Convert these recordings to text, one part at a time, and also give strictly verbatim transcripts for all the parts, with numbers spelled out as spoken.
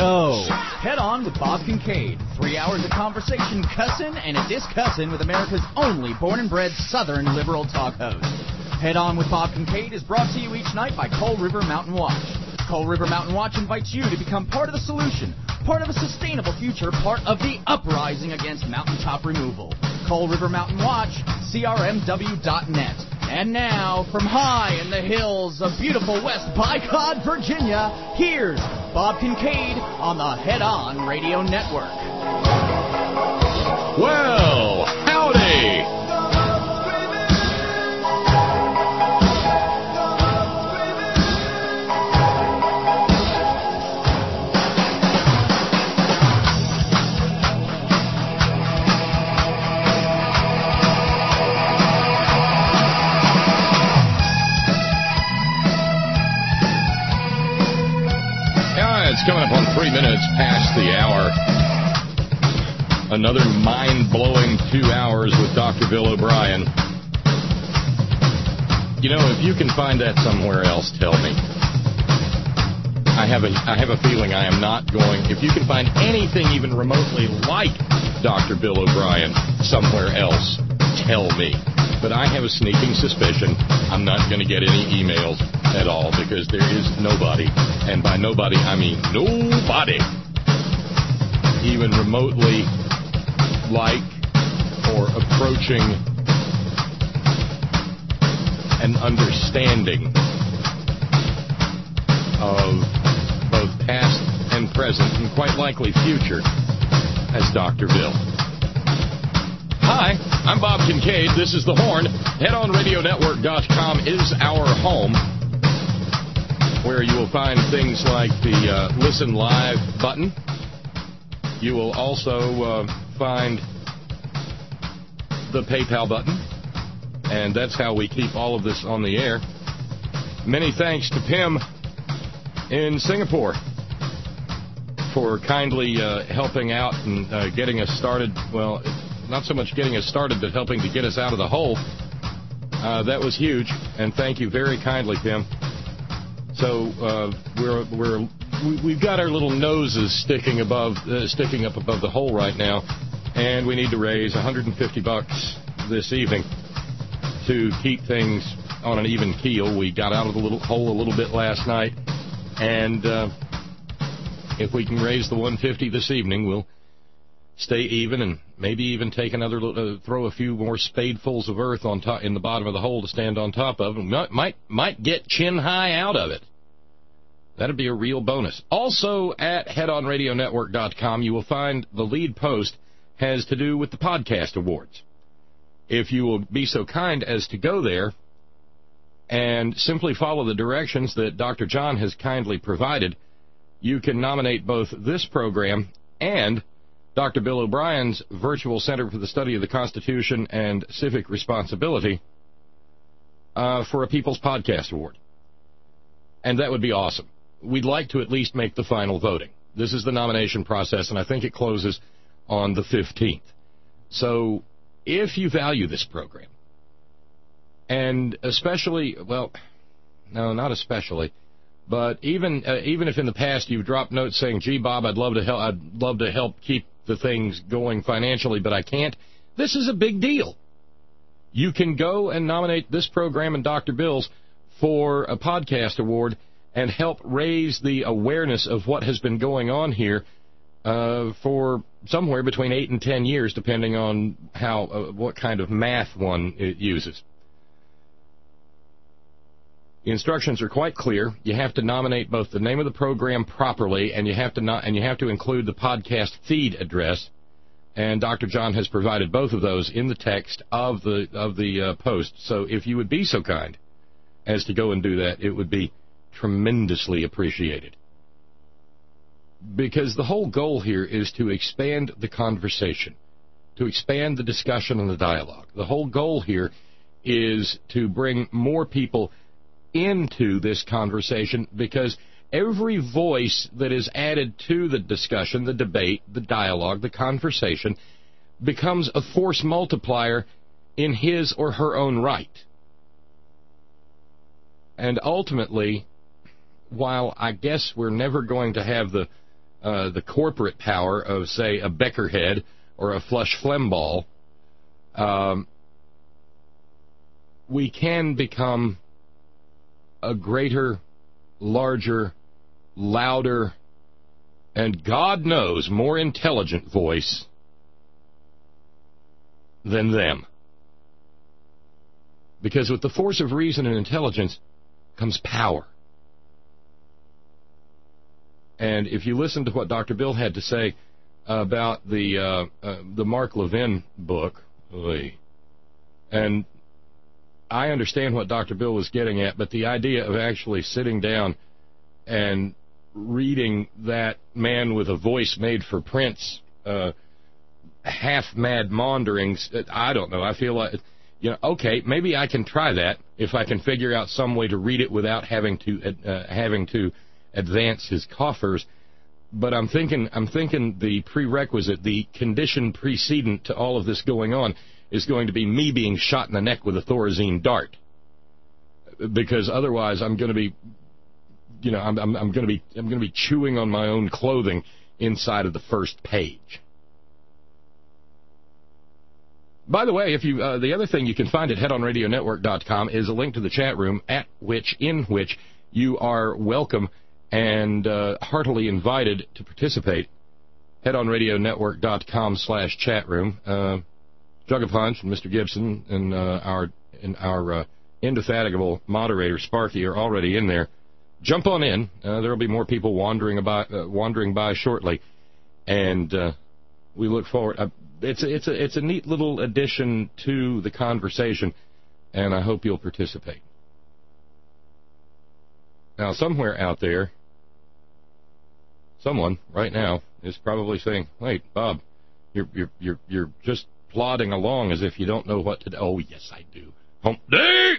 go. Head On with Bob Kincaid. Three hours of conversation, cussin' and a discussin' with America's only born and bred Southern liberal talk host. Head On with Bob Kincaid is brought to you each night by Coal River Mountain Watch. Coal River Mountain Watch invites you to become part of the solution, part of a sustainable future, part of the uprising against mountaintop removal. Coal River Mountain Watch, C R M W dot net. And now, from high in the hills of beautiful West Bicod, Virginia, here's Bob Kincaid on the Head On Radio Network. Well, howdy! It's coming up on three minutes past the hour. Another mind-blowing two hours with Doctor Bill O'Brien. You know, if you can find that somewhere else, tell me. I have a, I have a feeling I am not going... If you can find anything even remotely like Doctor Bill O'Brien somewhere else, tell me. But I have a sneaking suspicion I'm not going to get any emails at all because there is nobody, and by nobody I mean nobody, even remotely like or approaching an understanding of both past and present and quite likely future as Doctor Bill. Hi, I'm Bob Kincaid. This is The Horn. head on radio network dot com is our home, where you will find things like the uh, Listen Live button. You will also uh, find the PayPal button, and that's how we keep all of this on the air. Many thanks to Pim in Singapore for kindly uh, helping out and uh, getting us started. Well, not so much getting us started, but helping to get us out of the hole. Uh, that was huge, and thank you very kindly, Pim. So uh, we're we're we've got our little noses sticking above uh, sticking up above the hole right now, and we need to raise one hundred fifty bucks this evening to keep things on an even keel. We got out of the little hole a little bit last night, and uh, if we can raise the one hundred fifty this evening, we'll stay even and maybe even take another uh, throw a few more spadefuls of earth on top in the bottom of the hole to stand on top of, and might might, might get chin high out of it. That'd be a real bonus. Also at head on radio network dot com, you will find the lead post has to do with the podcast awards. If you will be so kind as to go there and simply follow the directions that Doctor John has kindly provided, you can nominate both this program and Doctor Bill O'Brien's Virtual Center for the Study of the Constitution and Civic Responsibility uh, for a People's Podcast Award. And that would be awesome. We'd like to at least make the final voting. This is the nomination process, and I think it closes on the fifteenth. So if you value this program, and especially, well, no, not especially, but even uh, even if in the past you've dropped notes saying, "Gee, Bob, I'd love to help. I'd love to help keep the things going financially, but I can't." This is a big deal. You can go and nominate this program and Doctor Bill's for a podcast award and help raise the awareness of what has been going on here uh, for somewhere between eight and ten years, depending on how uh, what kind of math one it uses. The instructions are quite clear. You have to nominate both the name of the program properly, and you have to not, and you have to include the podcast feed address. And Doctor John has provided both of those in the text of the of the uh, post. So if you would be so kind as to go and do that, it would be tremendously appreciated. Because the whole goal here is to expand the conversation, to expand the discussion and the dialogue. The whole goal here is to bring more people into this conversation, because every voice that is added to the discussion, the debate, the dialogue, the conversation, becomes a force multiplier in his or her own right. And ultimately, while I guess we're never going to have the uh, the corporate power of, say, a Beckerhead or a Flush Flemball, um, we can become a greater, larger, louder, and God knows more intelligent voice than them. Because with the force of reason and intelligence comes power. And if you listen to what Doctor Bill had to say about the uh, uh, the Mark Levin book, and I understand what Doctor Bill was getting at, but the idea of actually sitting down and reading that man with a voice made for Prince, uh, half-mad maunderings, I don't know, I feel like, you know, okay, maybe I can try that if I can figure out some way to read it without having to uh, having to advance his coffers. But I'm thinking, I'm thinking the prerequisite, the condition precedent to all of this going on is going to be me being shot in the neck with a Thorazine dart. Because otherwise I'm going to be, you know, I'm, I'm, I'm going to be, I'm going to be chewing on my own clothing inside of the first page. By the way, if you, uh, the other thing you can find at head on radio network dot com is a link to the chat room at which, in which you are welcome and uh, heartily invited to participate. head on radio network dot com slash chat room. Uh, Jug of Punch and Mister Gibson and uh, our and our uh, indefatigable moderator Sparky are already in there. Jump on in. Uh, there will be more people wandering about, uh, wandering by shortly, and uh, we look forward. Uh, it's a, it's a it's a neat little addition to the conversation, and I hope you'll participate. Now, somewhere out there, someone right now is probably saying, "Wait, Bob, you're you're you're you're just plodding along as if you don't know what to do." Oh, yes, I do. Hump day!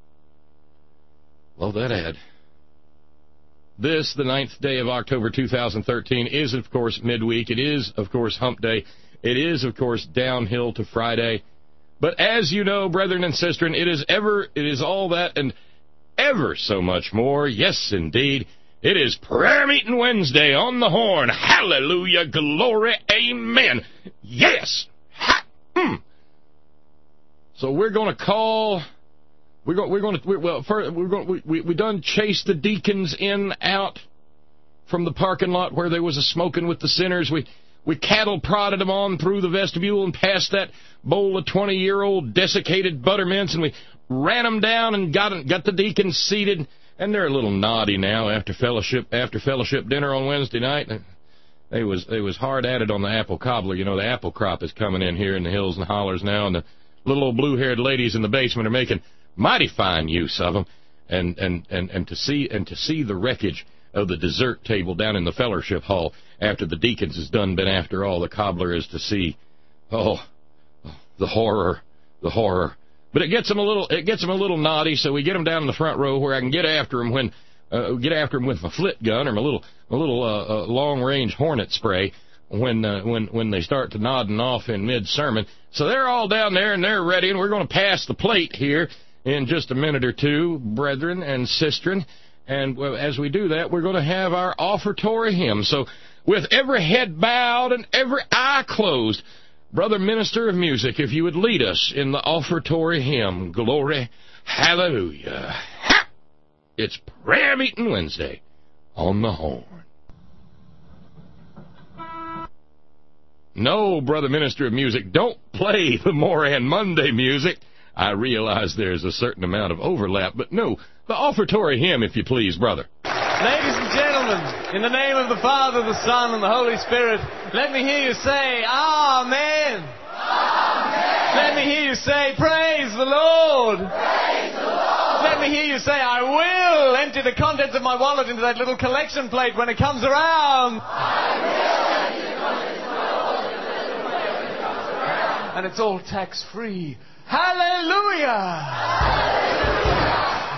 Love that ad. This, the ninth day of October two thousand thirteen, is, of course, midweek. It is, of course, hump day. It is, of course, downhill to Friday. But as you know, brethren and sistren, it is ever, it is all that and ever so much more. Yes, indeed. It is Prayer Meeting Wednesday on the Horn. Hallelujah, glory, amen. Yes. Ha. Mm. So we're going to call. We're going. We're going to. We're, well, first, we're going. We, we we done chased the deacons in out from the parking lot where there was a smoking with the sinners. We we cattle prodded them on through the vestibule and past that bowl of twenty-year-old desiccated buttermints, and we ran them down and got got the deacons seated. And they're a little naughty now after fellowship after fellowship dinner on Wednesday night. They was they was hard at it on the apple cobbler. You know, the apple crop is coming in here in the hills and hollers now, and the little old blue-haired ladies in the basement are making mighty fine use of them. And and, and, and to see and to see the wreckage of the dessert table down in the fellowship hall after the deacons has done been after all the cobbler is to see, oh, the horror, the horror. But it gets them a little, it gets them a little naughty, so we get them down in the front row where I can get after them when, uh, get after them with my flit gun or my little, my little uh, uh, long-range Hornet spray when, uh, when, when they start to nodding off in mid-sermon. So they're all down there and they're ready, and we're going to pass the plate here in just a minute or two, brethren and sistren. And well, as we do that, we're going to have our offertory hymn. So with every head bowed and every eye closed, Brother Minister of Music, if you would lead us in the offertory hymn, Glory, Hallelujah. Ha! It's Prayer Meeting Wednesday on the Horn. No, Brother Minister of Music, don't play the Moran Monday music. I realize there's a certain amount of overlap, but no, the offertory hymn, if you please, brother. Ladies and gentlemen, in the name of the Father, the Son, and the Holy Spirit, let me hear you say, Amen. Amen. Let me hear you say, Praise the Lord. Praise the Lord. Let me hear you say, I will empty the contents of my wallet into that little collection plate when it comes around. I will empty the contents of my wallet into that little plate when it comes around. And it's all tax-free. Hallelujah. Hallelujah.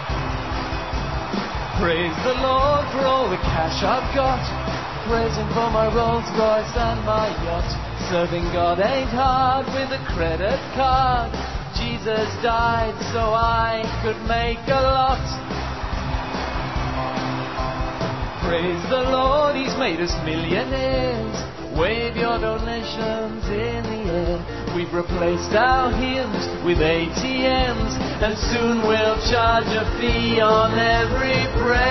Praise the Lord for all the cash I've got. Praise Him for my Rolls Royce and my yacht. Serving God ain't hard with a credit card. Jesus died so I could make a lot. Praise the Lord Lord, He's made us millionaires. Wave your donations in the air. We've replaced our hymns with A T Ms, and soon we'll charge a fee on every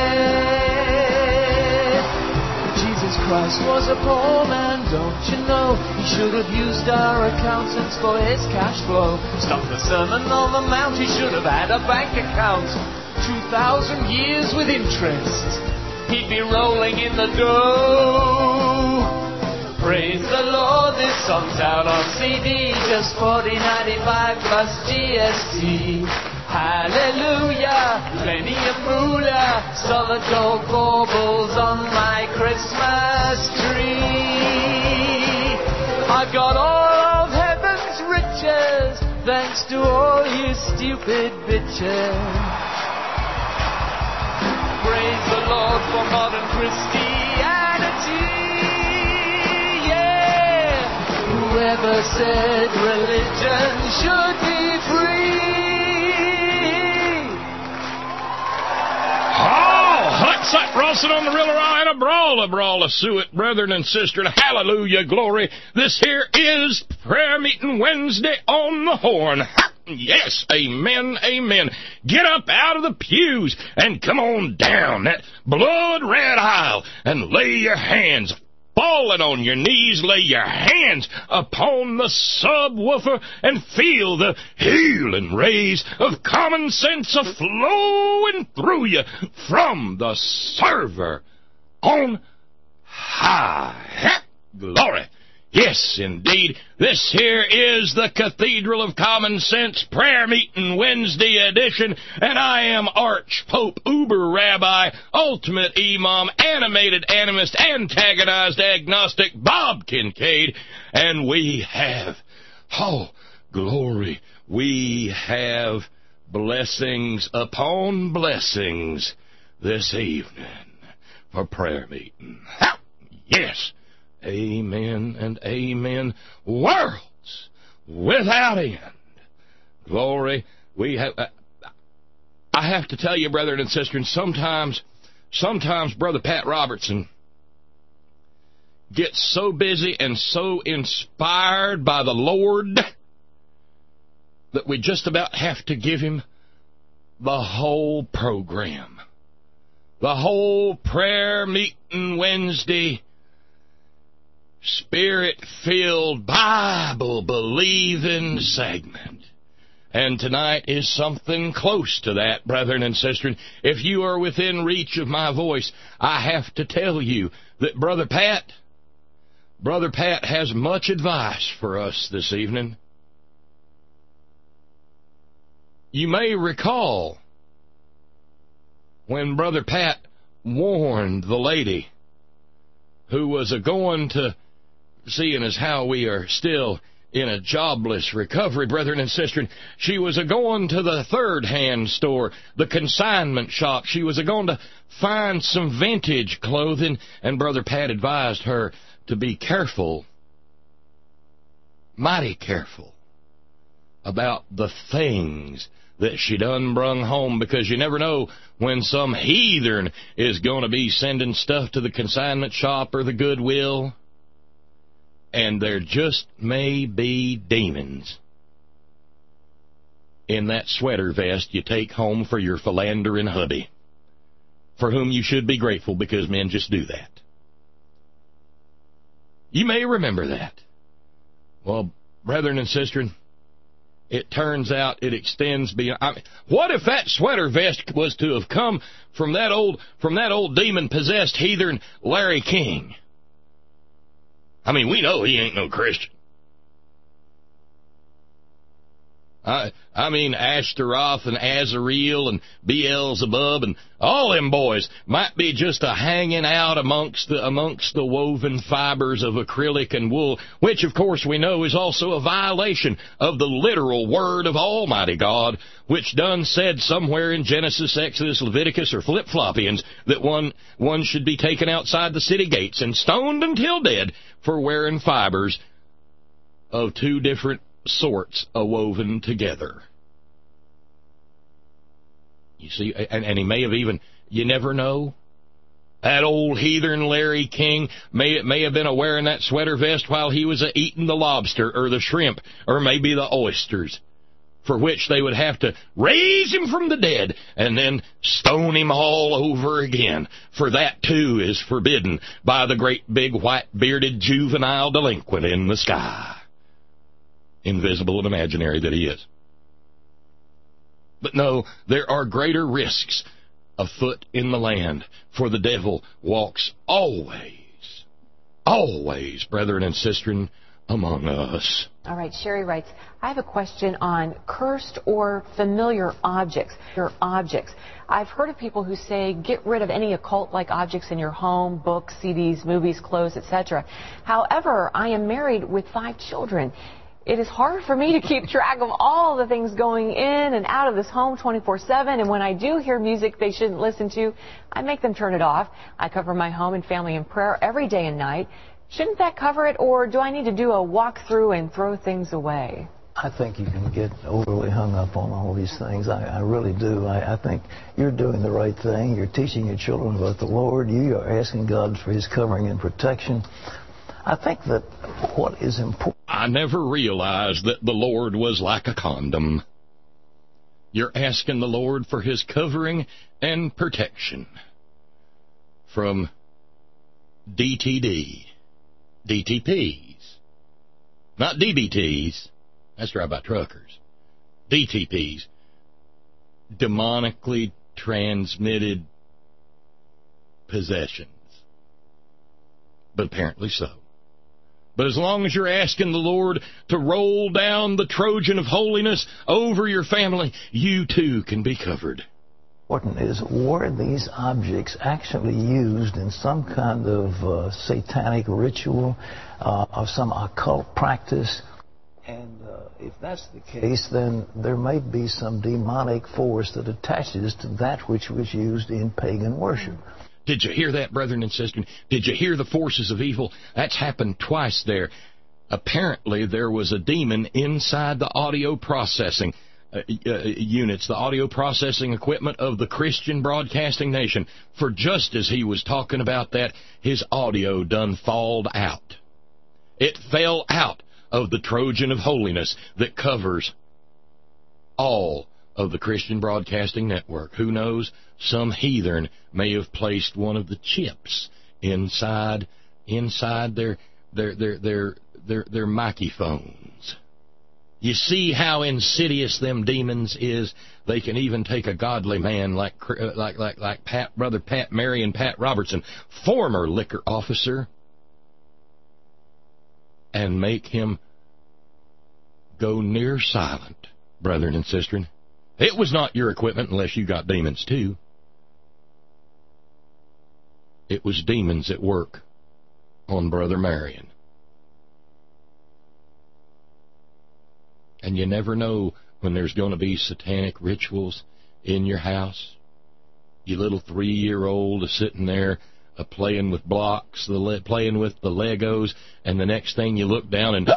prayer. Jesus Christ was a poor man, don't you know? He should have used our accountants for his cash flow. Stop the Sermon on the Mount, he should have had a bank account. Two thousand years with interest, he'd be rolling in the dough. Praise the Lord, this song's out on C D, just forty ninety-five plus G S T. Hallelujah, plenty of moolah, solid gold baubles on my Christmas tree. I've got all of heaven's riches, thanks to all you stupid bitches. Praise the Lord for modern Christianity. Whoever said religion should be free? Oh, hut, sut, Rawson on the Rilla, and a brawl, a brawl, a suet, brethren and sisters. Hallelujah, glory. This here is Prayer Meeting Wednesday on the Horn. Yes, amen, amen. Get up out of the pews and come on down that blood-red aisle and lay your hands. Falling on your knees, lay your hands upon the subwoofer and feel the healing rays of common sense a-flowing through you from the server on high. Glory. Yes, indeed. This here is the Cathedral of Common Sense Prayer Meeting Wednesday edition, and I am Archpope, Uber Rabbi, Ultimate Imam, Animated Animist, Antagonized Agnostic, Bob Kincaid, and we have, oh, glory, we have blessings upon blessings this evening for prayer meeting. Yes. Amen and amen. Worlds without end. Glory. We have. Uh, I have to tell you, brethren and sisters, sometimes, sometimes Brother Pat Robertson gets so busy and so inspired by the Lord that we just about have to give him the whole program, the whole Prayer Meeting Wednesday Spirit-filled, Bible-believing segment. And tonight is something close to that, brethren and sisters. If you are within reach of my voice, I have to tell you that Brother Pat, Brother Pat has much advice for us this evening. You may recall when Brother Pat warned the lady who was a-going to, seeing as how we are still in a jobless recovery, brethren and sisters, she was a-going to the third-hand store, the consignment shop. She was a-going to find some vintage clothing, and Brother Pat advised her to be careful, mighty careful, about the things that she done brung home, because you never know when some heathen is going to be sending stuff to the consignment shop or the Goodwill, and there just may be demons in that sweater vest you take home for your philandering hubby, for whom you should be grateful, because men just do that. You may remember that. Well, brethren and sisters, it turns out it extends beyond. I mean, what if that sweater vest was to have come from that old, from that old demon-possessed heathen Larry King? I mean, we know he ain't no Christian. I, I mean, Ashtaroth and Azrael and Beelzebub and all them boys might be just a hanging out amongst the, amongst the woven fibers of acrylic and wool, which, of course, we know is also a violation of the literal word of Almighty God, which done said somewhere in Genesis, Exodus, Leviticus, or Flip-Floppians that one, one should be taken outside the city gates and stoned until dead for wearing fibers of two different sorts are woven together. You see, and, and he may have even, you never know, That old heathen Larry King may may have been a wearing that sweater vest while he was a eating the lobster or the shrimp or maybe the oysters, for which they would have to raise him from the dead and then stone him all over again. For that, too, is forbidden by the great big white-bearded juvenile delinquent in the sky. Invisible and imaginary that he is. But no, there are greater risks afoot in the land, for the devil walks always, always, brethren and sistren, among us. All right, Sherry writes, I have a question on cursed or familiar objects. Your objects. I've heard of people who say get rid of any occult-like objects in your home, books, C Ds, movies, clothes, et cetera. However, I am married with five children. It is hard for me to keep track of all the things going in and out of this home twenty-four seven, and when I do hear music they shouldn't listen to, I make them turn it off. I cover my home and family in prayer every day and night. Shouldn't that cover it, or do I need to do a walk-through and throw things away? I think you can get overly hung up on all these things. I, I really do. I, I think you're doing the right thing. You're teaching your children about the Lord. You are asking God for His covering and protection. I think that what is important... I never realized that the Lord was like a condom. You're asking the Lord for His covering and protection from D T D, D T Ps, not D B Ts, that's drive-by truckers, D T Ps, demonically transmitted possessions. But apparently so. But as long as you're asking the Lord to roll down the Trojan of holiness over your family, you too can be covered. Important is, were these objects actually used in some kind of uh, satanic ritual uh, or some occult practice? And uh, if that's the case, then there may be some demonic force that attaches to that which was used in pagan worship. Did you hear that, brethren and sisters? Did you hear the forces of evil? That's happened twice there. Apparently, there was a demon inside the audio processing uh, uh, units, the audio processing equipment of the Christian Broadcasting Nation. For just as he was talking about that, his audio done falled out. It fell out of the Trojan of holiness that covers all of the Christian Broadcasting Network. Who knows? Some heathen may have placed one of the chips inside inside their their their their their, their microphones. You see how insidious them demons is. They can even take a godly man like like like like Pat, brother Pat Mary and Pat Robertson, former liquor officer, and make him go near silent, brethren and sisters. It was not your equipment unless you got demons too. It was demons at work on Brother Marion. And you never know when there's going to be satanic rituals in your house. You little three-year-old is sitting there uh, playing with blocks, the le- playing with the Legos, and the next thing you look down and...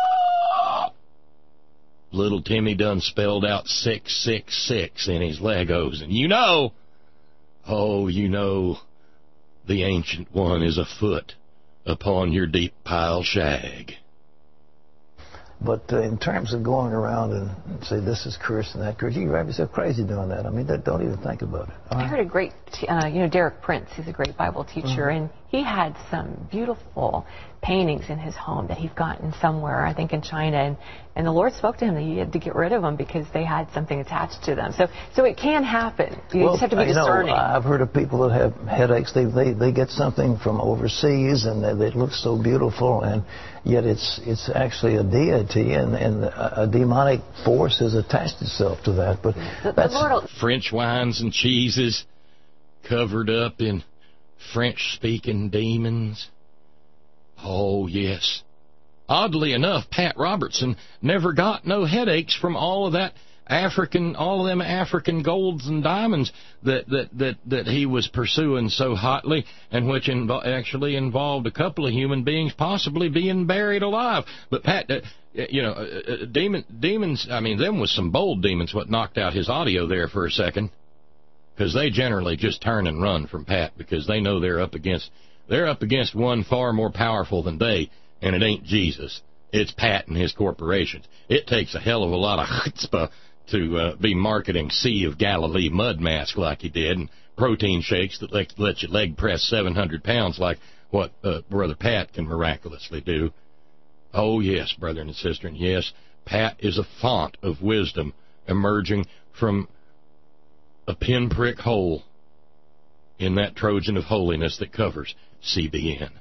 Little Timmy done spelled out six six six in his Legos. And you know, oh, you know, the Ancient One is afoot upon your deep pile shag. But uh, in terms of going around and say this is cursed and that cursed, you drive yourself crazy doing that. I mean, that, don't even think about it. I heard a great, uh, you know, Derek Prince, he's a great Bible teacher, mm-hmm. and he had some beautiful paintings in his home that he'd gotten somewhere, I think in China, and, and the Lord spoke to him that he had to get rid of them because they had something attached to them. So so it can happen. You well, just have to be discerning. Know, I've heard of people that have headaches. They they, they get something from overseas, and they, they look so beautiful, and yet it's it's actually a deity, and, and a, a demonic force has attached itself to that. But the, that's the Lord French wines and cheeses covered up in French-speaking demons. Oh, yes. Oddly enough, Pat Robertson never got no headaches from all of that African, all of them African golds and diamonds that that that, that he was pursuing so hotly, and which invo- actually involved a couple of human beings possibly being buried alive. But Pat, uh, you know, uh, uh, demon, demons, I mean, them was some bold demons what knocked out his audio there for a second. because they generally just turn and run from Pat because they know they're up against they're up against one far more powerful than they, and it ain't Jesus. It's Pat and his corporations. It takes a hell of a lot of chutzpah to uh, be marketing Sea of Galilee mud mask like he did, and protein shakes that let, let you leg press seven hundred pounds like what uh, Brother Pat can miraculously do. Oh, yes, brethren and sisters, and yes, Pat is a font of wisdom emerging from a pinprick hole in that Trojan of holiness that covers C B N.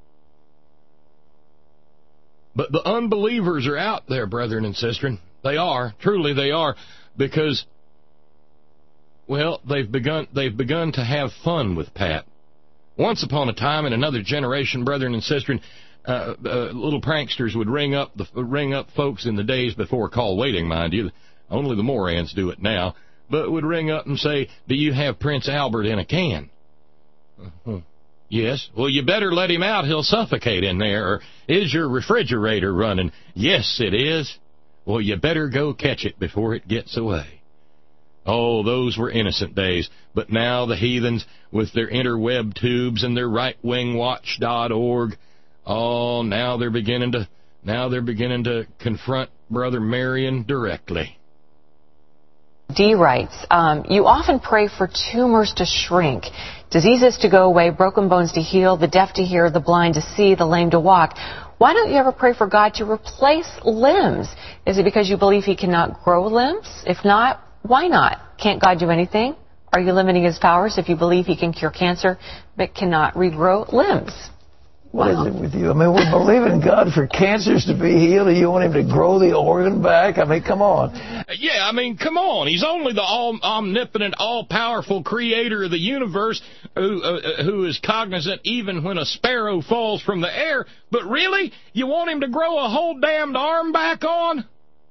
But the unbelievers are out there, brethren and sisters. They are, truly they are, because, well, they've begun they've begun to have fun with Pat. Once upon a time, in another generation, brethren and sisters, uh, uh, little pranksters would ring up the ring up folks in the days before call waiting, mind you. Only the Morans do it now, but would ring up and say, "Do you have Prince Albert in a can?" Uh-huh. Yes. Well, you better let him out. He'll suffocate in there. Or, is your refrigerator running? Yes, it is. Well, you better go catch it before it gets away. Oh, those were innocent days. But now the heathens, with their interweb tubes and their right wing watch dot org, oh, now they're beginning to now they're beginning to confront Brother Marion directly. D writes, um, you often pray for tumors to shrink, diseases to go away, broken bones to heal, the deaf to hear, the blind to see, the lame to walk. Why don't you ever pray for God to replace limbs? Is it because you believe he cannot grow limbs? If not, why not? Can't God do anything? Are you limiting his powers if you believe he can cure cancer but cannot regrow limbs? What Wow. is it with you? I mean, we're believing God for cancers to be healed, and you want him to grow the organ back? I mean, come on. Yeah, I mean, come on. He's only the all omnipotent, all-powerful creator of the universe who, uh, who is cognizant even when a sparrow falls from the air. But really? You want him to grow a whole damned arm back on?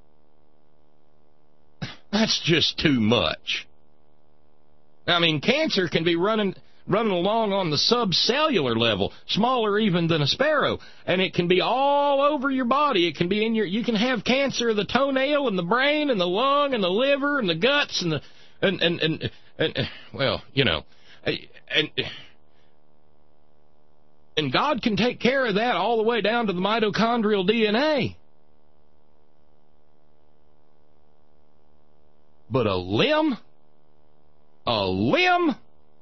That's just too much. I mean, cancer can be running... running along on the subcellular level, smaller even than a sparrow, and it can be all over your body. It can be in your, you can have cancer of the toenail and the brain and the lung and the liver and the guts and the, and, and, and, and, and well, you know, and, and God can take care of that all the way down to the mitochondrial D N A. But a limb? A limb?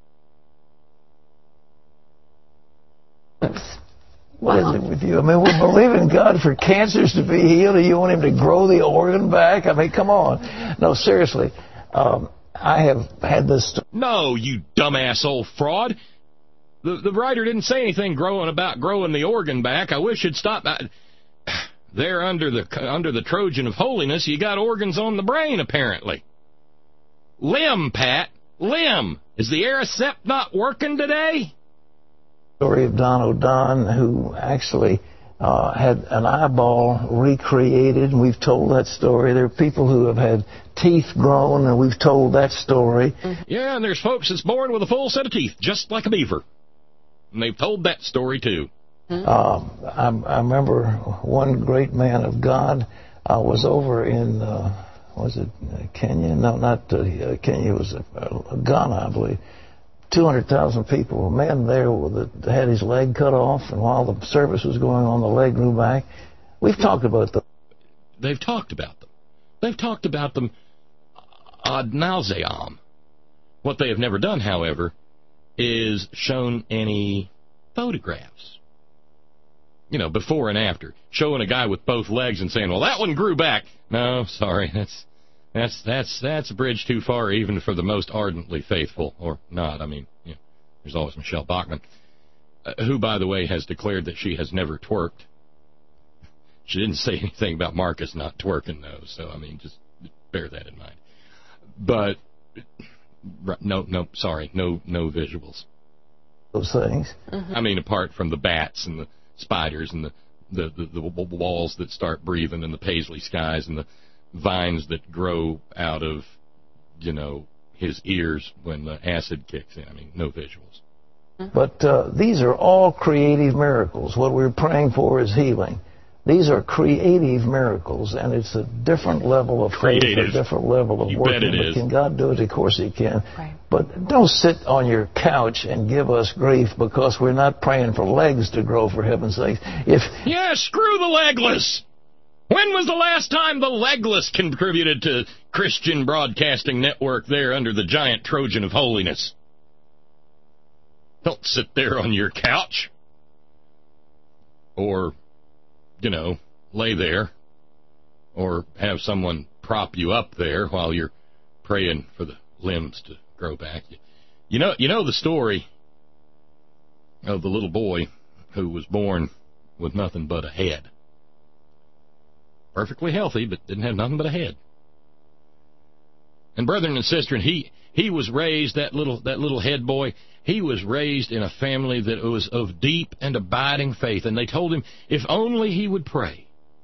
What is it with you? I mean, we're believing God for cancers to be healed, and you want him to grow the organ back? I mean, come on. No, seriously. Um, I have had this... St- no, you dumbass old fraud. The, the writer didn't say anything growing about growing the organ back. I wish he'd stop. I, there under the under the Trojan of holiness, you got organs on the brain, apparently. Limb, Pat. Limb. Is the Aricept not working today? Story of Don O'Don, who actually uh, had an eyeball recreated, and we've told that story. There are people who have had teeth grown, and we've told that story. Yeah, and there's folks that's born with a full set of teeth, just like a beaver. And they've told that story, too. Uh, I, I remember one great man of God uh, was over in, uh, was it Kenya? No, not uh, Kenya. It was uh, Ghana, I believe. two hundred thousand people. A man there with a, had his leg cut off, and while the service was going on, the leg grew back. We've talked about them. They've talked about them. They've talked about them ad nauseam. What they have never done, however, is shown any photographs. You know, before and after. Showing a guy with both legs and saying, well, that one grew back. No, sorry, that's... That's that's that's a bridge too far, even for the most ardently faithful, or not. I mean, you know, there's always Michelle Bachmann, uh, who, by the way, has declared that she has never twerked. She didn't say anything about Marcus not twerking, though. So I mean, just bear that in mind. But no, no, sorry, no, no visuals. Those things. Mm-hmm. I mean, apart from the bats and the spiders and the the, the the walls that start breathing and the paisley skies and the vines that grow out of, you know, his ears when the acid kicks in. I mean, no visuals. But uh, these are all creative miracles. What we're praying for is healing. These are creative miracles, and it's a different level of faith, Creative. a different level of You working. bet it but is. Can God do it? Of course He can. Right. But don't sit on your couch and give us grief because we're not praying for legs to grow, for heaven's sake. If Yeah, screw the legless. When was the last time the legless contributed to Christian Broadcasting Network there under the giant Trojan of holiness? Don't sit there on your couch. Or, you know, lay there. Or have someone prop you up there while you're praying for the limbs to grow back. You know, you know the story of the little boy who was born with nothing but a head. Perfectly healthy, but didn't have nothing but a head. And brethren and sisters, he he was raised, that little that little head boy, he was raised in a family that was of deep and abiding faith. And they told him if only he would pray,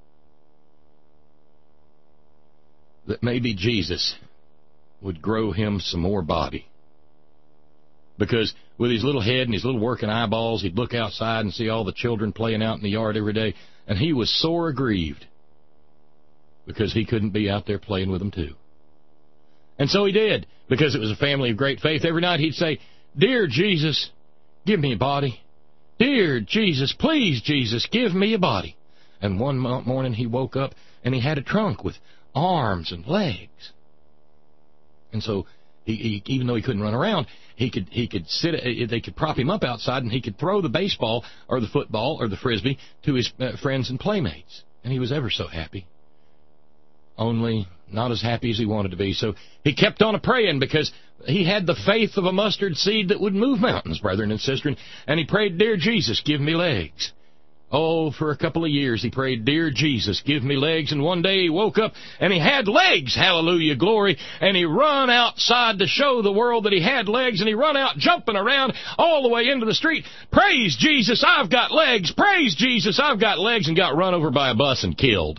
that maybe Jesus would grow him some more body. Because with his little head and his little working eyeballs, he'd look outside and see all the children playing out in the yard every day, and he was sore aggrieved because he couldn't be out there playing with them too. And so he did, because it was a family of great faith. Every night he'd say, "Dear Jesus, give me a body. Dear Jesus, please, Jesus, give me a body." And one morning he woke up and he had a trunk with arms and legs. And so he, he even though he couldn't run around, he could he could sit. They could prop him up outside, and he could throw the baseball or the football or the frisbee to his uh, friends and playmates. And he was ever so happy. Only not as happy as he wanted to be. So he kept on a-praying, because he had the faith of a mustard seed that would move mountains, brethren and sisters. And he prayed, "Dear Jesus, give me legs." Oh, for a couple of years he prayed, "Dear Jesus, give me legs." And one day he woke up and he had legs, hallelujah, glory. And he run outside to show the world that he had legs, and he run out jumping around all the way into the street. "Praise Jesus, I've got legs. Praise Jesus, I've got legs," and got run over by a bus and killed.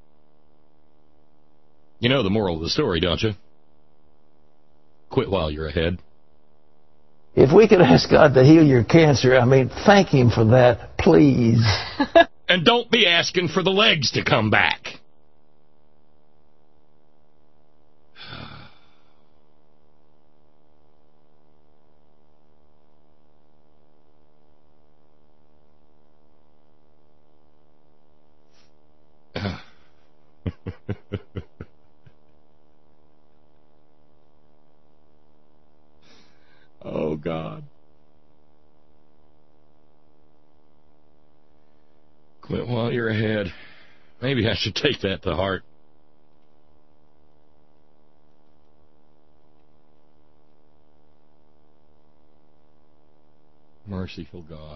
You know the moral of the story, don't you? Quit while you're ahead. if we could ask God to heal your cancer, I mean, thank Him for that, please. And don't be asking for the legs to come back. Oh, God. Quit while you're ahead. Maybe I should take that to heart. Merciful God.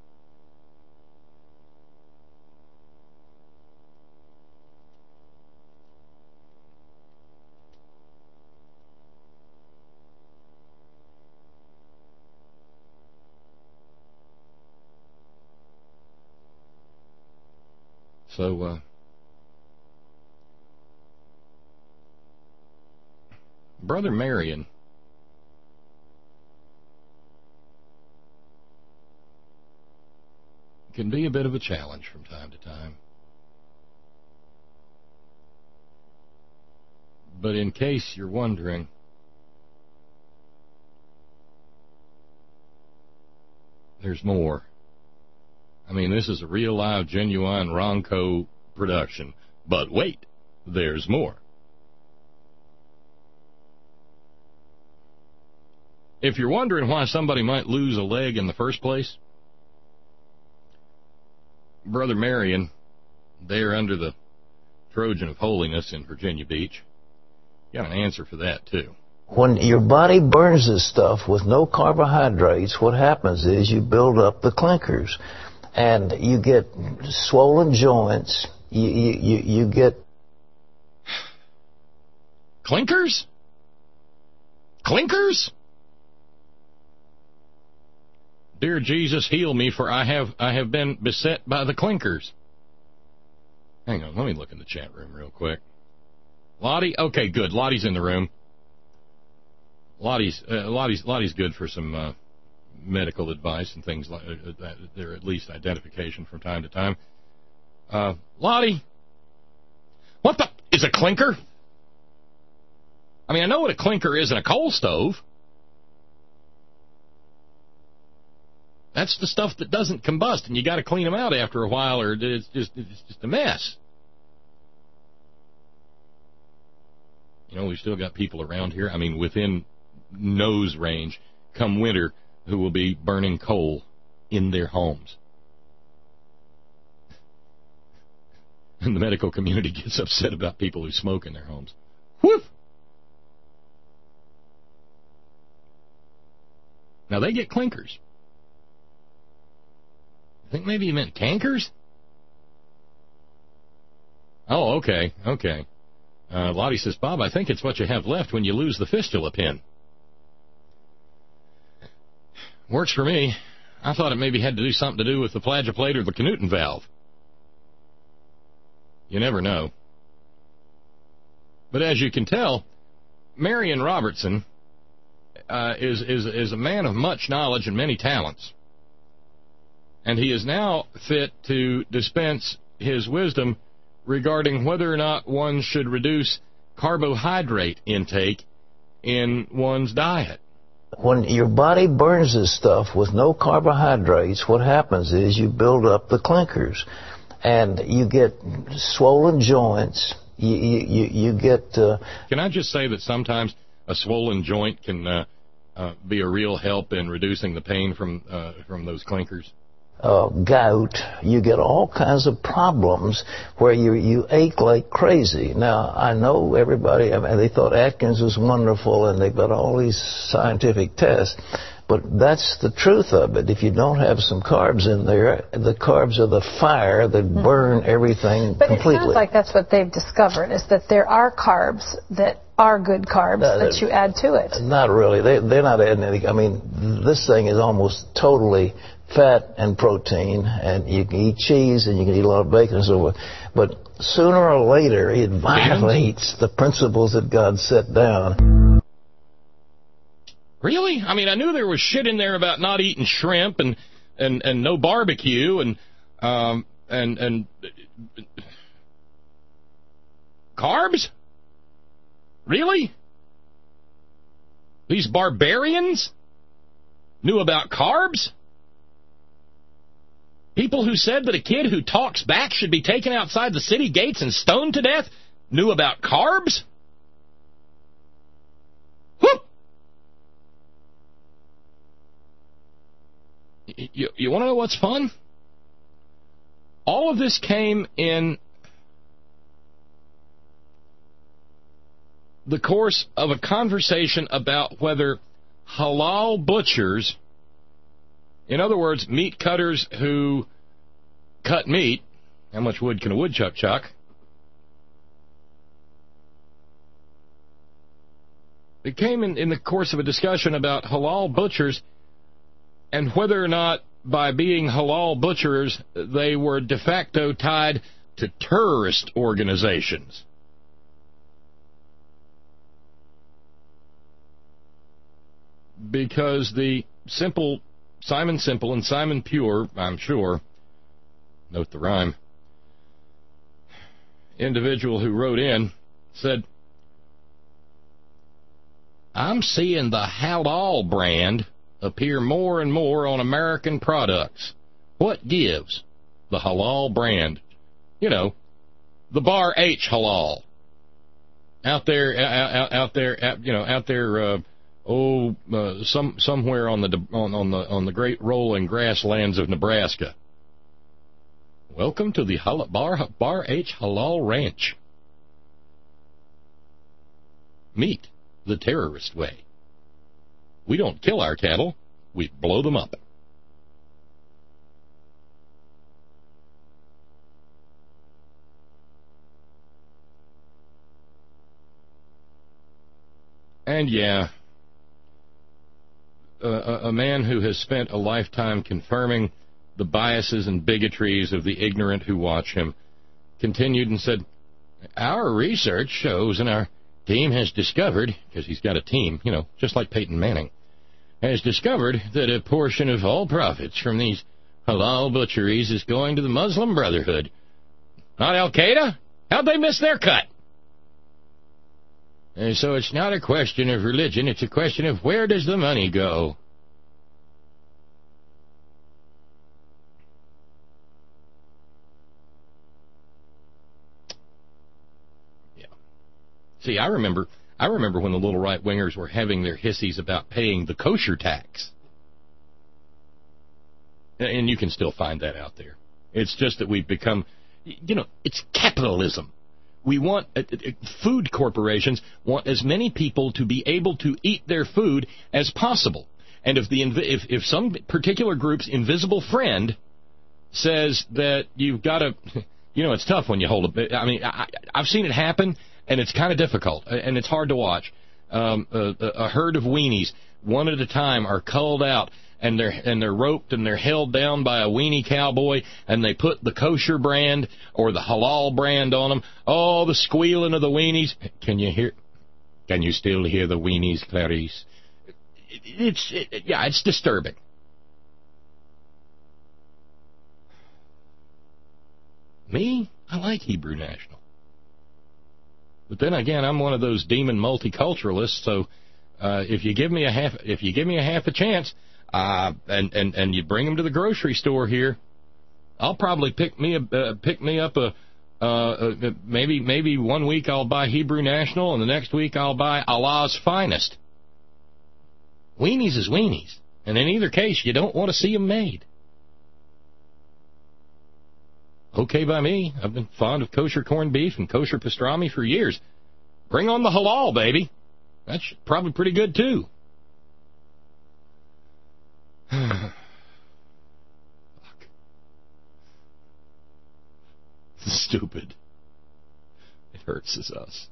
So, uh, Brother Marion can be a bit of a challenge from time to time. But in case you're wondering, there's more. I mean, this is a real, live, genuine Ronco production. But wait, there's more. If you're wondering why somebody might lose a leg in the first place, Brother Marion, there under the Trojan of Holiness in Virginia Beach, got an answer for that, too. When your body burns this stuff with no carbohydrates, what happens is you build up the clinkers. And you get swollen joints. You, you, you, you get... Clinkers? Clinkers? Dear Jesus, heal me, for I have I have been beset by the clinkers. Hang on, let me look in the chat room real quick. Lottie? Okay, good. Lottie's in the room. Lottie's, uh, Lottie's, Lottie's good for some... Uh, medical advice and things like that, or at least identification from time to time. Uh, Lottie, what the is a clinker? I mean, I know what a clinker is in a coal stove. That's the stuff that doesn't combust, and you got to clean them out after a while, or it's just it's just a mess. You know, we've still got people around here, I mean, within nose range, come winter, who will be burning coal in their homes. And the medical community gets upset about people who smoke in their homes. Whoop! Now, they get clinkers. I think maybe you meant cankers? Oh, okay, okay. Uh, Lottie says, Bob, I think it's what you have left when you lose the fistula pin. Works for me. I thought it maybe had to do something to do with the flageolet plate or the Knudsen valve. You never know. But as you can tell, Marion Robertson uh, is, is, is a man of much knowledge and many talents. And he is now fit to dispense his wisdom regarding whether or not one should reduce carbohydrate intake in one's diet. When your body burns this stuff with no carbohydrates, what happens is you build up the clinkers. And you get swollen joints. You, you, you get... Uh, can I just say that sometimes a swollen joint can uh, uh, be a real help in reducing the pain from uh, from those clinkers? Uh, gout, you get all kinds of problems where you you ache like crazy. Now, I know everybody, I mean, they thought Atkins was wonderful, and they've got all these scientific tests, but that's the truth of it. If you don't have some carbs in there, the carbs are the fire that burn everything but completely. But it sounds like that's what they've discovered, is that there are carbs that are good carbs uh, that you add to it. Not really. They, they're not adding anything. I mean, this thing is almost totally fat and protein, and you can eat cheese and you can eat a lot of bacon and so forth. But sooner or later, it violates the principles that God set down. Really? I mean, I knew there was shit in there about not eating shrimp and and, and no barbecue and um and and uh, carbs. Really? These barbarians knew about carbs? People who said that a kid who talks back should be taken outside the city gates and stoned to death knew about carbs? Whoop! You, you want to know what's fun? All of this came in the course of a conversation about whether halal butchers, in other words, meat cutters who cut meat, how much wood can a woodchuck chuck? It came in, in the course of a discussion about halal butchers and whether or not by being halal butchers they were de facto tied to terrorist organizations. Because the simple Simon Simple and Simon Pure, I'm sure, note the rhyme, individual who wrote in said, I'm seeing the halal brand appear more and more on American products. What gives? The halal brand. You know, the bar H halal. Out there, out, out there, out, you know, out there, uh, oh, uh, some somewhere on the on, on the on the great rolling grasslands of Nebraska. Welcome to the Hal- bar bar H Halal Ranch. Meat the terrorist way. We don't kill our cattle, we blow them up. And yeah, a, a man who has spent a lifetime confirming the biases and bigotries of the ignorant who watch him continued and said, our research shows and our team has discovered, because he's got a team, you know, just like Peyton Manning, has discovered that a portion of all profits from these halal butcheries is going to the Muslim Brotherhood, Not Al-Qaeda? How'd they miss their cut? And so it's not a question of religion, it's a question of where does the money go? Yeah. See, I remember I remember when the little right-wingers were having their hissies about paying the kosher tax. And you can still find that out there. It's just that we've become, you know, it's capitalism. We want, uh, uh, food corporations want as many people to be able to eat their food as possible. And if the if, if some particular group's invisible friend says that you've got to, you know, it's tough when you hold a, I mean, I, I've seen it happen, and it's kind of difficult, and it's hard to watch. Um, a, a herd of weenies, one at a time, are culled out, and they're and they're roped and they're held down by a weenie cowboy, and they put the kosher brand or the halal brand on them. Oh, the squealing of the weenies. Can you hear? Can you still hear the weenies, Clarice? It, it's it, yeah, it's disturbing. Me, I like Hebrew National, but then again, I'm one of those demon multiculturalists. So uh, if you give me a half, if you give me a half a chance. Uh, and, and, and you bring them to the grocery store here, I'll probably pick me a, uh, pick me up a, uh, uh, maybe maybe one week I'll buy Hebrew National, and the next week I'll buy Allah's Finest. Weenies is weenies, and in either case, you don't want to see them made. Okay by me. I've been fond of kosher corned beef and kosher pastrami for years. Bring on the halal, baby. That's probably pretty good, too. Fuck. Stupid. It hurts as us.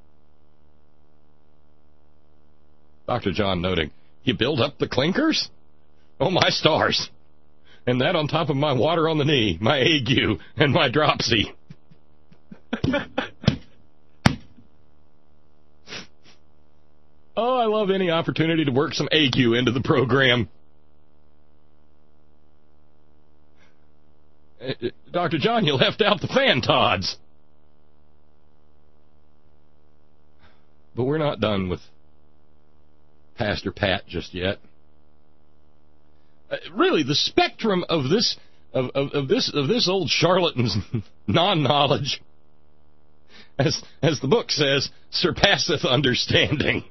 Doctor John noting, you build up the clinkers? Oh, my stars. And that on top of my water on the knee, my ague, and my dropsy. Oh, I love any opportunity to work some ague into the program. Doctor John, you left out the Fantods. But we're not done with Pastor Pat just yet. Uh, really, the spectrum of this of, of, of this of this old charlatan's non-knowledge, as as the book says, surpasseth understanding.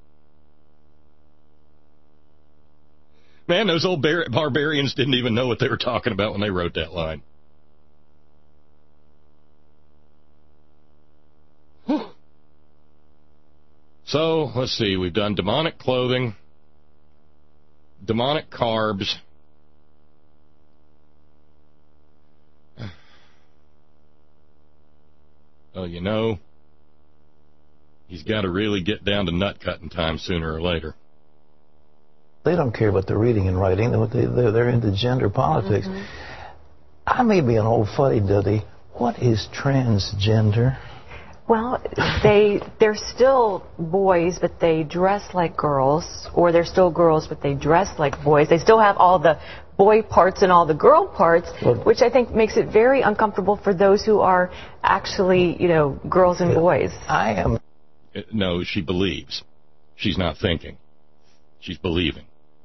Man, those old bar- barbarians didn't even know what they were talking about when they wrote that line. Whew. So, let's see. We've done demonic clothing, demonic carbs. Oh, you know, he's got to really get down to nut cutting time sooner or later. They don't care about the reading and writing. They're, they're into gender politics. Mm-hmm. I may be an old fuddy-duddy. What is transgender? Well, they, they're still boys, but they dress like girls, or they're still girls, but they dress like boys. They still have all the boy parts and all the girl parts, well, which I think makes it very uncomfortable for those who are actually, you know, girls and boys. I am. No, she believes. She's not thinking. She's believing.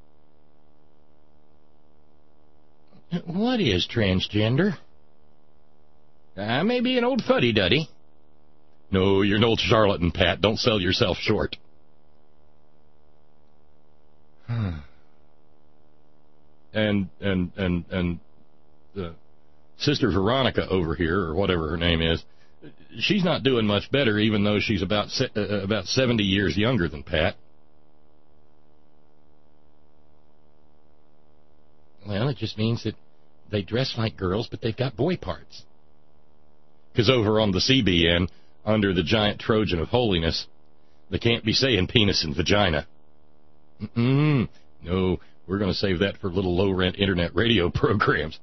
What is transgender? I may be an old fuddy-duddy. No, you're an old charlatan, Pat. Don't sell yourself short. and and and and uh, Sister Veronica over here, or whatever her name is, she's not doing much better, even though she's about se- uh, about seventy years younger than Pat. Well, it just means that they dress like girls, but they've got boy parts. Because over on the C B N, under the giant Trojan of holiness, they can't be saying penis and vagina. Mm-mm. No, we're going to save that for little low-rent internet radio programs.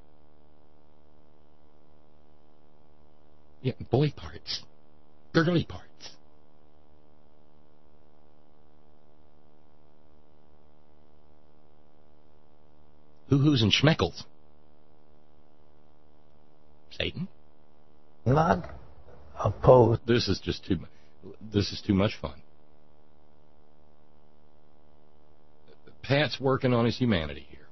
Yeah, boy parts. Girly parts. Hoo-hoos and schmeckles. Satan? Not opposed. This is just too. This is too much fun. Pat's working on his humanity here.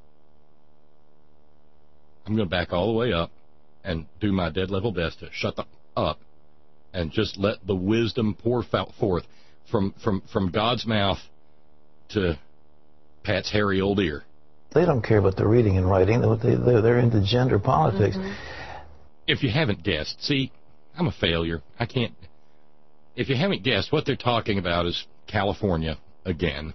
I'm going to back all the way up and do my dead level best to shut the up and just let the wisdom pour forth from from from God's mouth to Pat's hairy old ear. They don't care about the reading and writing. They're, they're into gender politics. Mm-hmm. If you haven't guessed, see, I'm a failure. I can't. If you haven't guessed, what they're talking about is California again.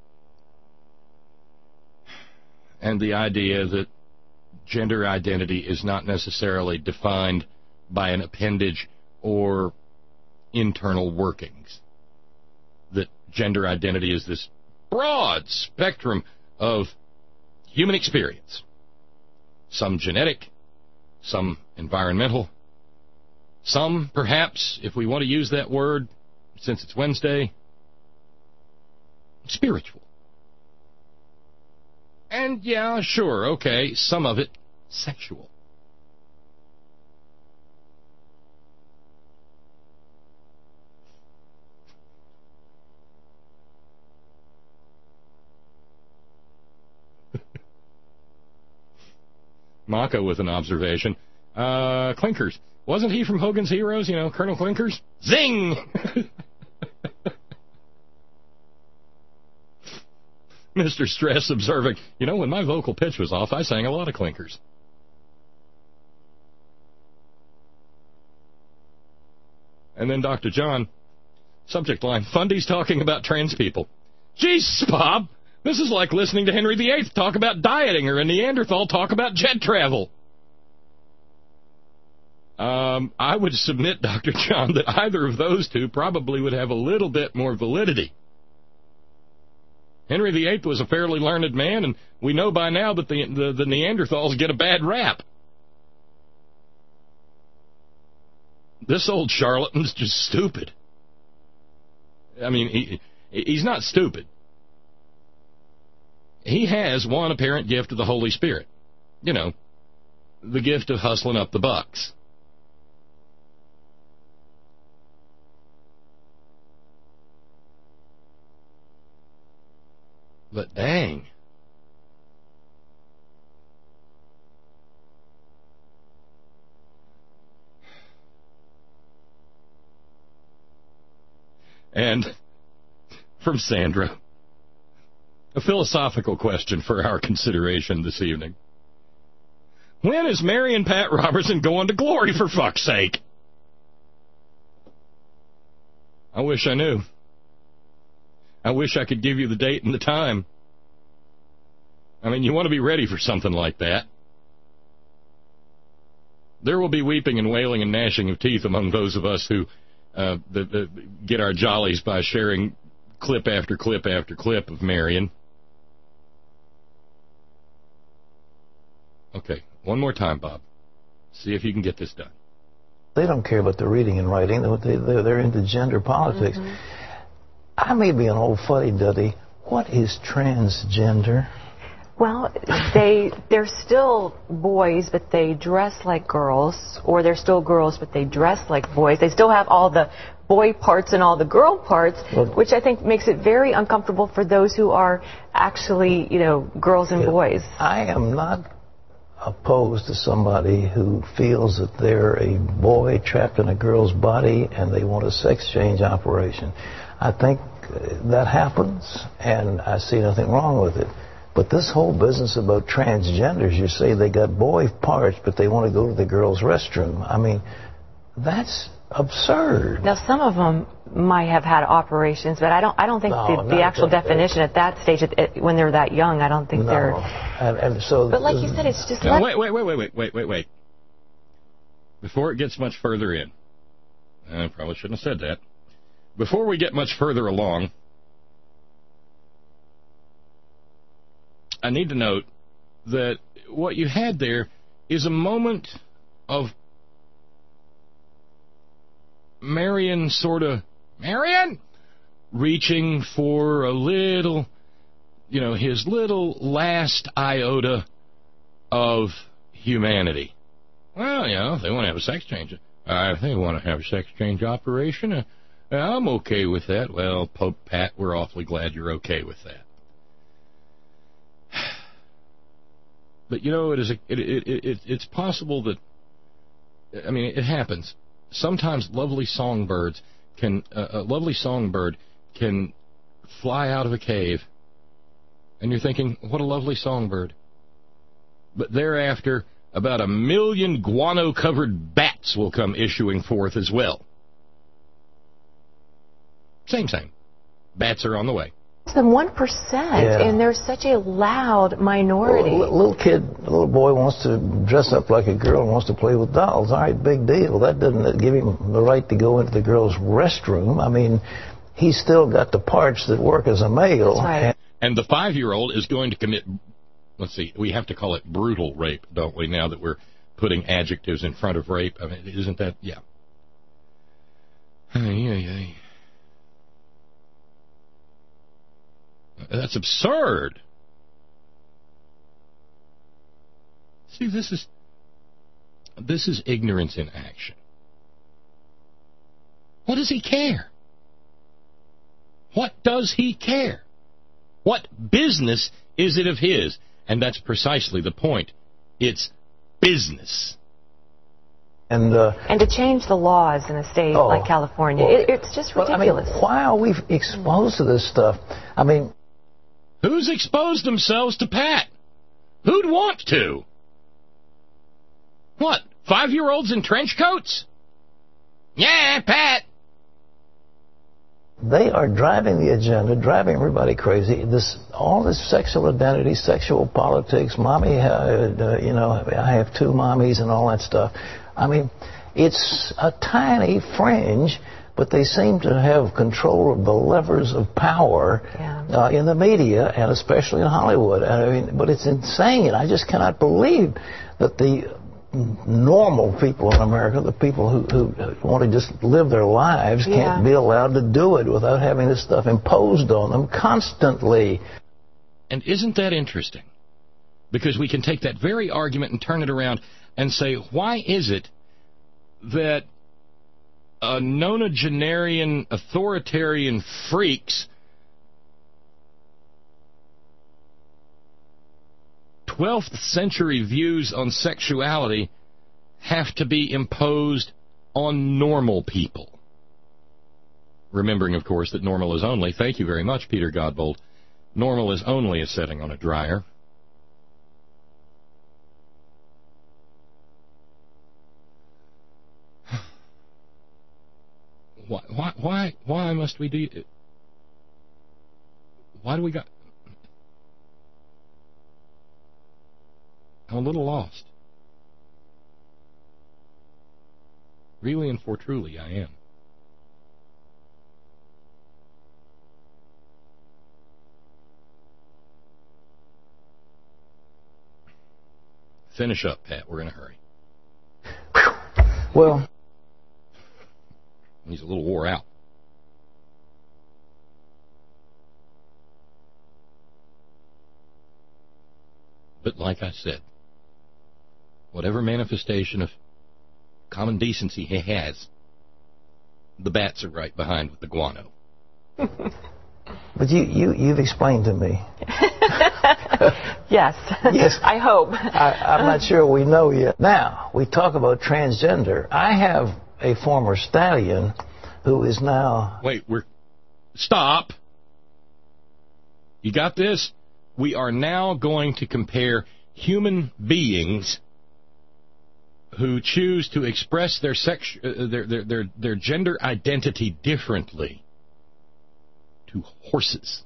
And the idea that gender identity is not necessarily defined by an appendage or internal workings. That gender identity is this broad spectrum of human experience. Some genetic, some environmental, some, perhaps, if we want to use that word, since it's Wednesday, spiritual. And, yeah, sure, okay, some of it sexual. Mako with an observation. Uh, Clinkers. Wasn't he from Hogan's Heroes, you know, Colonel Clinkers? Zing! Mister Stress observing, you know, when my vocal pitch was off, I sang a lot of Clinkers. And then Doctor John, subject line, Fundy's talking about trans people. Jeez, Bob, this is like listening to Henry the Eighth talk about dieting or a Neanderthal talk about jet travel. Um, I would submit, Doctor John, that either of those two probably would have a little bit more validity. Henry the Eighth was a fairly learned man, and we know by now that the, the, the Neanderthals get a bad rap. This old charlatan's just stupid. I mean, he, he's not stupid. He has one apparent gift of the Holy Spirit. You know, the gift of hustling up the bucks. But dang. And from Sandra, a philosophical question for our consideration this evening. When is Mary and Pat Robertson going to glory, for fuck's sake? I wish I knew. I wish I could give you the date and the time. I mean, you want to be ready for something like that. There will be weeping and wailing and gnashing of teeth among those of us who uh, the, the, get our jollies by sharing clip after clip after clip of Marion. Okay, one more time, Bob. See if you can get this done. They don't care about the reading and writing. They're into gender politics. Mm-hmm. I may be an old fuddy-duddy. What is transgender? Well, they, they're still boys, but they dress like girls, or they're still girls, but they dress like boys. They still have all the boy parts and all the girl parts, well, which I think makes it very uncomfortable for those who are actually, you know, girls and yeah, boys. I am not opposed to somebody who feels that they're a boy trapped in a girl's body and they want a sex change operation. I think that happens, and I see nothing wrong with it. But this whole business about transgenders, you say they got boy parts, but they want to go to the girl's restroom. I mean, that's absurd. Now, some of them might have had operations, but I don't. I don't think no, the, the actual that, definition at that stage, at, at, when they're that young, I don't think no. they're. And, and so. But like you said, it's just. No, wait, wait, wait, wait, wait, wait, wait, wait. Before it gets much further in, I probably shouldn't have said that. Before we get much further along, I need to note that what you had there is a moment of Marion sort of, Marion, reaching for a little, you know, his little last iota of humanity. Well, you know, if they want to have a sex change, Uh, if they want to have a sex change operation, uh, I'm okay with that. Well, Pope Pat, we're awfully glad you're okay with that. But, you know, it is a, it, it, it, it's possible that, I mean, it happens. Sometimes lovely songbirds can, uh, a lovely songbird can fly out of a cave, and you're thinking, what a lovely songbird. But thereafter, about a million guano-covered bats will come issuing forth as well. Same, same. Bats are on the way. Less than one percent, Yeah. and they're such a loud minority. Well, a little kid, a little boy wants to dress up like a girl and wants to play with dolls. All right, big deal. That doesn't give him the right to go into the girl's restroom. I mean, he's still got the parts that work as a male. That's right. And the five-year-old is going to commit, let's see, we have to call it brutal rape, don't we, now that we're putting adjectives in front of rape? I mean, isn't that, yeah. Ay, ay, ay. That's absurd. See, this is this is ignorance in action. What does he care? What does he care? What business is it of his? And that's precisely the point. It's business. And uh, And to change the laws in a state Oh, like California, well, it, it's just but, ridiculous. I mean, why are we exposed to this stuff? I mean, Who's exposed themselves to Pat? Who'd want to? What, five-year-olds in trench coats? Yeah, Pat. they are driving the agenda, driving everybody crazy. This, all this sexual identity, sexual politics, mommy, uh, uh, you know, I have two mommies and all that stuff. I mean, it's a tiny fringe, but they seem to have control of the levers of power Yeah. uh, in the media and especially in Hollywood. I mean, but it's insane. I just cannot believe that the normal people in America, the people who, who want to just live their lives, Yeah. can't be allowed to do it without having this stuff imposed on them constantly. And isn't that interesting? Because we can take that very argument and turn it around and say, why is it that uh, nonagenarian authoritarian freaks twelfth century views on sexuality have to be imposed on normal people? Remembering, of course, that normal is only, thank you very much, Peter Godbold, normal is only a setting on a dryer. Why, why, why, why must we do it? Why do we got... I'm a little lost. Really and for truly, I am. Finish up, Pat. We're in a hurry. Well, He's a little wore out. But like I said, whatever manifestation of common decency he has, the bats are right behind with the guano. but you, you, you've explained to me. Yes. Yes. I hope. I, I'm not sure we know yet. Now, we talk about transgender. I have a former stallion who is now... Wait, we're... Stop! You got this? We are now going to compare human beings who choose to express their sex, uh, their, their their their gender identity differently to horses.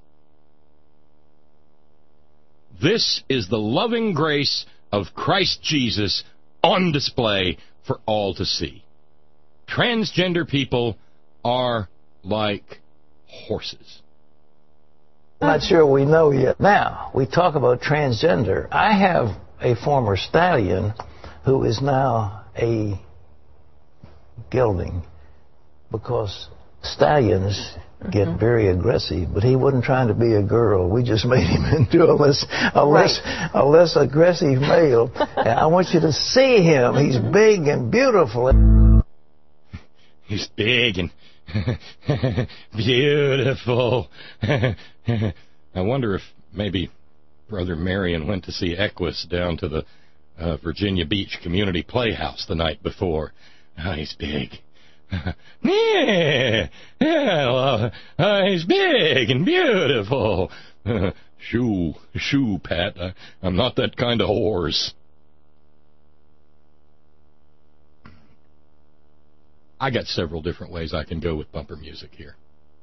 This is the loving grace of Christ Jesus on display for all to see. Transgender people are like horses. I'm not sure we know yet. Now, we talk about transgender. I have a former stallion who is now a gelding because stallions get mm-hmm. very aggressive, but he wasn't trying to be a girl. We just made him into a less, a less, right. a less aggressive male. And I want you to see him. He's big and beautiful. he's big and beautiful. I wonder if maybe Brother Marion went to see Equus down to the uh, Virginia Beach Community Playhouse the night before. Oh, he's big. yeah, yeah, uh, he's big and beautiful. shoo, shoo, Pat. I, I'm not that kind of horse. I got several different ways I can go with bumper music here.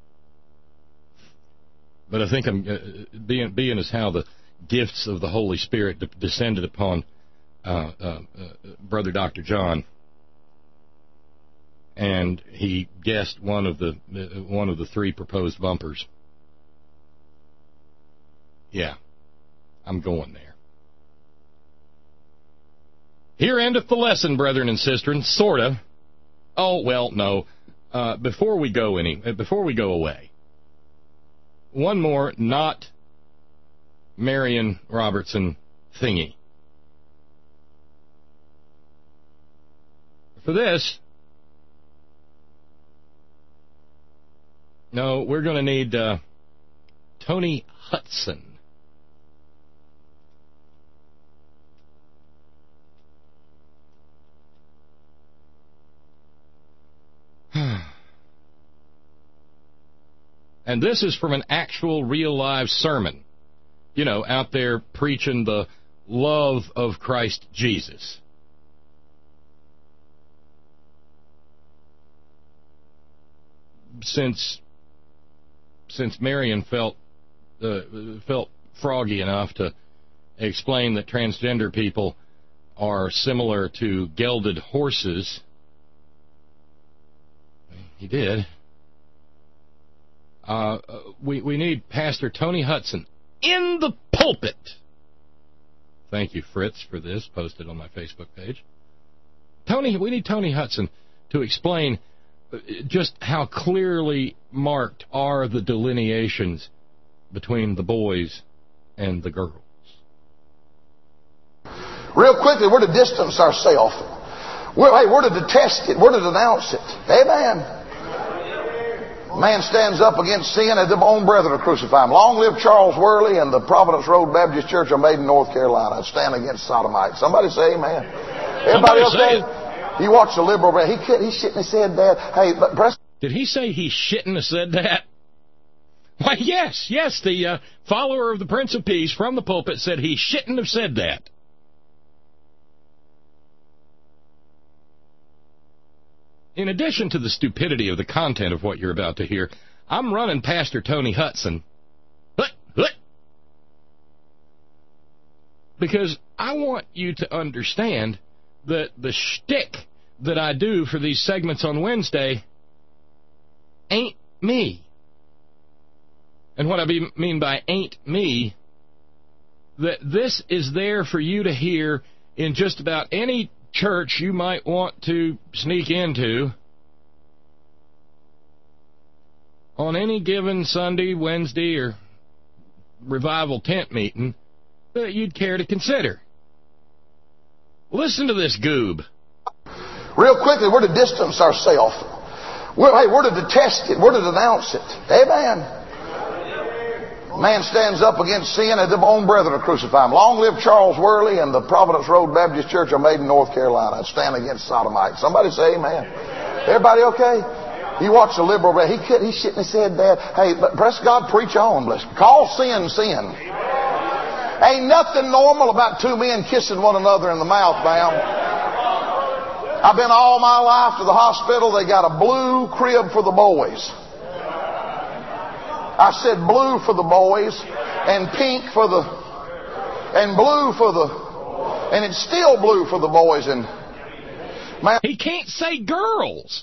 But I think I'm uh, being, being as how the gifts of the Holy Spirit de- descended upon uh, uh, uh, Brother Doctor John, and he guessed one of the uh, one of the three proposed bumpers. Yeah, I'm going there. Here endeth the lesson, brethren and sistren, sorta. Oh well, no. Uh, before we go any, before we go away, one more not Marion Robertson thingy. For this, no, we're going to need uh, Tony Hudson. And this is from an actual real live sermon, you know, out there preaching the love of Christ Jesus. Since since Marion felt uh, felt froggy enough to explain that transgender people are similar to gelded horses, he did. Uh, we we need Pastor Tony Hudson in the pulpit. Thank you, Fritz, for this, posted on my Facebook page. Tony, we need Tony Hudson to explain just how clearly marked are the delineations between the boys and the girls. Real quickly, we're to distance ourselves. We're, hey, we're to detest it. We're to denounce it. Amen. Man stands up against sin, and their own brethren are crucified. Long live Charles Worley and the Providence Road Baptist Church of Maiden, North Carolina. Stand against sodomites. Somebody say amen. Everybody else say it. You watch the liberal, he could, he shouldn't have said that. Hey, but Preston. Did he say he shouldn't have said that? Why, yes, yes, the uh, follower of the Prince of Peace from the pulpit said he shouldn't have said that. In addition to the stupidity of the content of what you're about to hear, I'm running Pastor Tony Hudson. But, but, because I want you to understand that the shtick that I do for these segments on Wednesday ain't me. And what I be, mean by ain't me, that this is there for you to hear in just about any church you might want to sneak into on any given Sunday, Wednesday, or revival tent meeting that you'd care to consider. Listen to this goob. Real quickly, we're to distance ourselves. We're, hey, we're to detest it. We're to denounce it. Amen. Man stands up against sin, and their own brethren are crucified. Long live Charles Worley and the Providence Road Baptist Church of Maiden, North Carolina. Stand against sodomites. Somebody say amen. Everybody okay? You watch the liberal, he could, he shouldn't have said that. Hey, but bless God, preach on. Bless. Call sin, sin. Ain't nothing normal about two men kissing one another in the mouth, ma'am. I've been all my life to the hospital. They got a blue crib for the boys. I said blue for the boys, and pink for the, and blue for the, and it's still blue for the boys. And man, he can't say girls.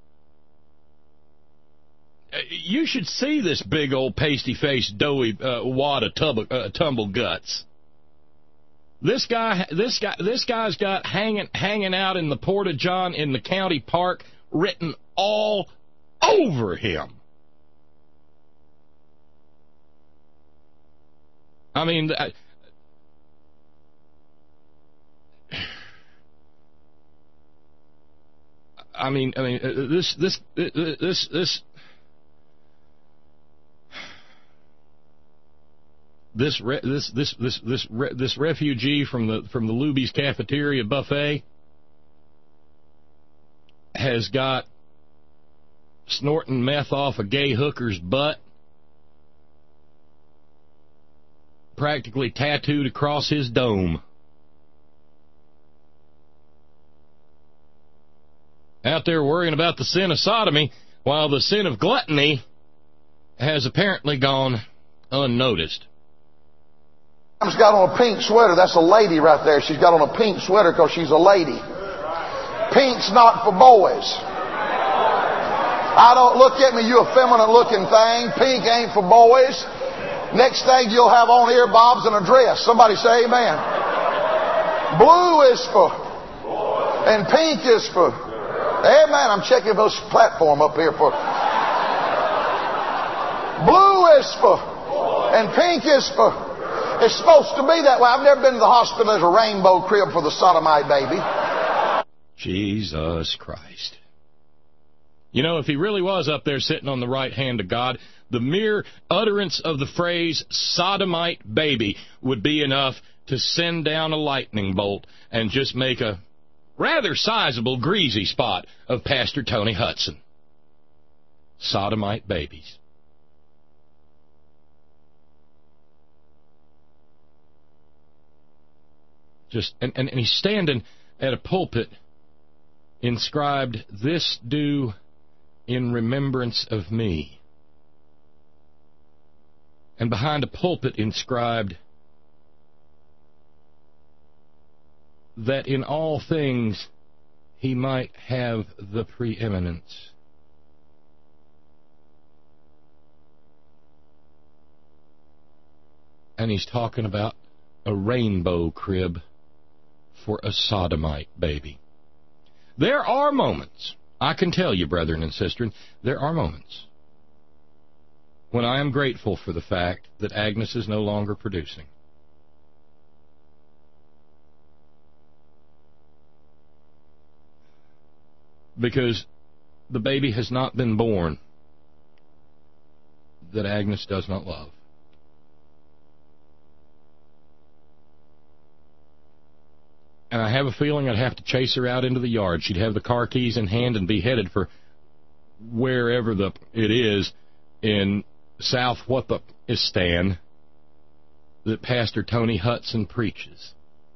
You should see this big old pasty-faced, doughy uh, wad of tub- uh, tumble guts. This guy, this guy, this guy's got hanging hanging out in the Porta-John in the county park, written all over him. I mean, I, I mean, I mean, uh, this, this, this, this, this, re, this, this, this, this, re, this refugee from the from the Luby's cafeteria buffet has got snorting meth off a gay hooker's butt practically tattooed across his dome. Out there worrying about the sin of sodomy, while the sin of gluttony has apparently gone unnoticed. She's got on a pink sweater. That's a lady right there. She's got on a pink sweater because she's a lady. Pink's not for boys. I don't look at me, you effeminate looking thing. Pink ain't for boys. Next thing you'll have on earbobs and a dress. Somebody say amen. Blue is for, and pink is for. Amen. I'm checking this platform up here for. Blue is for, and pink is for. It's supposed to be that way. I've never been to the hospital. There's a rainbow crib for the sodomite baby. Jesus Christ. You know, if he really was up there sitting on the right hand of God, the mere utterance of the phrase sodomite baby would be enough to send down a lightning bolt and just make a rather sizable greasy spot of Pastor Tony Hudson. Sodomite babies. Just and, and, and he's standing at a pulpit inscribed, "This do in remembrance of me." And behind a pulpit inscribed, "That in all things he might have the preeminence." And he's talking about a rainbow crib for a sodomite baby. There are moments, I can tell you, brethren and sisters, there are moments when I am grateful for the fact that Agnes is no longer producing. Because the baby has not been born that Agnes does not love. And I have a feeling I'd have to chase her out into the yard. She'd have the car keys in hand and be headed for wherever the it is in South Whatistan that Pastor Tony Hudson preaches.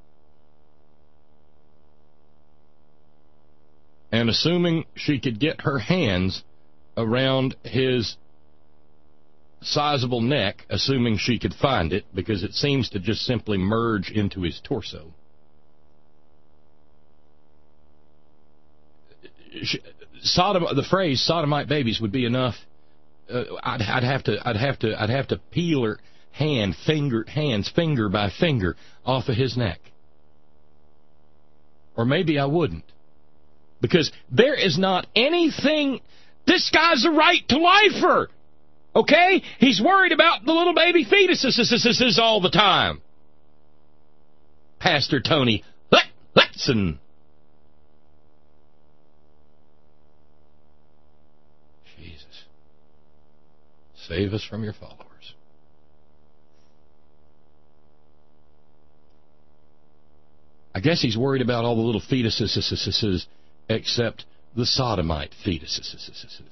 And assuming she could get her hands around his sizable neck, assuming she could find it, because it seems to just simply merge into his torso. Sodom, the phrase "sodomite babies" would be enough. Uh, I'd, I'd have to, I'd have to, I'd have to peel her hand, finger, hands, finger by finger, off of his neck. Or maybe I wouldn't, because there is not anything. This guy's a right to lifer. Okay, he's worried about the little baby fetuses all the time. Pastor Tony Hudson. Save us from your followers. I guess he's worried about all the little fetuses except the sodomite fetuses.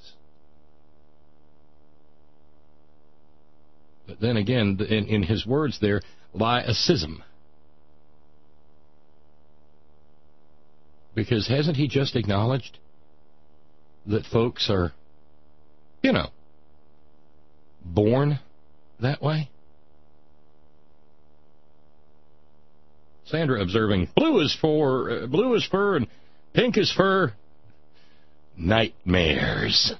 But then again, in, in his words there lie a schism. Because hasn't he just acknowledged that folks are, you know, born that way? Sandra observing, blue is for uh, blue is fur and pink is fur. Nightmares.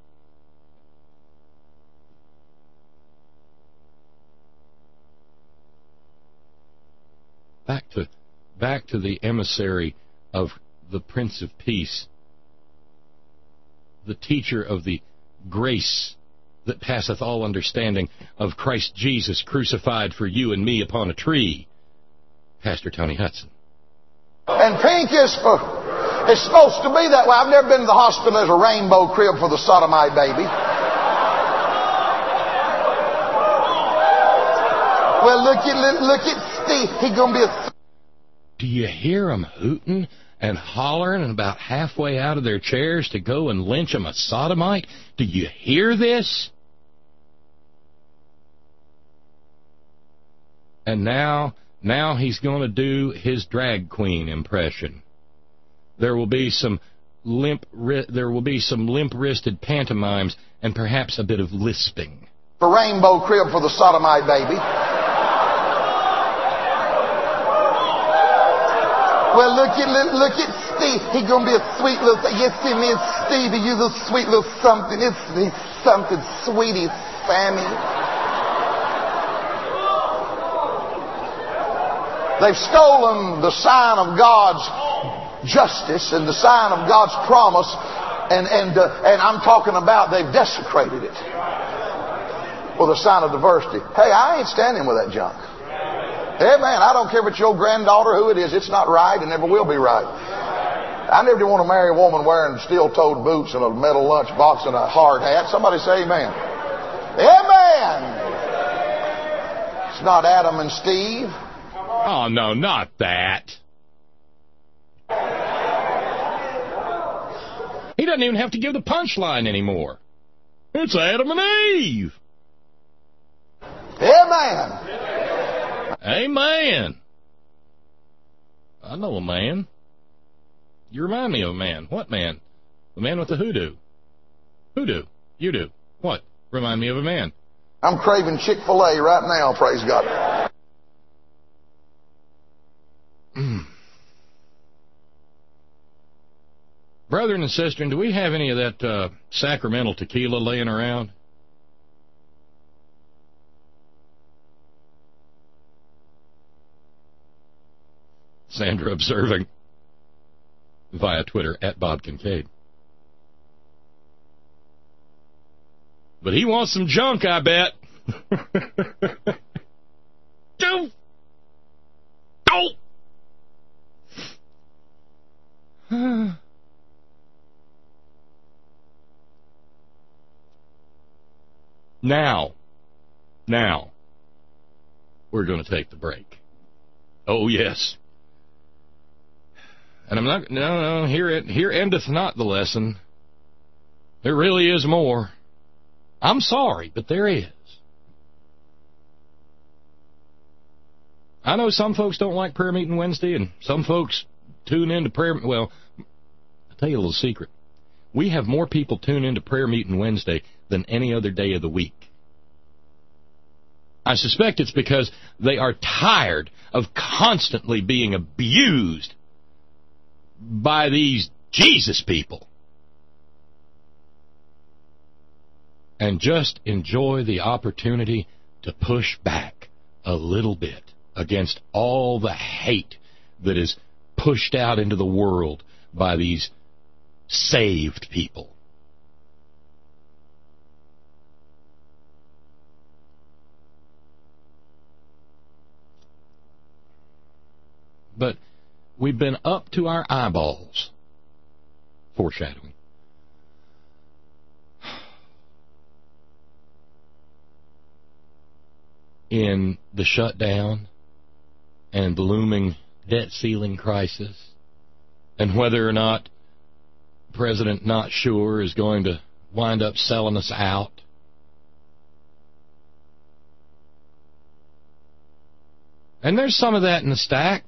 Back to back to the emissary of the Prince of Peace, the teacher of the grace that passeth all understanding of Christ Jesus crucified for you and me upon a tree, Pastor Tony Hudson. And pink is for, It's supposed to be that way. I've never been to the hospital as a rainbow crib for the sodomite baby. Well, look at look at Steve. He's gonna be a. Do you hear them hooting and hollering and about halfway out of their chairs to go and lynch him a sodomite? Do you hear this? And now, now he's going to do his drag queen impression. There will be some limp, there will be some limp-wristed pantomimes and perhaps a bit of lisping. A rainbow crib for the sodomite baby. Well, look at look at Steve. He's gonna be a sweet little. Yes, he is Stevie. You're the sweet little something. It's, it's something, sweetie, Sammy. They've stolen the sign of God's justice and the sign of God's promise, and and uh, and I'm talking about they've desecrated it for the sign of diversity. Hey, I ain't standing with that junk. Amen. I don't care if it's your granddaughter, who it is. It's not right and never will be right. I never did want to marry a woman wearing steel-toed boots and a metal lunchbox and a hard hat. Somebody say amen. Amen. It's not Adam and Steve. Oh, no, not that. He doesn't even have to give the punchline anymore. It's Adam and Eve. Amen. Amen. I know a man. You remind me of a man. What man? The man with the hoodoo. Hoodoo. You do. What? Remind me of a man. I'm craving Chick-fil-A right now, praise God. Brethren and sisters, do we have any of that uh, sacramental tequila laying around? Sandra observing via Twitter at Bob Kincaid. But he wants some junk, I bet. Go! Go! Now, now, we're going to take the break. Oh, yes. And I'm not, no, no, here, it, here endeth not the lesson. There really is more. I'm sorry, but there is. I know some folks don't like prayer meeting Wednesday, and some folks tune into prayer. Well, I'll tell you a little secret. We have more people tune into prayer meeting Wednesday than any other day of the week. I suspect it's because they are tired of constantly being abused by these Jesus people, and just enjoy the opportunity to push back a little bit against all the hate that is pushed out into the world by these saved people. But we've been up to our eyeballs, foreshadowing, in the shutdown and the looming debt ceiling crisis, and whether or not President Not Sure is going to wind up selling us out. And there's some of that in the stack.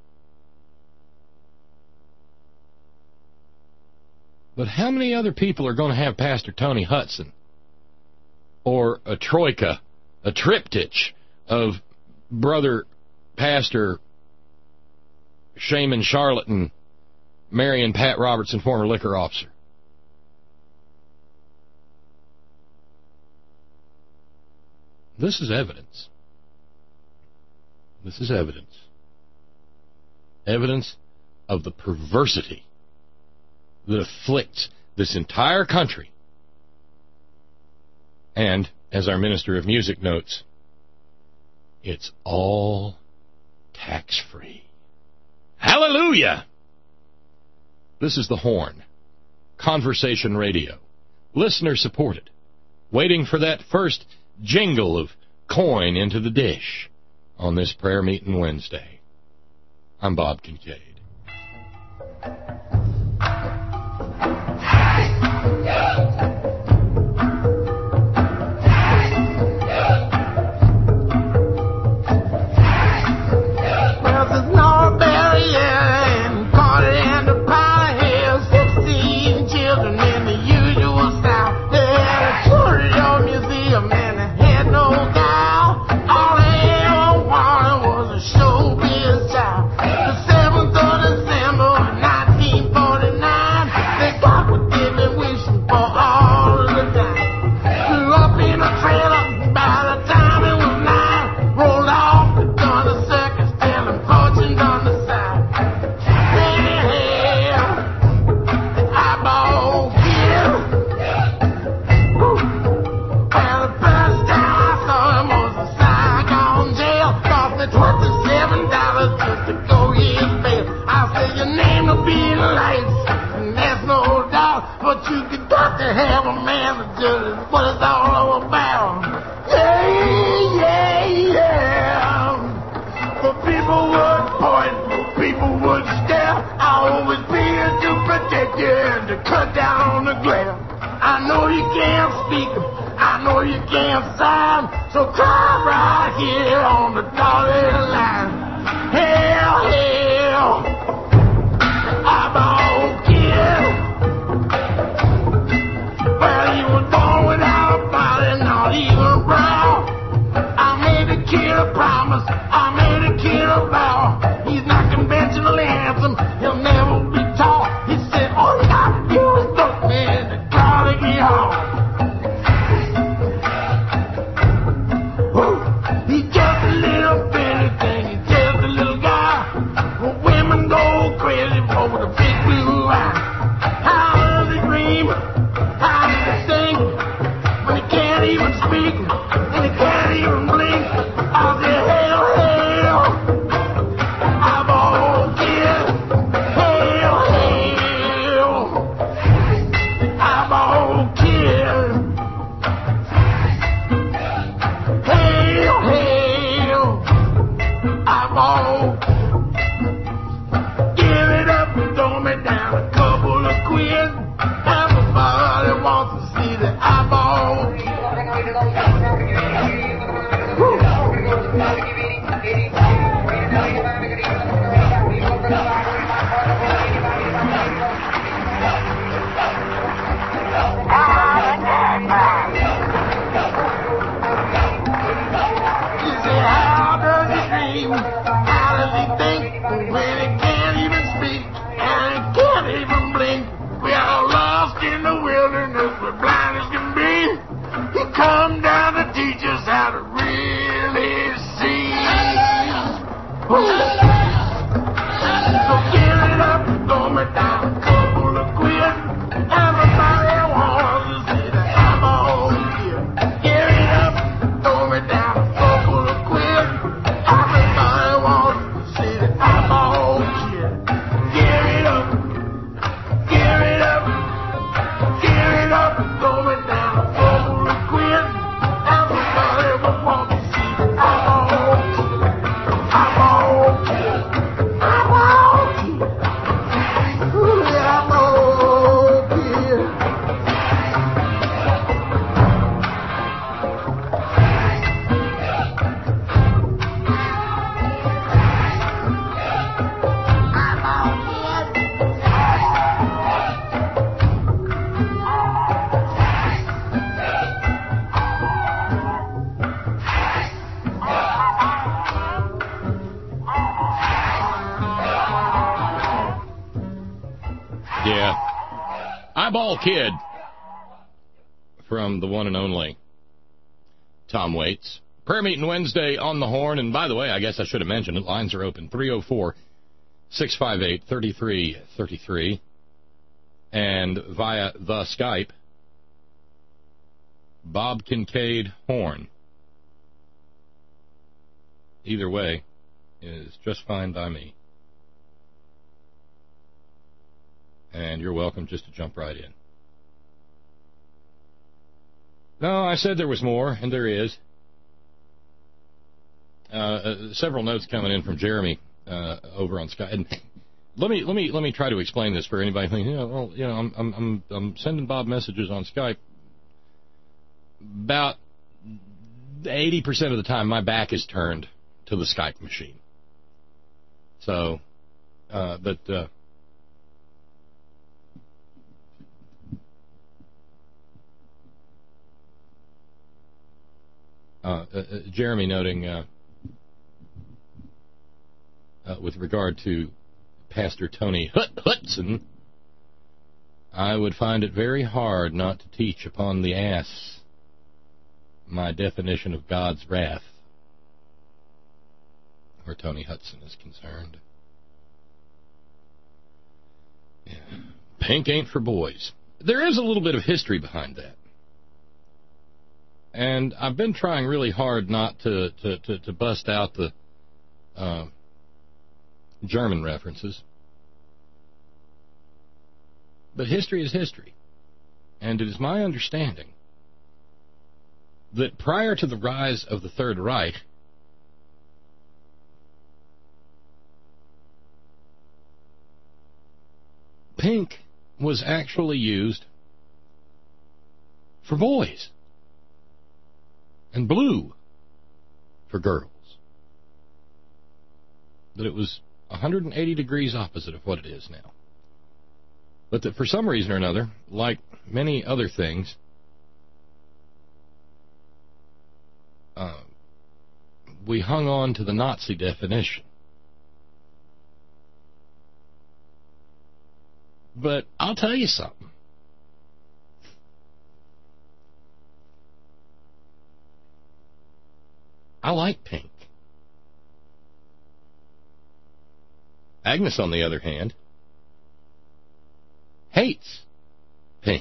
But how many other people are going to have Pastor Tony Hudson or a troika, a triptych of brother Pastor Shaman Charlatan, Marion Pat Robertson, former liquor officer? This is evidence. This is evidence. Evidence of the perversity that afflicts this entire country. And, as our Minister of Music notes, it's all tax-free. Hallelujah! This is the Horn. Conversation radio. Listener supported. Waiting for that first jingle of coin into the dish on this prayer meeting Wednesday. I'm Bob Kincaid. Eyeball Kid from the one and only Tom Waits. Prayer meeting Wednesday on the Horn. And by the way, I guess I should have mentioned it. Lines are open. three oh four, six five eight, three three three three. And via the Skype, Bob Kincaid Horn. Either way is just fine by me. And you're welcome just to jump right in. No, I said there was more, and there is. Uh, uh, several notes coming in from Jeremy uh, over on Skype. And let me let me let me try to explain this for anybody thinking, you know, well, you know, I'm I'm I'm sending Bob messages on Skype. About eighty percent of the time, my back is turned to the Skype machine. So, uh, but. Uh, Uh, uh, Jeremy noting, uh, uh, with regard to Pastor Tony Hutson, I would find it very hard not to teach upon the ass my definition of God's wrath, where Tony Hudson is concerned. Yeah. Pink ain't for boys. There is a little bit of history behind that. And I've been trying really hard not to, to, to, to bust out the uh, German references. But history is history. And it is my understanding that prior to the rise of the Third Reich, pink was actually used for boys. And blue for girls. That it was one hundred eighty degrees opposite of what it is now. But that for some reason or another, like many other things, uh, we hung on to the Nazi definition. But I'll tell you something. I like pink. Agnes, on the other hand, hates pink.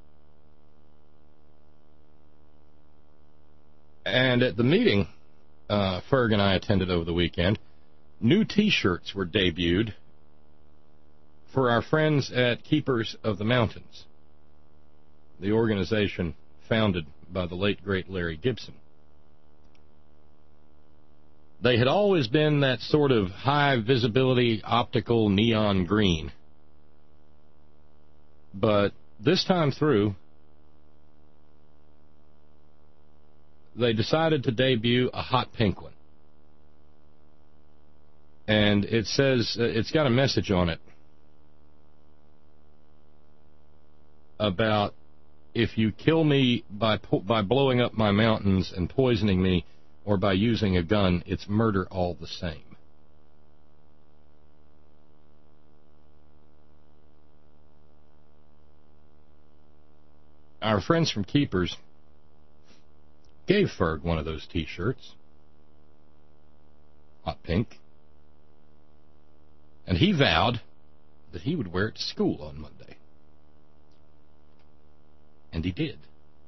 And at the meeting uh, Ferg and I attended over the weekend, new T-shirts were debuted for our friends at Keepers of the Mountains, the organization founded by the late, great Larry Gibson. They had always been that sort of high-visibility, optical neon green. But this time through, they decided to debut a hot pink one. And it says, uh, it's got a message on it about, if you kill me by po- by blowing up my mountains and poisoning me, or by using a gun, it's murder all the same. Our friends from Keepers gave Ferg one of those T-shirts, hot pink, and he vowed that he would wear it to school on Monday. And he did.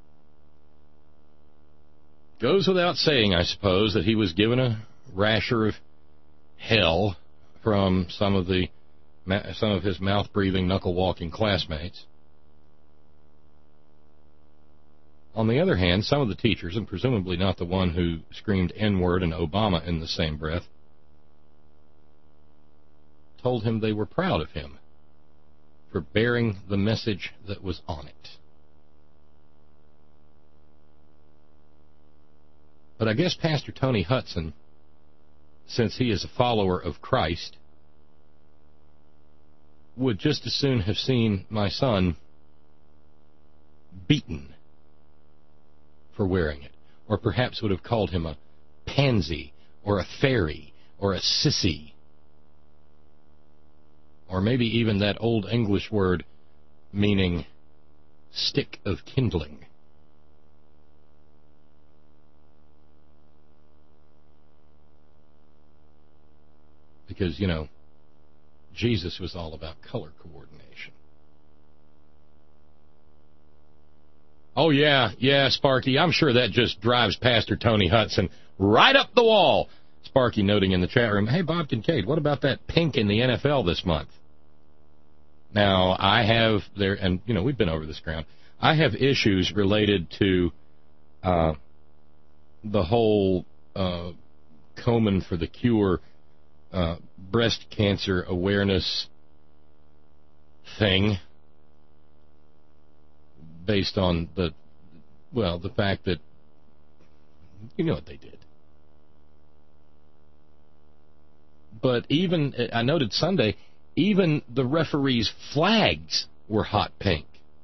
Goes without saying, I suppose, that he was given a rasher of hell from some of the some of his mouth-breathing, knuckle-walking classmates. On the other hand, some of the teachers, and presumably not the one who screamed N-word and Obama in the same breath, told him they were proud of him for bearing the message that was on it. But I guess Pastor Tony Hudson, since he is a follower of Christ, would just as soon have seen my son beaten for wearing it, or perhaps would have called him a pansy, or a fairy, or a sissy, or maybe even that old English word meaning stick of kindling. Because, you know, Jesus was all about color coordination. Oh, yeah, yeah, Sparky, I'm sure that just drives Pastor Tony Hudson right up the wall. Sparky noting in the chat room, hey, Bob Kincaid, what about that pink in the N F L this month? Now, I have there, and, you know, we've been over this ground. I have issues related to uh, the whole uh, Komen for the Cure uh, breast cancer awareness thing based on the, well, the fact that, you know what they did. But even, I noted Sunday, even the referees' flags were hot pink.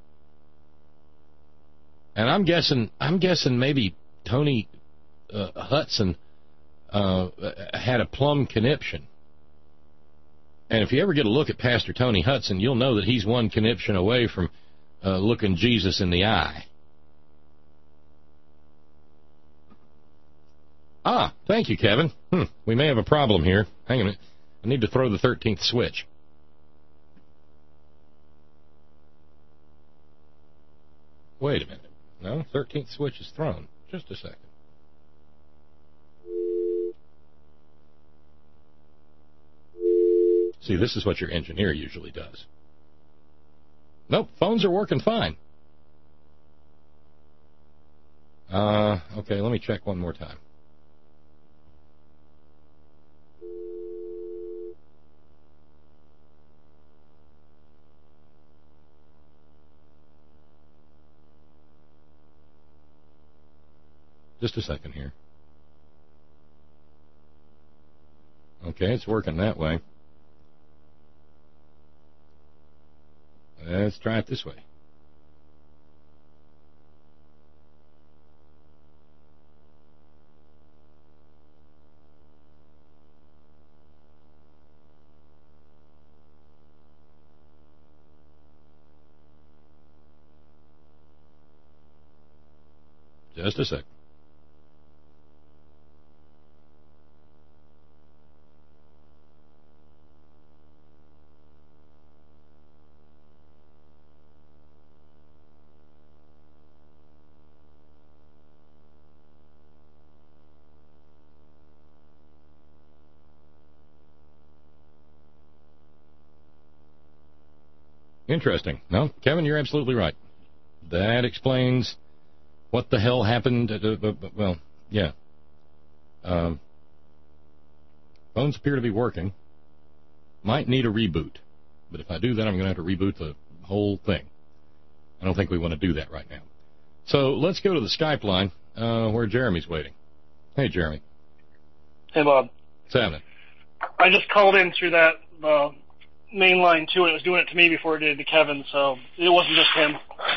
And I'm guessing, I'm guessing maybe Tony uh, Hudson uh, had a plum conniption. And if you ever get a look at Pastor Tony Hudson, you'll know that he's one conniption away from uh, looking Jesus in the eye. Ah, thank you, Kevin. Hmm, we may have a problem here. Hang on a minute. I need to throw the thirteenth switch. Wait a minute. No, thirteenth switch is thrown. Just a second. See, this is what your engineer usually does. Nope, phones are working fine. Uh, okay, let me check one more time. Just a second here. Okay, it's working that way. Let's try it this way. Just a sec. Interesting. No, Kevin, you're absolutely right. That explains what the hell happened. Uh, well, yeah. Um, phones appear to be working. Might need a reboot. But if I do that, I'm going to have to reboot the whole thing. I don't think we want to do that right now. So let's go to the Skype line uh, where Jeremy's waiting. Hey, Jeremy. Hey, Bob. What's happening? I just called in through that uh, main line, too, and it was doing it to me before it did to Kevin, so it wasn't just him.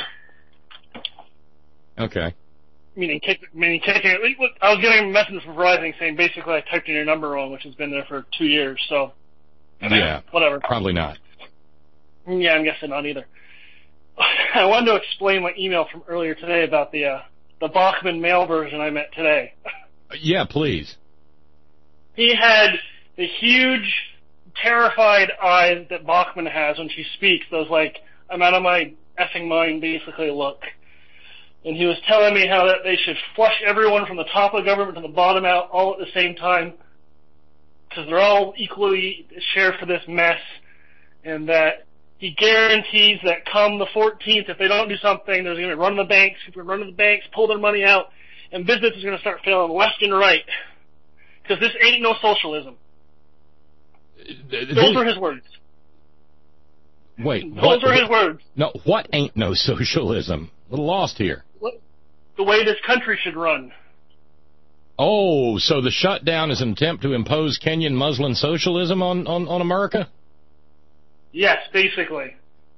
Okay. Meaning, kick, meaning kicking it. I was getting a message from Verizon saying basically I typed in your number wrong, which has been there for two years, so. Yeah. Whatever. Probably not. Yeah, I'm guessing not either. I wanted to explain my email from earlier today about the uh, the Bachman male version I met today. Yeah, please. He had the huge, terrified eyes that Bachman has when she speaks, those, like, I'm out of my effing mind, basically, look. And he was telling me how that they should flush everyone from the top of the government to the bottom out all at the same time, because they're all equally shared for this mess, and that he guarantees that come the fourteenth, if they don't do something, there's going to run the banks, people are going to run the banks, pull their money out, and business is going to start failing left and right. Because this ain't no socialism. Those are his words. Wait, Those what, are his words. No, what ain't no socialism? A little lost here. The way this country should run. Oh, so the shutdown is an attempt to impose Kenyan Muslim socialism on, on, on America? Yes, basically.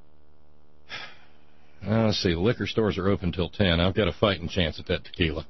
Uh, let's see, liquor stores are open till ten. I've got a fighting chance at that tequila.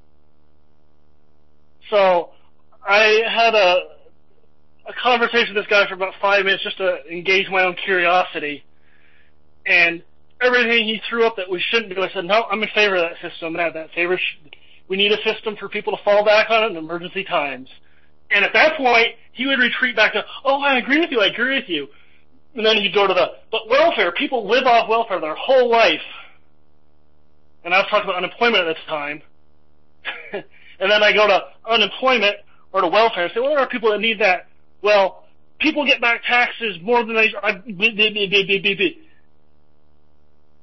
So, I had a a conversation with this guy for about five minutes just to engage my own curiosity. And everything he threw up that we shouldn't do, I said, no, I'm in favor of that system. That, that favor, we need a system for people to fall back on in emergency times. And at that point, he would retreat back to, oh, I agree with you, I agree with you. And then he'd go to the, but welfare, people live off welfare their whole life. And I was talking about unemployment at the time. And then I go to unemployment or to welfare and say, well, there are people that need that. Well, people get back taxes more than they, I,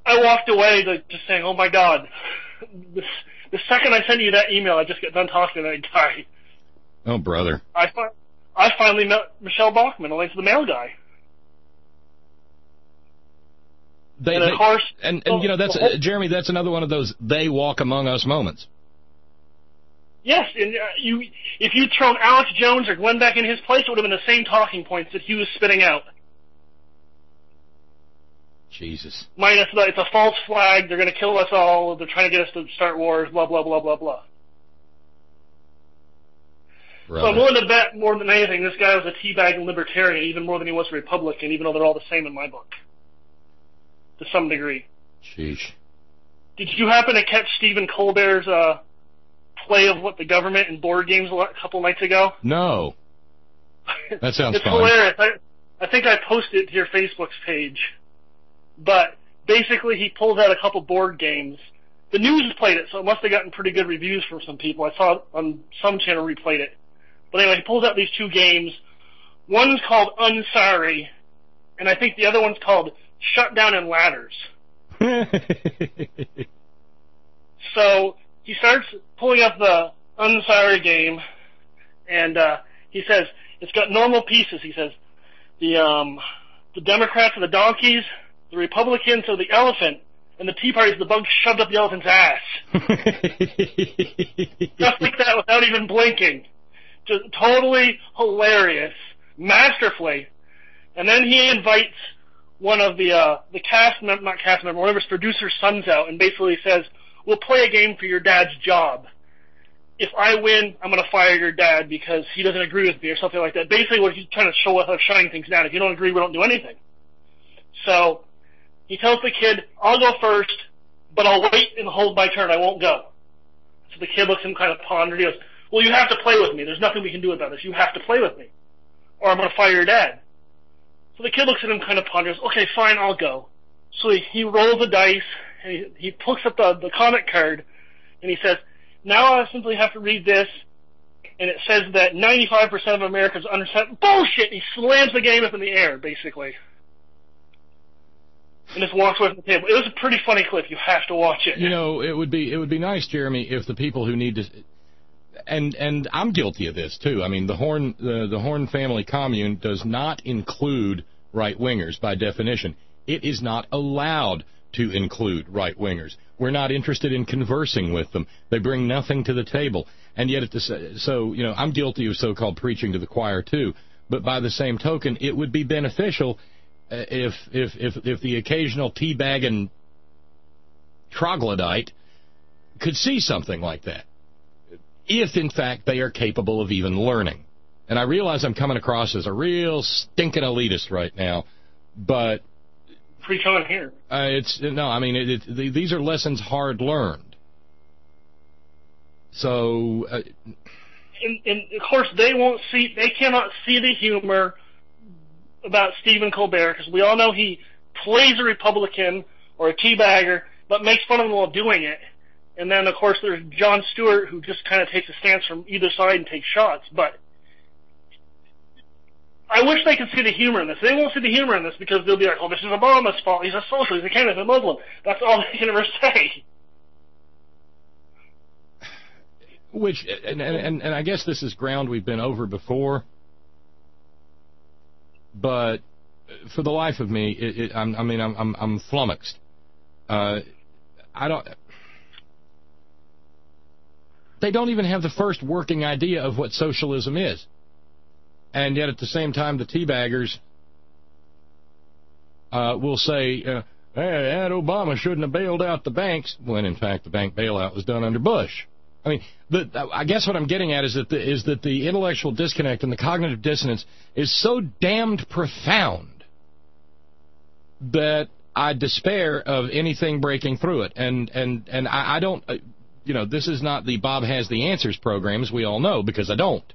I walked away to, just saying, oh my God, the, the second I send you that email, I just get done talking to that guy. Oh, brother. I, fi- I finally met Michelle Bachmann, Elaine to the Mail guy. They, and, they, of course, and, and you know, that's uh, Jeremy, that's another one of those they walk among us moments. Yes, and uh, you, if you'd thrown Alex Jones or Glenn Beck in his place, it would have been the same talking points that he was spitting out. Jesus. Minus the, it's a false flag, they're going to kill us all, they're trying to get us to start wars, blah, blah, blah, blah, blah. Brother. So I'm willing to bet more than anything this guy was a teabagging libertarian, even more than he was a Republican, even though they're all the same in my book. To some degree. Sheesh. Did you happen to catch Stephen Colbert's uh, play of what the government and board games a couple nights ago? No. That sounds it's fun. hilarious. I, I think I posted it to your Facebook's page. But basically he pulls out a couple board games. The news played it, so it must have gotten pretty good reviews from some people. I saw it on some channel replayed it. But anyway, he pulls out these two games. One's called Unsorry, and I think the other one's called Shut Down and Ladders. So he starts pulling up the Unsorry game, and uh, he says, it's got normal pieces. He says, the um, the Democrats are the donkeys, the Republicans are the elephant, and the Tea Party is the bug shoved up the elephant's ass. Just like that without even blinking. Just totally hilarious, masterfully. And then he invites one of the uh, the cast member, not cast member, one of his producer's sons out, and basically says, "We'll play a game for your dad's job. If I win, I'm going to fire your dad because he doesn't agree with me," or something like that. Basically, what he's trying to show us of shutting things down. If you don't agree, we don't do anything. So he tells the kid, "I'll go first, but I'll wait and hold my turn. I won't go." So the kid looks at him kind of pondered. He goes, "Well, you have to play with me. There's nothing we can do about this. You have to play with me, or I'm going to fire your dad." So the kid looks at him kind of ponders. "Okay, fine, I'll go." So he, he rolls the dice, and he, he picks up the, the comic card, and he says, "Now I simply have to read this," and it says that ninety-five percent of Americans understand. Bullshit! He slams the game up in the air, basically. And just walks away from the table. It was a pretty funny clip. You have to watch it. You know, it would be it would be nice, Jeremy, if the people who need to, and and I'm guilty of this too. I mean, the Horn the the Horn family commune does not include right wingers by definition. It is not allowed to include right wingers. We're not interested in conversing with them. They bring nothing to the table. And yet, at the so you know, I'm guilty of so-called preaching to the choir too. But by the same token, it would be beneficial. Uh, if if if if the occasional teabagging troglodyte could see something like that, if in fact they are capable of even learning. And I realize I'm coming across as a real stinking elitist right now, but preach on here. Uh, it's no, I mean it, it, the, these are lessons hard learned. So, uh, and, and of course they won't see, they cannot see the humor about Stephen Colbert, because we all know he plays a Republican or a teabagger, but makes fun of them while doing it. And then, of course, there's Jon Stewart, who just kind of takes a stance from either side and takes shots. But I wish they could see the humor in this. They won't see the humor in this because they'll be like, "Oh, this is Obama's fault. He's a socialist. He can't have a Muslim." That's all they can ever say. Which, and, and, and I guess this is ground we've been over before. But for the life of me, it, it, I'm, I mean, I'm, I'm, I'm flummoxed. Uh, I don't. They don't even have the first working idea of what socialism is, and yet at the same time, the teabaggers uh, will say, uh, "Hey, Aunt Obama shouldn't have bailed out the banks," when in fact the bank bailout was done under Bush. I mean, the, I guess what I'm getting at is that the, is that the intellectual disconnect and the cognitive dissonance is so damned profound that I despair of anything breaking through it. And and and I, I don't, uh, you know, this is not the Bob Has the Answers program, as we all know, because I don't.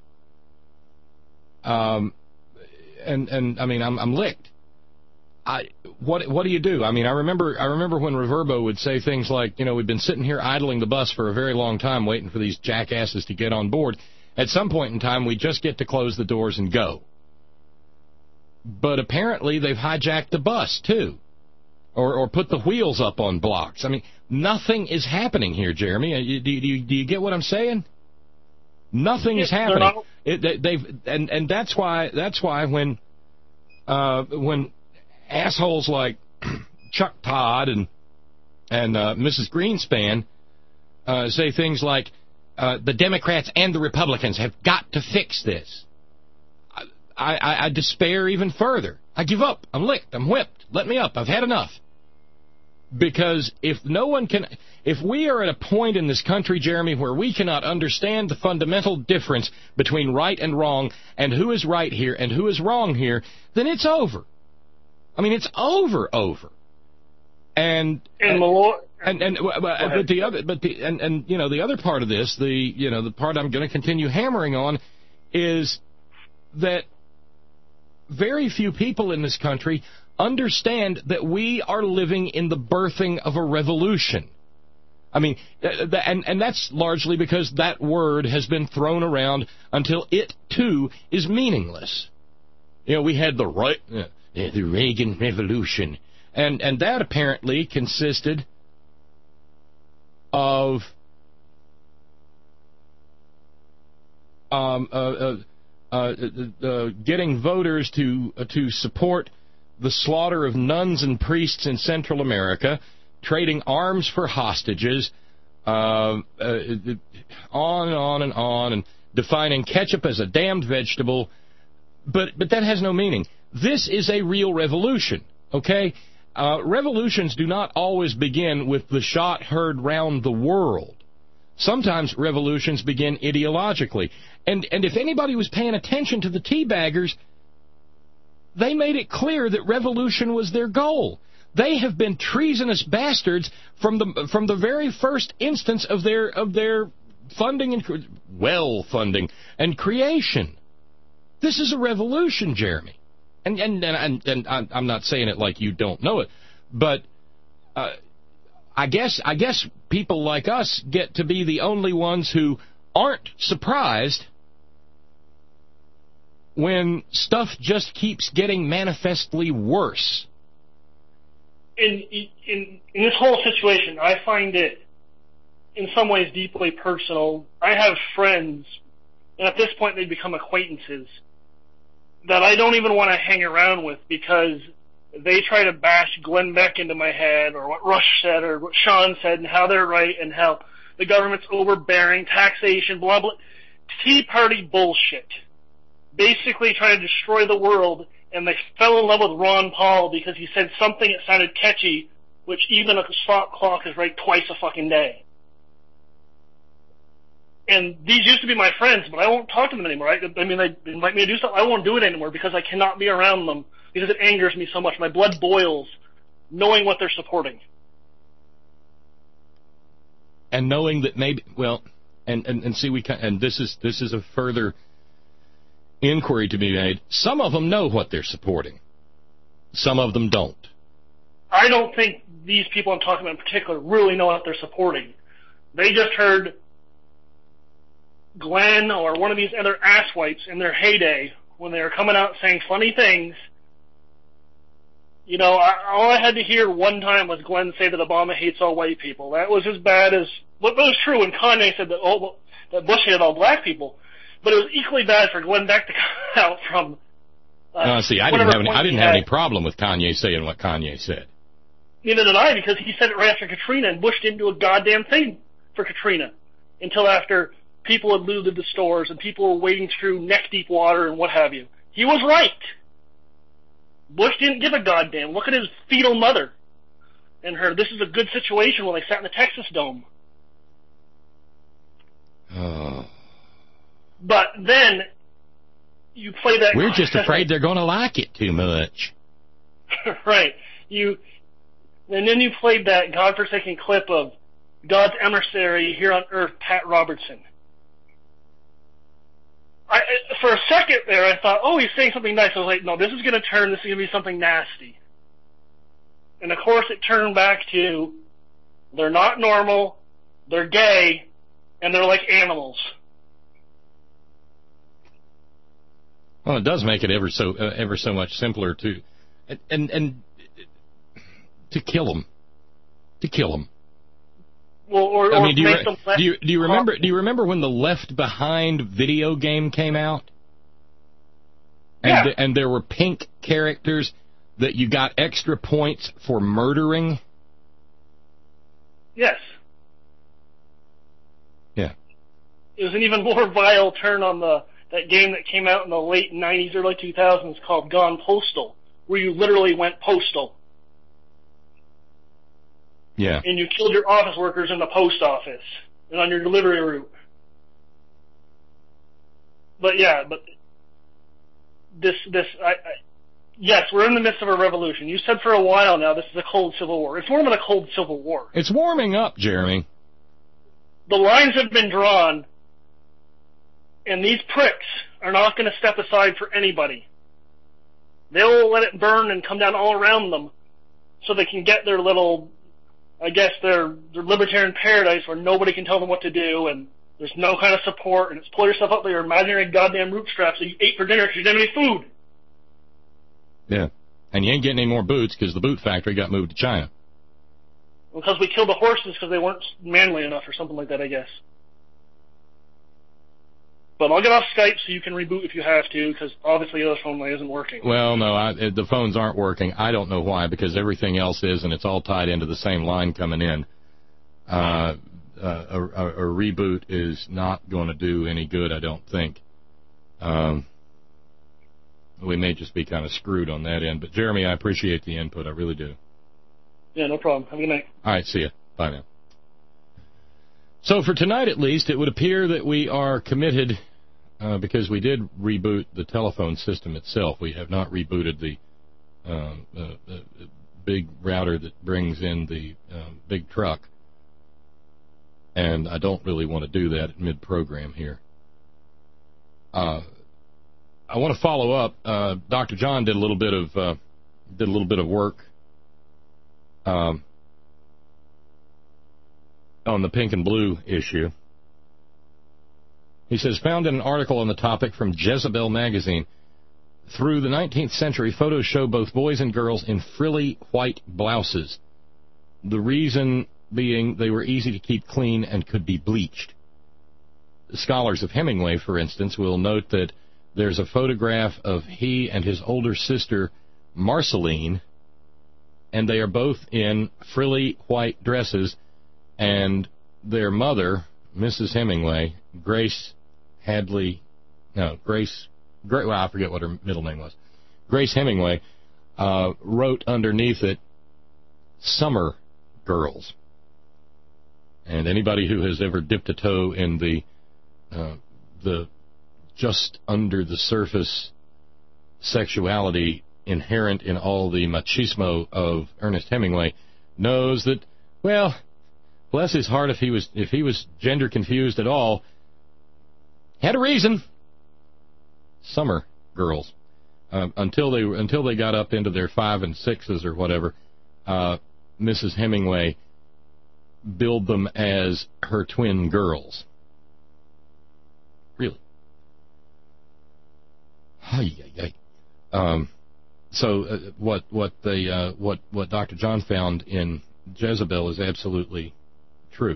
Um, and and I mean, I'm I'm licked. I what what do you do? I mean, I remember I remember when Reverbo would say things like, you know, we've been sitting here idling the bus for a very long time waiting for these jackasses to get on board. At some point in time, we just get to close the doors and go. But apparently they've hijacked the bus, too. or, or put the wheels up on blocks. I mean, nothing is happening here, Jeremy. Do you, do you, do you get what I'm saying? Nothing is happening. It, they've and and that's why that's why when uh, when assholes like Chuck Todd and and uh, Missus Greenspan uh, say things like uh, the Democrats and the Republicans have got to fix this, I, I, I despair even further. I give up. I'm licked. I'm whipped. Let me up. I've had enough. Because if no one can, if we are at a point in this country, Jeremy, where we cannot understand the fundamental difference between right and wrong and who is right here and who is wrong here, then it's over. I mean, it's over, over. And and Malloy, and and, and but the other, but the and and you know the other part of this, the you know the part I'm going to continue hammering on, is that very few people in this country understand that we are living in the birthing of a revolution. I mean, and, and that's largely because that word has been thrown around until it, too, is meaningless. You know, we had the right, uh, the Reagan Revolution, and, and that apparently consisted of um, uh, uh, uh, uh, getting voters to uh, to support the slaughter of nuns and priests in Central America, trading arms for hostages, uh, uh, on and on and on, and defining ketchup as a damned vegetable. But but that has no meaning. This is a real revolution, okay? Uh, revolutions do not always begin with the shot heard round the world. Sometimes revolutions begin ideologically. And, and if anybody was paying attention to the teabaggers, they made it clear that revolution was their goal. They have been treasonous bastards from the from the very first instance of their of their funding and well funding and creation. This is a revolution, Jeremy, and and and, and, and I'm not saying it like you don't know it, but uh, I guess I guess people like us get to be the only ones who aren't surprised when stuff just keeps getting manifestly worse. In, in in this whole situation, I find it in some ways deeply personal. I have friends, and at this point they become acquaintances, that I don't even want to hang around with because they try to bash Glenn Beck into my head, or what Rush said, or what Sean said, and how they're right, and how the government's overbearing, taxation, blah, blah. Tea Party bullshit. Basically trying to destroy the world, and they fell in love with Ron Paul because he said something that sounded catchy, which even a stop clock is right twice a fucking day. And these used to be my friends, but I won't talk to them anymore. I, I mean, they invite me to do stuff. I won't do it anymore because I cannot be around them because it angers me so much. My blood boils knowing what they're supporting. And knowing that maybe, well, and, and, and see, we can, and this is this is a further inquiry to be made. Some of them know what they're supporting. Some of them don't. I don't think these people I'm talking about in particular really know what they're supporting. They just heard Glenn or one of these other asswipes in their heyday when they were coming out saying funny things. You know, I, all I had to hear one time was Glenn say that Obama hates all white people. That was as bad as what was true when Kanye said that, oh, that Bush hated all black people. But it was equally bad for Glenn Beck to come out from. Uh, no, see, I didn't have any. I didn't have any problem with Kanye saying what Kanye said. Neither did I, because he said it right after Katrina, and Bush didn't do a goddamn thing for Katrina until after people had looted the stores and people were wading through neck-deep water and what have you. He was right. Bush didn't give a goddamn. Look at his fetal mother and her. This is a good situation when they sat in the Texas Dome. Oh. But then you play that. We're just afraid they're going to like it too much. Right. You, and then you played that godforsaken clip of God's emissary here on earth, Pat Robertson. I, for a second there, I thought, oh, he's saying something nice. I was like, no, this is going to turn. This is going to be something nasty. And of course, it turned back to they're not normal, they're gay, and they're like animals. Well, it does make it ever so uh, ever so much simpler to, and and, and To kill them. To kill them. Well, or, or I mean, do you, make re- them less do you do you remember do you remember when the Left Behind video game came out? And Yeah. th- and there were pink characters that you got extra points for murdering? Yes. Yeah. It was an even more vile turn on the that game that came out in the late nineties, early two thousands called Gone Postal, where you literally went postal. Yeah. And you killed your office workers in the post office and on your delivery route. But yeah, but this, this, I, I, yes, we're in the midst of a revolution. You said for a while now this is a cold civil war. It's more than a cold civil war. It's warming up, Jeremy. The lines have been drawn, and these pricks are not going to step aside for anybody. They'll let it burn and come down all around them so they can get their little, I guess, their, their libertarian paradise where nobody can tell them what to do, and there's no kind of support, and it's pull yourself up by your imaginary goddamn root straps that you ate for dinner because you didn't have any food. Yeah. And you ain't getting any more boots because the boot factory got moved to China. Because we killed the horses because they weren't manly enough or something like that, I guess. But I'll get off Skype so you can reboot if you have to, because obviously the other phone line isn't working. Well, no, I, the phones aren't working. I don't know why, because everything else is, and it's all tied into the same line coming in. Uh, uh, a, a, a reboot is not going to do any good, I don't think. Um, we may just be kind of screwed on that end. But, Jeremy, I appreciate the input. I really do. Yeah, no problem. Have a good night. All right, see ya. Bye now. So for tonight, at least, it would appear that we are committed, uh, because we did reboot the telephone system itself. We have not rebooted the uh, uh, uh, big router that brings in the uh, big truck. And I don't really want to do that mid-program here. Uh, I want to follow up. Uh, Doctor John did a little bit of uh, did a little bit of work um, on the pink and blue issue. He says, found in an article on the topic from Jezebel magazine, through the nineteenth century, photos show both boys and girls in frilly white blouses. The reason being they were easy to keep clean and could be bleached. Scholars of Hemingway, for instance, will note that there's a photograph of he and his older sister, Marceline, and they are both in frilly white dresses, and their mother, Missus Hemingway, Grace Hadley, no, Grace, well, I forget what her middle name was, Grace Hemingway, uh, wrote underneath it, Summer Girls. And anybody who has ever dipped a toe in the uh, the just under the surface sexuality inherent in all the machismo of Ernest Hemingway knows that, well, bless his heart, if he was if he was gender confused at all, had a reason. Summer girls, uh, until they until they got up into their five and sixes or whatever, uh, Missus Hemingway billed them as her twin girls. Really? Ay, ay, ay. Um, so uh, what what the uh, what what Doctor John found in Jezebel is absolutely true.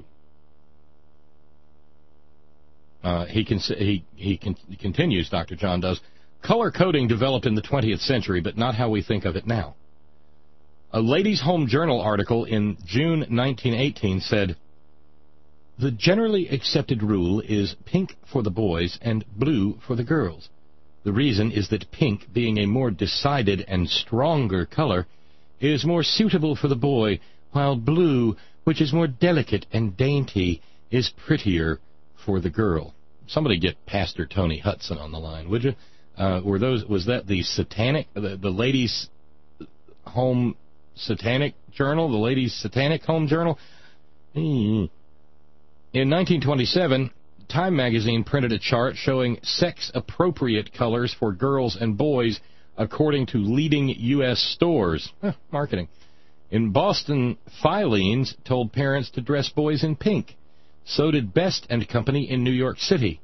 Uh, he can he he, can, he continues. Doctor John does. Color coding developed in the twentieth century, but not how we think of it now. A Ladies' Home Journal article in June nineteen eighteen said, "The generally accepted rule is pink for the boys and blue for the girls. The reason is that pink, being a more decided and stronger color, is more suitable for the boy, while blue, which is more delicate and dainty, is prettier for the girl." Somebody get Pastor Tony Hudson on the line, would you? Uh, were those? Was that the satanic, the, the Ladies' Home Satanic Journal, the Ladies' Satanic Home Journal? In nineteen twenty-seven, Time magazine printed a chart showing sex-appropriate colors for girls and boys according to leading U S stores. Huh, marketing. In Boston, Filene's told parents to dress boys in pink. So did Best and Company in New York City.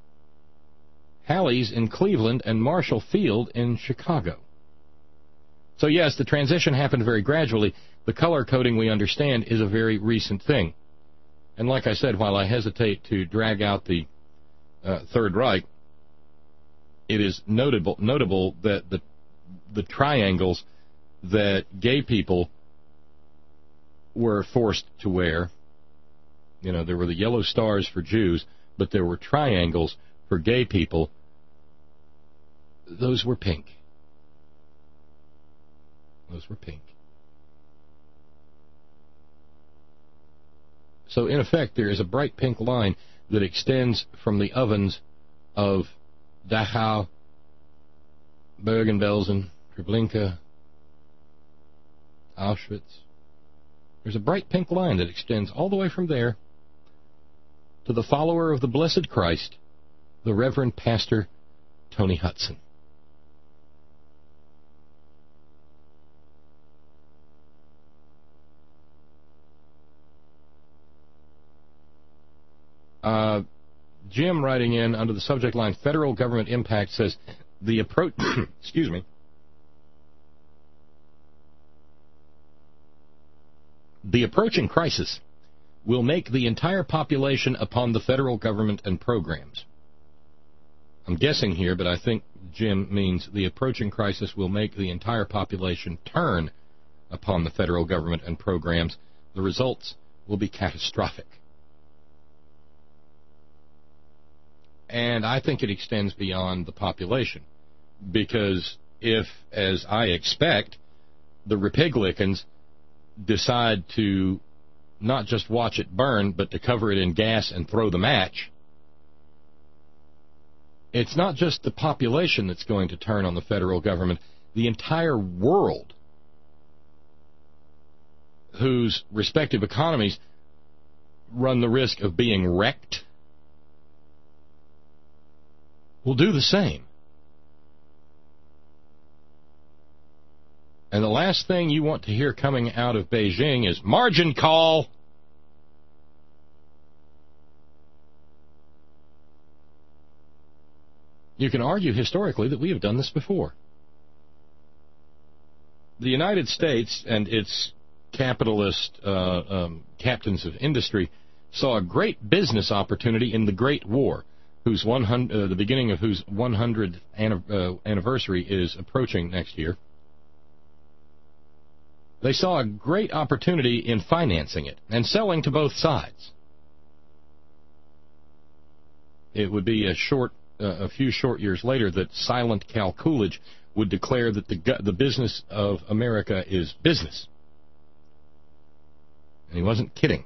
Hallie's in Cleveland and Marshall Field in Chicago. So, yes, the transition happened very gradually. The color coding, we understand, is a very recent thing. And like I said, while I hesitate to drag out the uh, Third Reich, it is notable notable that the the triangles that gay people were forced to wear, you know, there were the yellow stars for Jews, but there were triangles for gay people. Those were pink. Those were pink. So, in effect, there is a bright pink line that extends from the ovens of Dachau, Bergen-Belsen, Treblinka, Auschwitz. There's a bright pink line that extends all the way from there to the follower of the blessed Christ, the Reverend Pastor Tony Hudson. Uh, Jim writing in under the subject line, federal government impact, says the approach, excuse me, the approaching crisis will make the entire population upon the federal government and programs. I'm guessing here, but I think Jim means the approaching crisis will make the entire population turn upon the federal government and programs. The results will be catastrophic. And I think it extends beyond the population, because if, as I expect, the Republicans decide to not just watch it burn, but to cover it in gas and throw the match, it's not just the population that's going to turn on the federal government. The entire world, whose respective economies run the risk of being wrecked, will do the same. And the last thing you want to hear coming out of Beijing is margin call. You can argue historically that we have done this before. The United States and its capitalist uh, um, captains of industry saw a great business opportunity in the Great War, whose one hundred, uh, the beginning of whose one hundredth anniversary is approaching next year. They saw a great opportunity in financing it and selling to both sides. It would be a short, uh, a few short years later that silent Cal Coolidge would declare that the the business of America is business, and he wasn't kidding.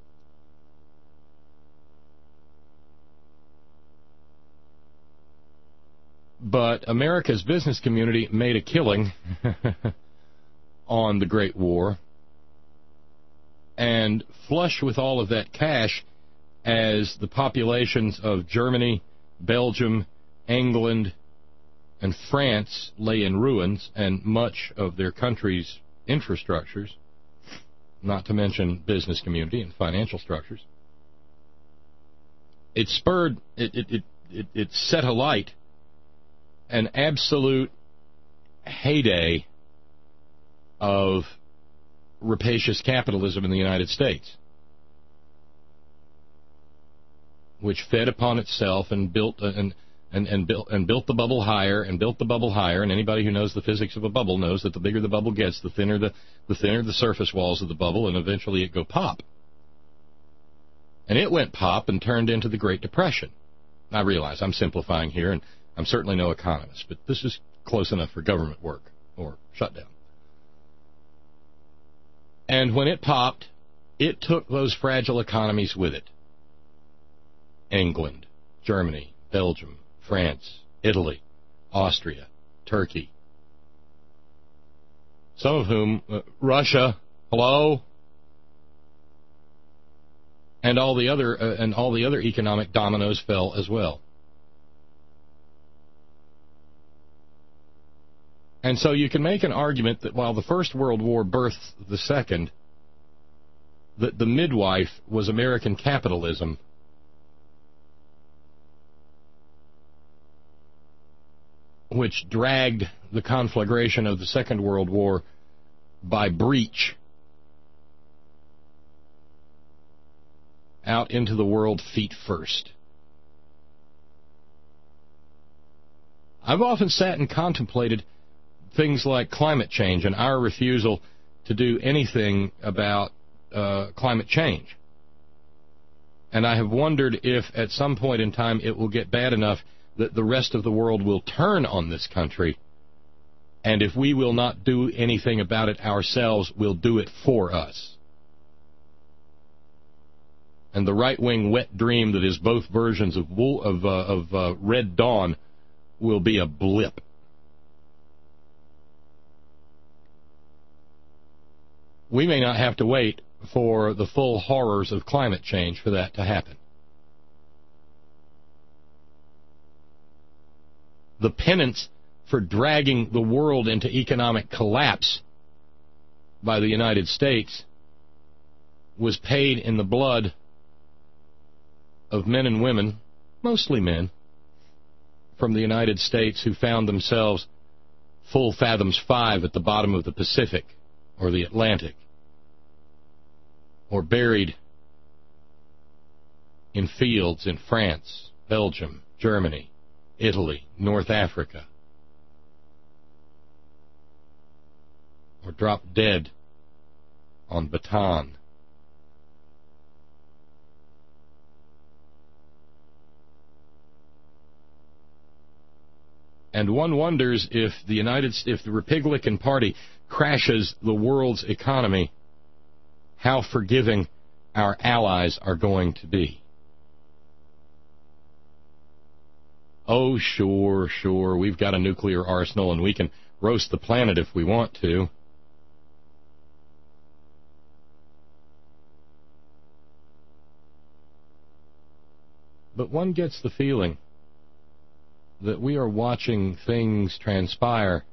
But America's business community made a killing on the Great War, and flush with all of that cash as the populations of Germany, Belgium, England, and France lay in ruins, and much of their country's infrastructures, not to mention business community and financial structures. It spurred, it, it, it, it, it set alight an absolute heyday of rapacious capitalism in the United States, which fed upon itself and built uh, and and and built and built the bubble higher and built the bubble higher. And anybody who knows the physics of a bubble knows that the bigger the bubble gets, the thinner the the thinner the surface walls of the bubble, and eventually it go pop. And it went pop and turned into the Great Depression. I realize I'm simplifying here, and I'm certainly no economist, but this is close enough for government work or shutdown. And when it popped, it took those fragile economies with it. England, Germany, Belgium, France, Italy, Austria, Turkey. Some of whom, uh, Russia, hello, and all the other uh, and all the other economic dominoes fell as well. And so you can make an argument that while the First World War birthed the Second, that the midwife was American capitalism. which dragged the conflagration of the Second World War by breach out into the world feet first. I've often sat and contemplated things like climate change and our refusal to do anything about uh, climate change. And I have wondered if at some point in time it will get bad enough that the rest of the world will turn on this country, and if we will not do anything about it ourselves, we'll do it for us. And the right-wing wet dream that is both versions of, wool, of, uh, of uh, Red Dawn will be a blip. We may not have to wait for the full horrors of climate change for that to happen. The penance for dragging the world into economic collapse by the United States was paid in the blood of men and women, mostly men, from the United States who found themselves full fathoms five at the bottom of the Pacific or the Atlantic, or buried in fields in France, Belgium, Germany, Italy, North Africa, or dropped dead on Bataan. And one wonders if the United, if the Republican Party crashes the world's economy, how forgiving our allies are going to be. Oh, sure, sure, we've got a nuclear arsenal and we can roast the planet if we want to. But one gets the feeling that we are watching things transpire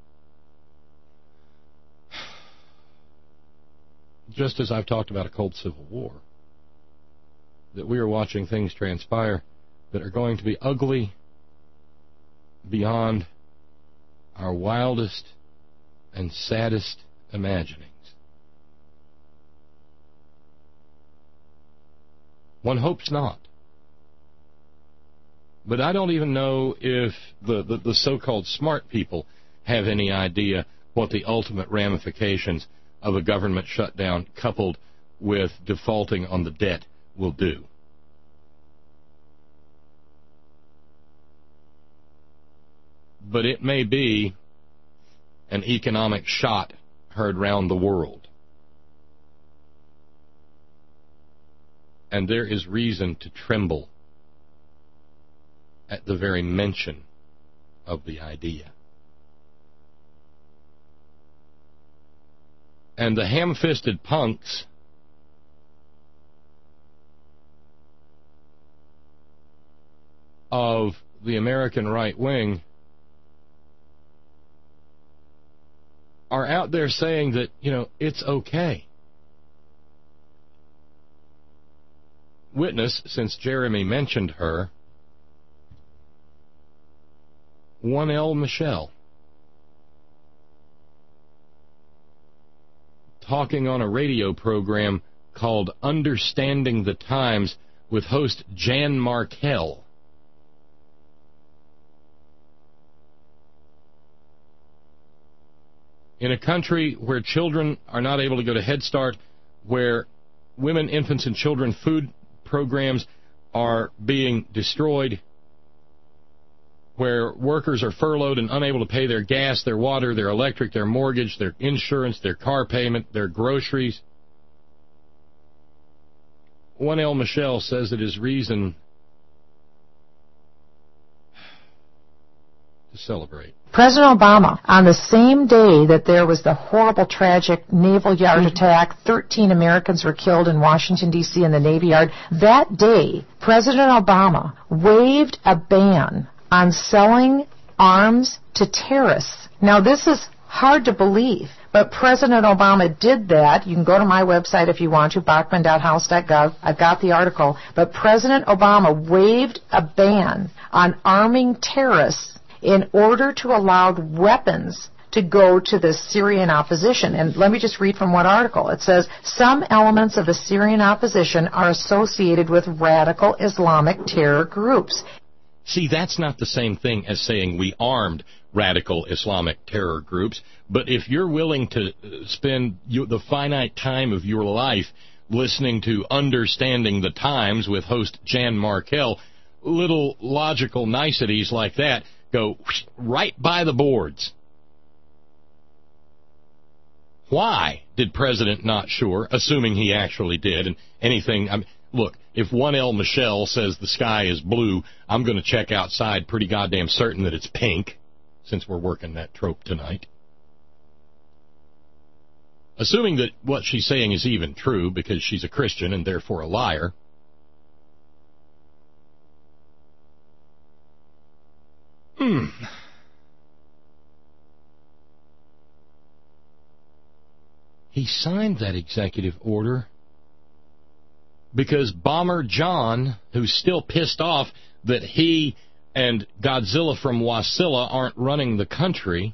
just as I've talked about a cold civil war, that we are watching things transpire that are going to be ugly beyond our wildest and saddest imaginings. One hopes not. But I don't even know if the, the, the so-called smart people have any idea what the ultimate ramifications of a government shutdown coupled with defaulting on the debt will do. But it may be an economic shot heard round the world. And there is reason to tremble at the very mention of the idea. And the ham-fisted punks of the American right wing are out there saying that, you know, it's okay. Witness, since Jeremy mentioned her, one L Michelle, talking on a radio program called Understanding the Times with host Jan Markell. In a country where children are not able to go to Head Start, where women, infants, and children food programs are being destroyed, where workers are furloughed and unable to pay their gas, their water, their electric, their mortgage, their insurance, their car payment, their groceries. one L Michelle says it is reason to celebrate. President Obama, on the same day that there was the horrible, tragic naval yard attack, thirteen Americans were killed in Washington, D C in the Navy Yard, that day, President Obama waived a ban on selling arms to terrorists. Now, this is hard to believe, but President Obama did that. You can go to my website if you want to, bachman dot house dot gov. I've got the article. But President Obama waived a ban on arming terrorists in order to allow weapons to go to the Syrian opposition. And let me just read from one article. It says, some elements of the Syrian opposition are associated with radical Islamic terror groups. See, that's not the same thing as saying we armed radical Islamic terror groups, but if you're willing to spend you, the finite time of your life listening to Understanding the Times with host Jan Markell, little logical niceties like that go right by the boards. Why did President Not Sure, assuming he actually did, and anything, I mean, look, if one L Michelle says the sky is blue, I'm going to check outside pretty goddamn certain that it's pink, since we're working that trope tonight. Assuming that what she's saying is even true, because she's a Christian and therefore a liar, hmm. He signed that executive order because Bomber John, who's still pissed off that he and Godzilla from Wasilla aren't running the country,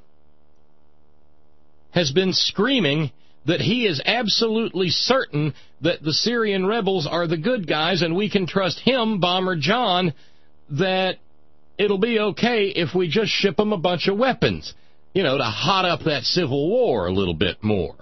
has been screaming that he is absolutely certain that the Syrian rebels are the good guys and we can trust him, Bomber John, that it'll be okay if we just ship them a bunch of weapons, you know, to hot up that civil war a little bit more.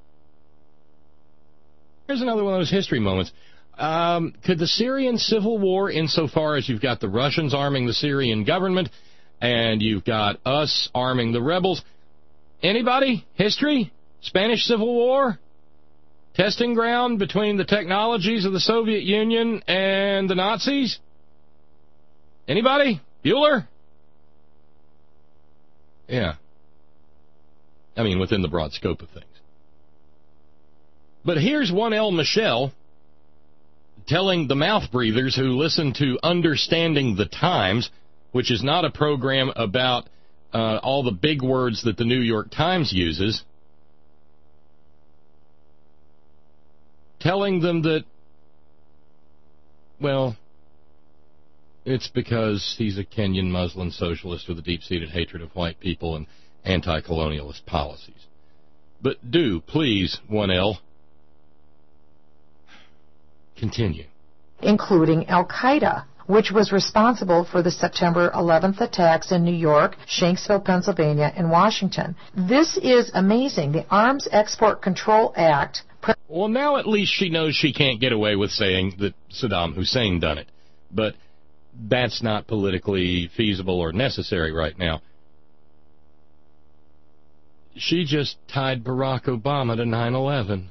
Here's another one of those history moments. Um, could the Syrian civil war, insofar as you've got the Russians arming the Syrian government and you've got us arming the rebels, anybody? History? Spanish Civil War? Testing ground between the technologies of the Soviet Union and the Nazis? Anybody? Bueller? Yeah. I mean, within the broad scope of things. But here's one L Michelle telling the mouth breathers who listen to Understanding the Times, which is not a program about uh, all the big words that the New York Times uses, telling them that, well, it's because he's a Kenyan Muslim socialist with a deep-seated hatred of white people and anti-colonialist policies. But do, please, one L, continue. Including Al-Qaeda, which was responsible for the September eleventh attacks in New York, Shanksville, Pennsylvania, and Washington. This is amazing. The Arms Export Control Act... Well, now at least she knows she can't get away with saying that Saddam Hussein done it. But that's not politically feasible or necessary right now. She just tied Barack Obama to nine eleven.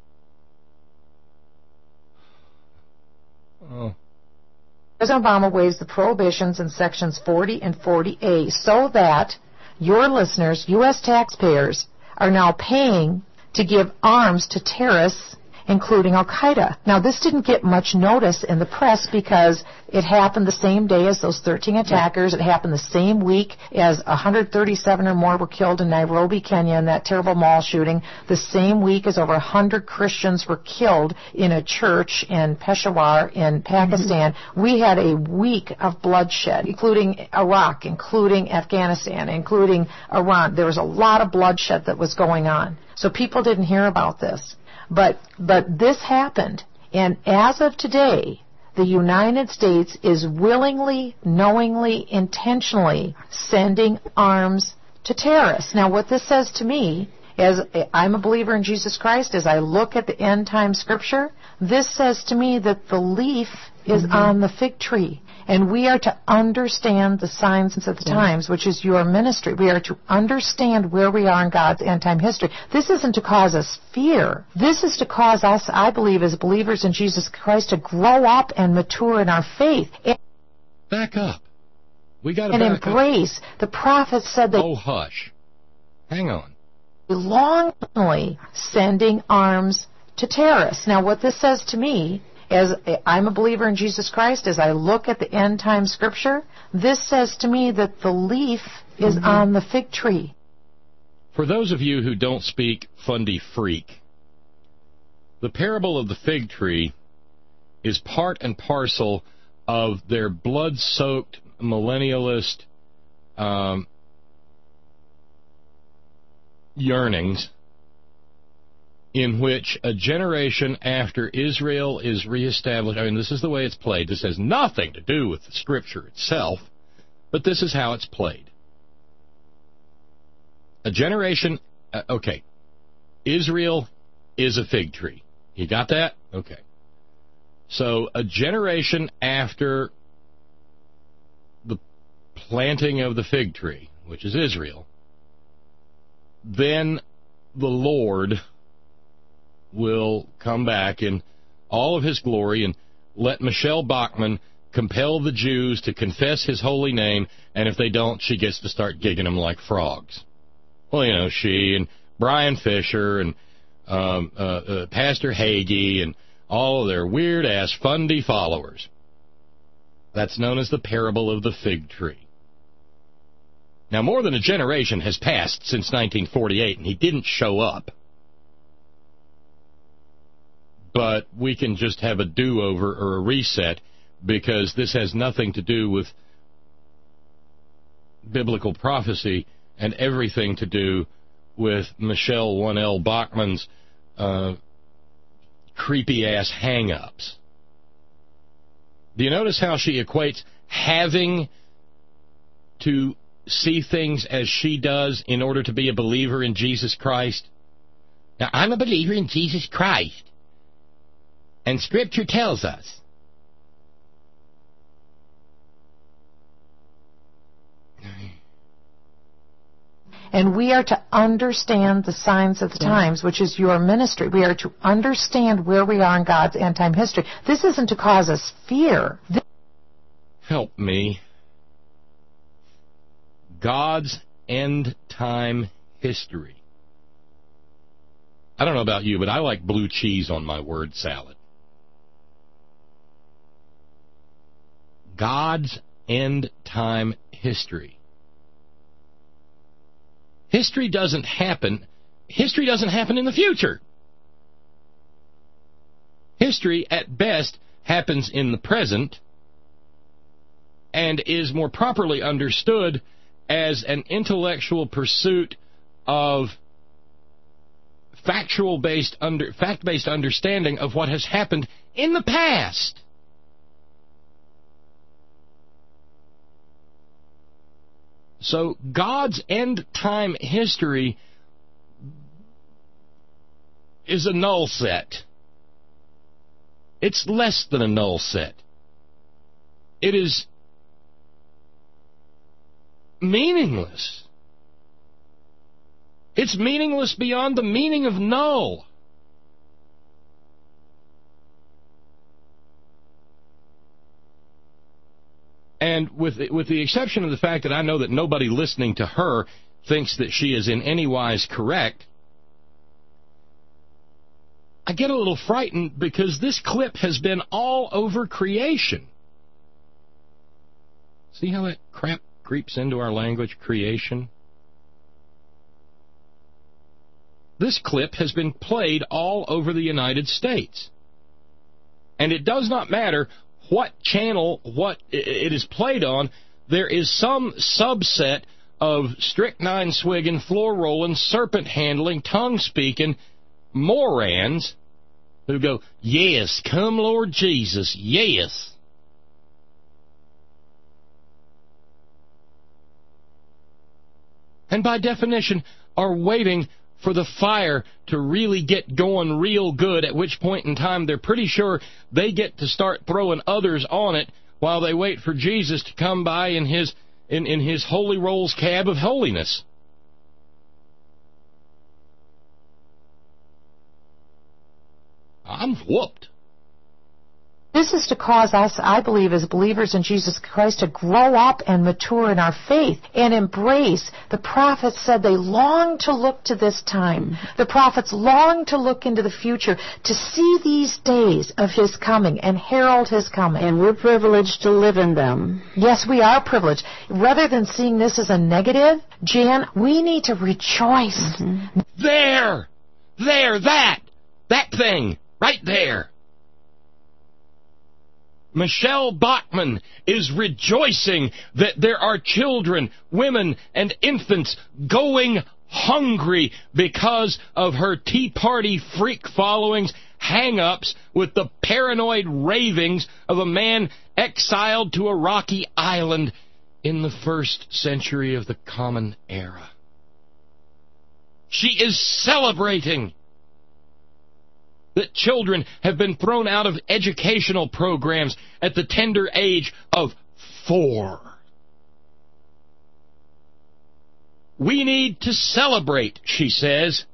Oh. President Obama waives the prohibitions in sections forty and forty A so that your listeners, U S taxpayers, are now paying to give arms to terrorists, including Al-Qaeda. Now, this didn't get much notice in the press because it happened the same day as those thirteen attackers. It happened the same week as one hundred thirty-seven or more were killed in Nairobi, Kenya, in that terrible mall shooting. The same week as over one hundred Christians were killed in a church in Peshawar in Pakistan. Mm-hmm. We had a week of bloodshed, including Iraq, including Afghanistan, including Iran. There was a lot of bloodshed that was going on. So people didn't hear about this. But but this happened, and as of today, the United States is willingly, knowingly, intentionally sending arms to terrorists. Now, what this says to me, as I'm a believer in Jesus Christ, as I look at the end-time scripture, this says to me that the leaf is mm-hmm. on the fig tree. And we are to understand the signs of the yeah. times, which is your ministry. We are to understand where we are in God's end-time history. This isn't to cause us fear. This is to cause us, I believe, as believers in Jesus Christ, to grow up and mature in our faith. And back up. We got to and back embrace. Up. The prophets said that. Oh, hush. Hang on. Longingly sending arms to terrorists. Now, what this says to me, as I'm a believer in Jesus Christ, as I look at the end-time scripture, this says to me that the leaf is mm-hmm. on the fig tree. For those of you who don't speak Fundy Freak, the parable of the fig tree is part and parcel of their blood-soaked, millennialist, um, yearnings in which a generation after Israel is reestablished, I mean, this is the way it's played. This has nothing to do with the Scripture itself, but this is how it's played. A generation, uh, okay, Israel is a fig tree. You got that? Okay. So a generation after the planting of the fig tree, which is Israel, then the Lord will come back in all of his glory and let Michelle Bachmann compel the Jews to confess his holy name, and if they don't, she gets to start gigging them like frogs. Well, you know, she and Brian Fisher and um, uh, uh, Pastor Hagee and all of their weird-ass fundy followers. That's known as the parable of the fig tree. Now, more than a generation has passed since nineteen forty-eight, and he didn't show up. But we can just have a do-over or a reset because this has nothing to do with biblical prophecy and everything to do with Michelle one L Bachmann's uh, creepy-ass hang-ups. Do you notice how she equates having to see things as she does in order to be a believer in Jesus Christ? Now, I'm a believer in Jesus Christ. And Scripture tells us. And we are to understand the signs of the times, which is your ministry. We are to understand where we are in God's end-time history. This isn't to cause us fear. This Help me. God's end-time history. I don't know about you, but I like blue cheese on my word salad. God's end-time history. History doesn't happen. History doesn't happen in the future. History, at best, happens in the present and is more properly understood as an intellectual pursuit of factual-based, under, fact-based understanding of what has happened in the past. So God's end-time history is a null set. It's less than a null set. It is meaningless. It's meaningless beyond the meaning of null. And with the, with the exception of the fact that I know that nobody listening to her thinks that she is in any wise correct, I get a little frightened because this clip has been all over creation. See how that crap creeps into our language, creation? This clip has been played all over the United States. And it does not matter what channel what it is played on, there is some subset of strychnine-swigging, floor-rolling, serpent-handling, tongue-speaking morons who go, yes, come Lord Jesus, yes. And by definition are waiting for the fire to really get going real good, at which point in time they're pretty sure they get to start throwing others on it while they wait for Jesus to come by in his in, in his Holy Rolls cab of holiness. I'm whooped. This is to cause us, I believe, as believers in Jesus Christ, to grow up and mature in our faith and embrace. The prophets said they long to look to this time. The prophets long to look into the future to see these days of His coming and herald His coming. And we're privileged to live in them. Yes, we are privileged. Rather than seeing this as a negative, Jan, we need to rejoice. Mm-hmm. There! There, that! That thing! Right there! Michelle Bachmann is rejoicing that there are children, women, and infants going hungry because of her Tea Party freak following's hang-ups with the paranoid ravings of a man exiled to a rocky island in the first century of the Common Era. She is celebrating that children have been thrown out of educational programs at the tender age of four. We need to celebrate, she says.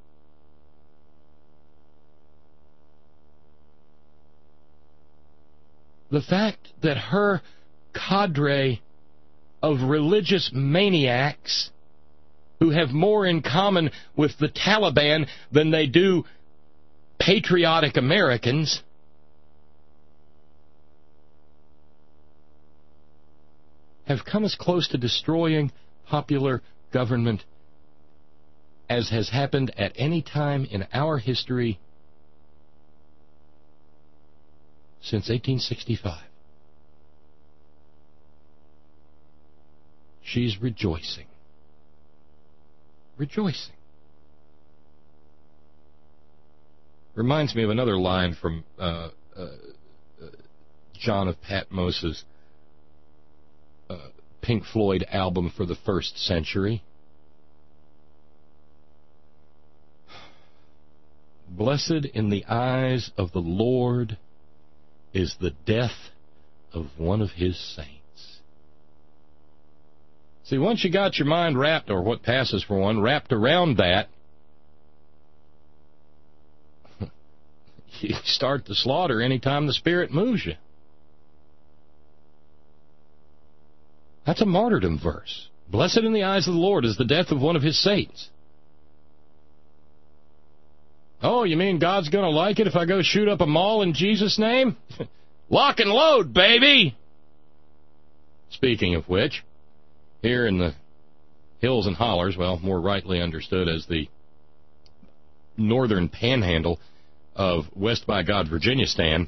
The fact that her cadre of religious maniacs who have more in common with the Taliban than they do patriotic Americans have come as close to destroying popular government as has happened at any time in our history since eighteen sixty-five. She's rejoicing. Rejoicing. Reminds me of another line from uh, uh, uh, John of Patmos's uh, Pink Floyd album for the first century. Blessed in the eyes of the Lord is the death of one of his saints. See, once you got your mind wrapped, or what passes for one, wrapped around that, you start the slaughter anytime the Spirit moves you. That's a martyrdom verse. Blessed in the eyes of the Lord is the death of one of his saints. Oh, you mean God's going to like it if I go shoot up a mall in Jesus' name? Lock and load, baby! Speaking of which, here in the hills and hollers, well, more rightly understood as the northern panhandle of West by God, Virginia stand,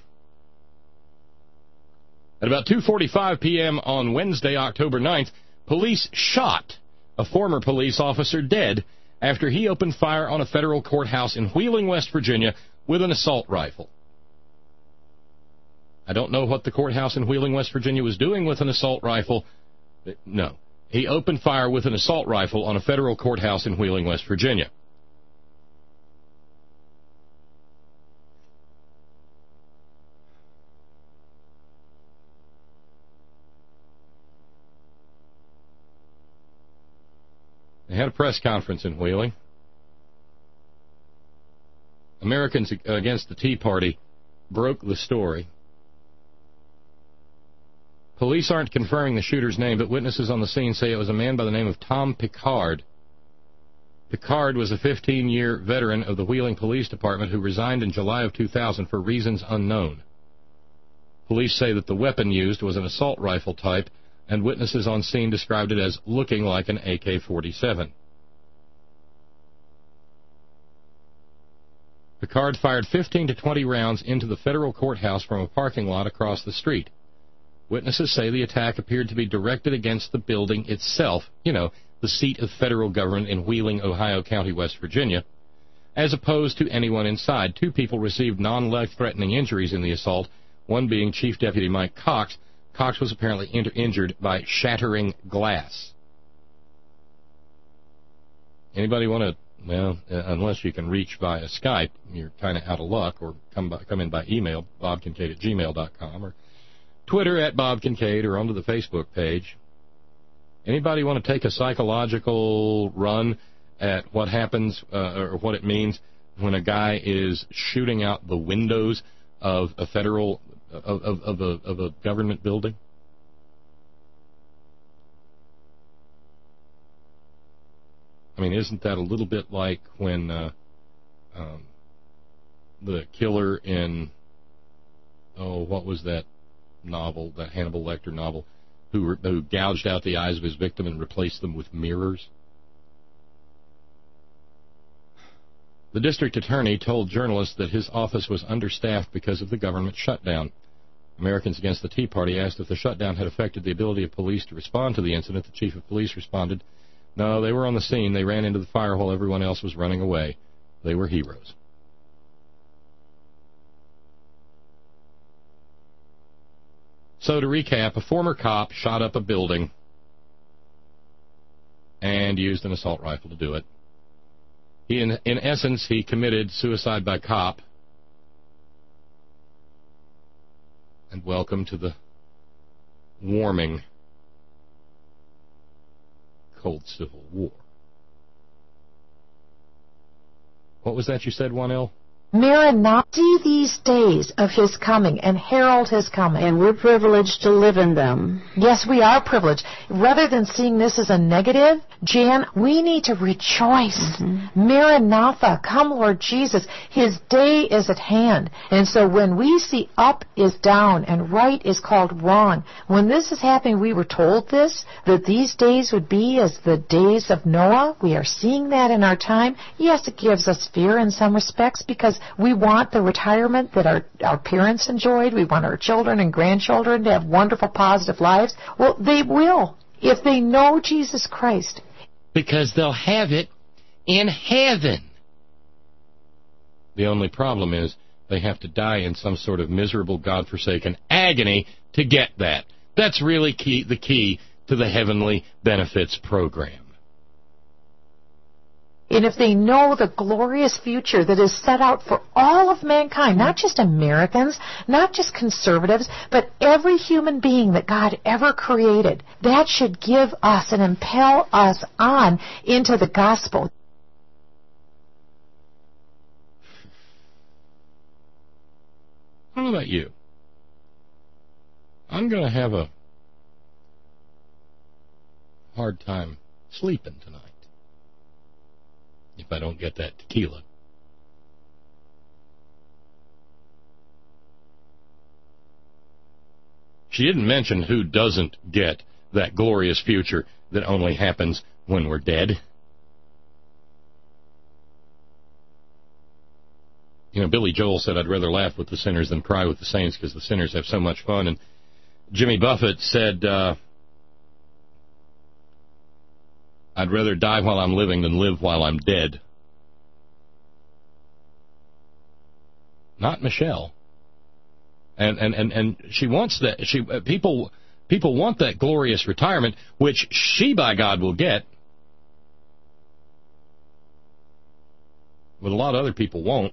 at about two forty-five p.m. on Wednesday, October ninth, police shot a former police officer dead after he opened fire on a federal courthouse in Wheeling, West Virginia, with an assault rifle. I don't know what the courthouse in Wheeling, West Virginia was doing with an assault rifle. No. He opened fire with an assault rifle on a federal courthouse in Wheeling, West Virginia. They had a press conference in Wheeling. Americans Against the Tea Party broke the story. Police aren't confirming the shooter's name, but witnesses on the scene say it was a man by the name of Tom Picard. Picard was a fifteen-year veteran of the Wheeling Police Department who resigned in July of two thousand for reasons unknown. Police say that the weapon used was an assault rifle type, and witnesses on scene described it as looking like an A K forty-seven. Picard fired fifteen to twenty rounds into the federal courthouse from a parking lot across the street. Witnesses say the attack appeared to be directed against the building itself, you know, the seat of federal government in Wheeling, Ohio County, West Virginia, as opposed to anyone inside. Two people received non-life-threatening injuries in the assault, one being Chief Deputy Mike Cox. Cox was apparently in- injured by shattering glass. Anybody want to, well, uh, unless you can reach via Skype, you're kind of out of luck, or come by, come in by email, bob kincaid at gmail dot com, or Twitter at Bob Kincaid, or onto the Facebook page. Anybody want to take a psychological run at what happens, uh, or what it means when a guy is shooting out the windows of a federal, of, of, of, a, of a government building? I mean, isn't that a little bit like when uh, um, the killer in, oh, what was that novel, that Hannibal Lecter novel, who, who gouged out the eyes of his victim and replaced them with mirrors? The district attorney told journalists that his office was understaffed because of the government shutdown. Americans Against the Tea Party asked if the shutdown had affected the ability of police to respond to the incident. The chief of police responded, "No, they were on the scene. They ran into the fire while everyone else was running away. They were heroes." So to recap, a former cop shot up a building and used an assault rifle to do it. He, in, in essence, he committed suicide by cop. And welcome to the warming cold Civil War. What was that you said, one L? Maranatha, see these days of his coming and herald his coming. And we're privileged to live in them. Yes, we are privileged. Rather than seeing this as a negative, Jan, we need to rejoice. Mm-hmm. Maranatha, come Lord Jesus. His day is at hand. And so when we see up is down and right is called wrong, when this is happening, we were told this, that these days would be as the days of Noah. We are seeing that in our time. Yes, it gives us fear in some respects because we want the retirement that our, our parents enjoyed. We want our children and grandchildren to have wonderful, positive lives. Well, they will if they know Jesus Christ. Because they'll have it in heaven. The only problem is they have to die in some sort of miserable, God-forsaken agony to get that. That's really key, the key to the heavenly benefits program. And if they know the glorious future that is set out for all of mankind, not just Americans, not just conservatives, but every human being that God ever created, that should give us and impel us on into the gospel. How about you? I'm going to have a hard time sleeping tonight if I don't get that tequila. She didn't mention who doesn't get that glorious future that only happens when we're dead. You know, Billy Joel said, "I'd rather laugh with the sinners than cry with the saints because the sinners have so much fun." And Jimmy Buffett said, uh, "I'd rather die while I'm living than live while I'm dead." Not Michelle. And and, and, and she wants that. She uh, people people want that glorious retirement, which she, by God, will get. But a lot of other people won't.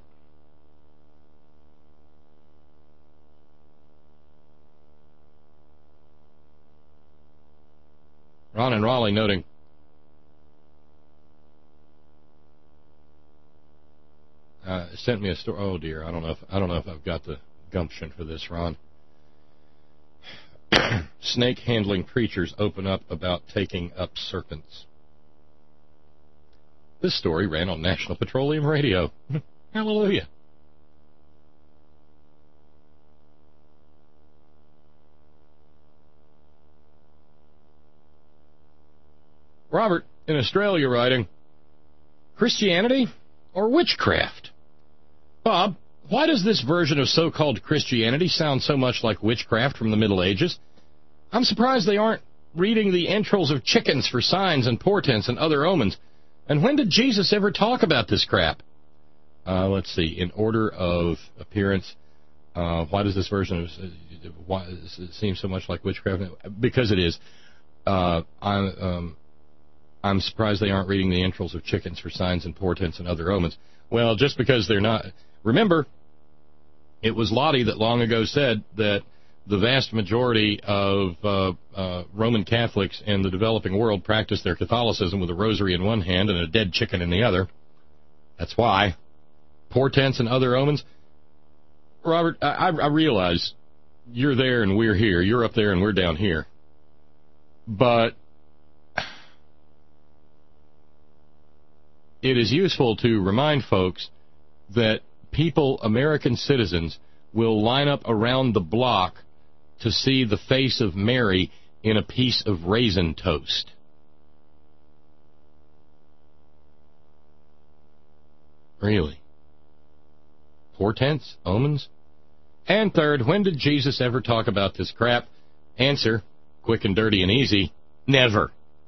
Ron and Raleigh noting, Uh, sent me a story. Oh dear, I don't know if I don't know if I've got the gumption for this, Ron. Snake handling preachers open up about taking up serpents. This story ran on National Petroleum Radio. Hallelujah. Robert in Australia writing, Christianity or witchcraft? Bob, why does this version of so-called Christianity sound so much like witchcraft from the Middle Ages? I'm surprised they aren't reading the entrails of chickens for signs and portents and other omens. And when did Jesus ever talk about this crap? Uh, let's see. In order of appearance, uh, why does this version of, uh, why does it seem so much like witchcraft? Because it is. Uh, I'm, um, I'm surprised they aren't reading the entrails of chickens for signs and portents and other omens. Well, just because they're not. Remember, it was Lottie that long ago said that the vast majority of uh, uh, Roman Catholics in the developing world practice their Catholicism with a rosary in one hand and a dead chicken in the other. That's why. Portents and other omens. Robert, I, I realize you're there and we're here. You're up there and we're down here. But it is useful to remind folks that people, American citizens, will line up around the block to see the face of Mary in a piece of raisin toast. Really? Portents? Omens? And third, when did Jesus ever talk about this crap? Answer, quick and dirty and easy, never.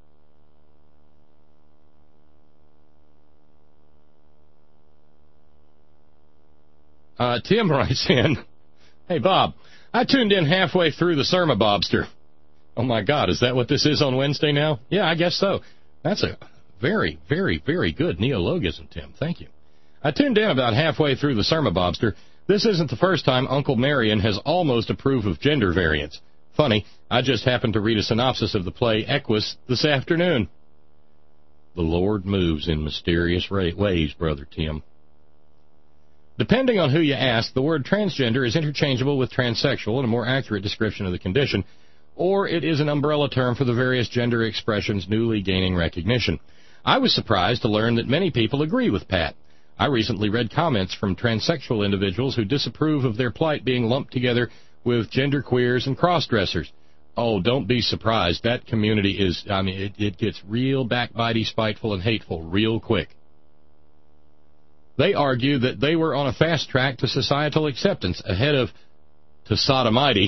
Uh, Tim writes in, hey, Bob, I tuned in halfway through the Serma Bobster. Oh, my God, is that what this is on Wednesday now? Yeah, I guess so. That's a very, very, very good neologism, Tim. Thank you. I tuned in about halfway through the Serma Bobster. This isn't the first time Uncle Marion has almost approved of gender variance. Funny, I just happened to read a synopsis of the play Equus this afternoon. The Lord moves in mysterious ways, Brother Tim. Depending on who you ask, the word transgender is interchangeable with transsexual in a more accurate description of the condition, or it is an umbrella term for the various gender expressions newly gaining recognition. I was surprised to learn that many people agree with Pat. I recently read comments from transsexual individuals who disapprove of their plight being lumped together with genderqueers and cross-dressers. Oh, don't be surprised. That community is, I mean, it, it gets real backbitey, spiteful, and hateful real quick. They argue that they were on a fast track to societal acceptance ahead of to sodomity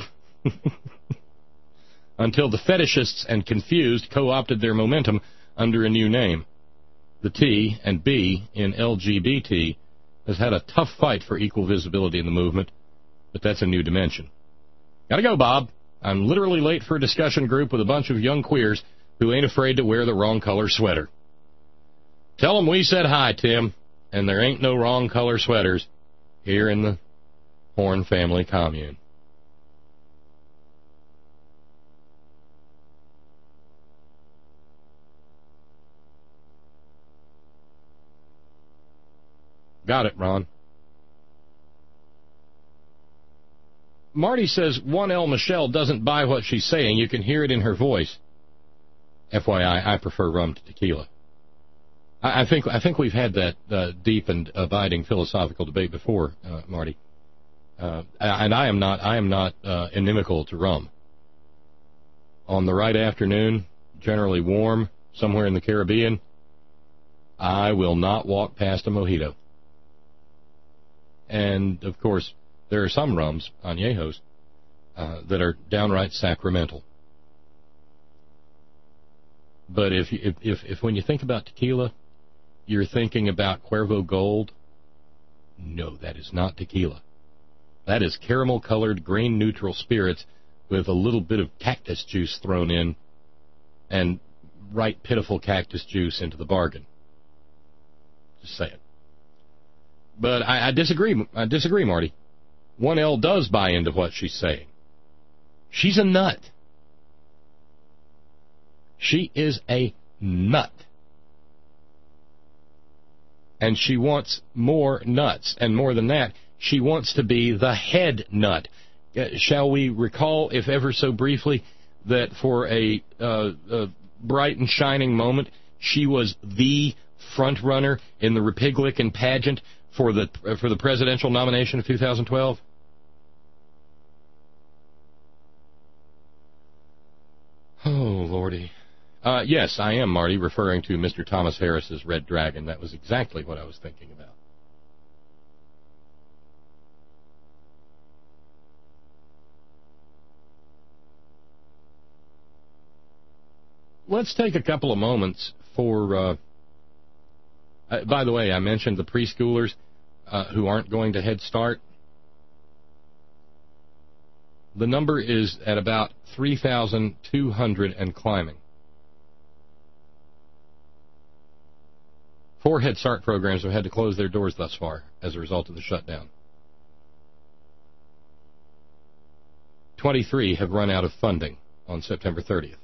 until the fetishists and confused co-opted their momentum under a new name. The T and B in L G B T has had a tough fight for equal visibility in the movement, but that's a new dimension. Gotta go, Bob. I'm literally late for a discussion group with a bunch of young queers who ain't afraid to wear the wrong color sweater. Tell them we said hi, Tim, and there ain't no wrong color sweaters here in the Horn family commune. Got it, Ron. Marty says one L Michelle doesn't buy what she's saying. You can hear it in her voice. F Y I, I prefer rum to tequila. I, I think I think we've had that uh, deep and abiding philosophical debate before, uh, Marty. Uh, and I am not I am not uh, inimical to rum. On the right afternoon, generally warm, somewhere in the Caribbean, I will not walk past a mojito. And, of course, there are some rums, añejos, uh, that are downright sacramental. But if, if if if when you think about tequila, you're thinking about Cuervo Gold, no, that is not tequila. That is caramel-colored, grain-neutral spirits with a little bit of cactus juice thrown in, and right pitiful cactus juice into the bargain. Just saying. But I, I disagree. I disagree, Marty. one L does buy into what she's saying. She's a nut. She is a nut. And she wants more nuts. And more than that, she wants to be the head nut. Uh, shall we recall, if ever so briefly, that for a, uh, a bright and shining moment, she was the front runner in the Republican pageant for the uh, for the presidential nomination of two thousand twelve? Oh, Lordy. Uh, yes, I am, Marty, referring to Mister Thomas Harris's Red Dragon. That was exactly what I was thinking about. Let's take a couple of moments for, uh, uh, by the way, I mentioned the preschoolers uh, who aren't going to Head Start. The number is at about three thousand two hundred and climbing. Four Head Start programs have had to close their doors thus far as a result of the shutdown. twenty-three have run out of funding on September thirtieth.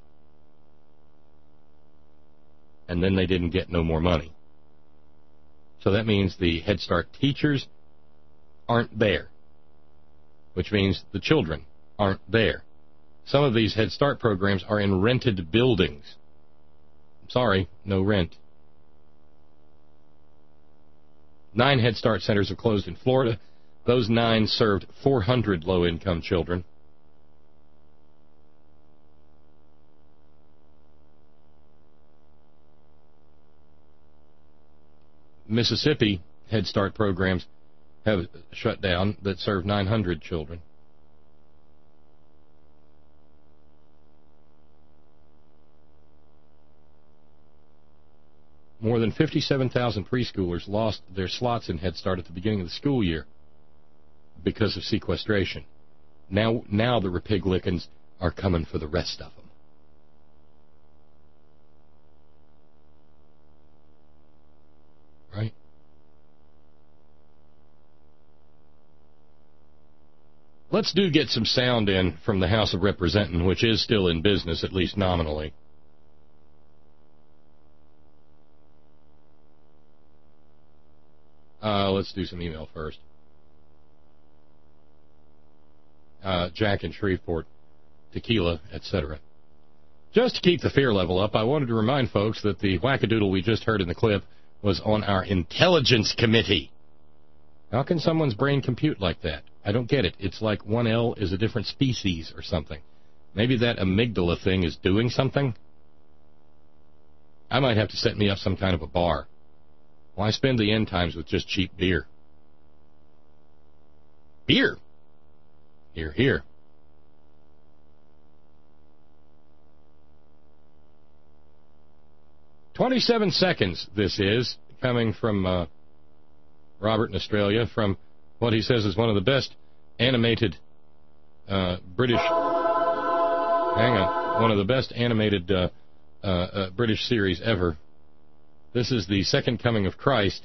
And then they didn't get no more money. So that means the Head Start teachers aren't there, which means the children aren't there. Some of these Head Start programs are in rented buildings. I'm sorry, no rent. Nine Head Start centers have closed in Florida. Those nine served four hundred low-income children. Mississippi Head Start programs have shut down that serve nine hundred children. More than fifty-seven thousand preschoolers lost their slots in Head Start at the beginning of the school year because of sequestration. Now, now the Republicans are coming for the rest of them. Right? Let's do get some sound in from the House of Representatives, which is still in business, at least nominally. Uh, let's do some email first. Uh, Jack in Shreveport, tequila, et cetera. Just to keep the fear level up, I wanted to remind folks that the wackadoodle we just heard in the clip was on our Intelligence Committee. How can someone's brain compute like that? I don't get it. It's like one L is a different species or something. Maybe that amygdala thing is doing something? I might have to set me up some kind of a bar. Why spend the end times with just cheap beer? Beer! Here, here. twenty-seven seconds, this is, coming from uh, Robert in Australia, from what he says is one of the best animated uh, British... Hang on. One of the best animated uh, uh, uh, British series ever. This is the Second Coming of Christ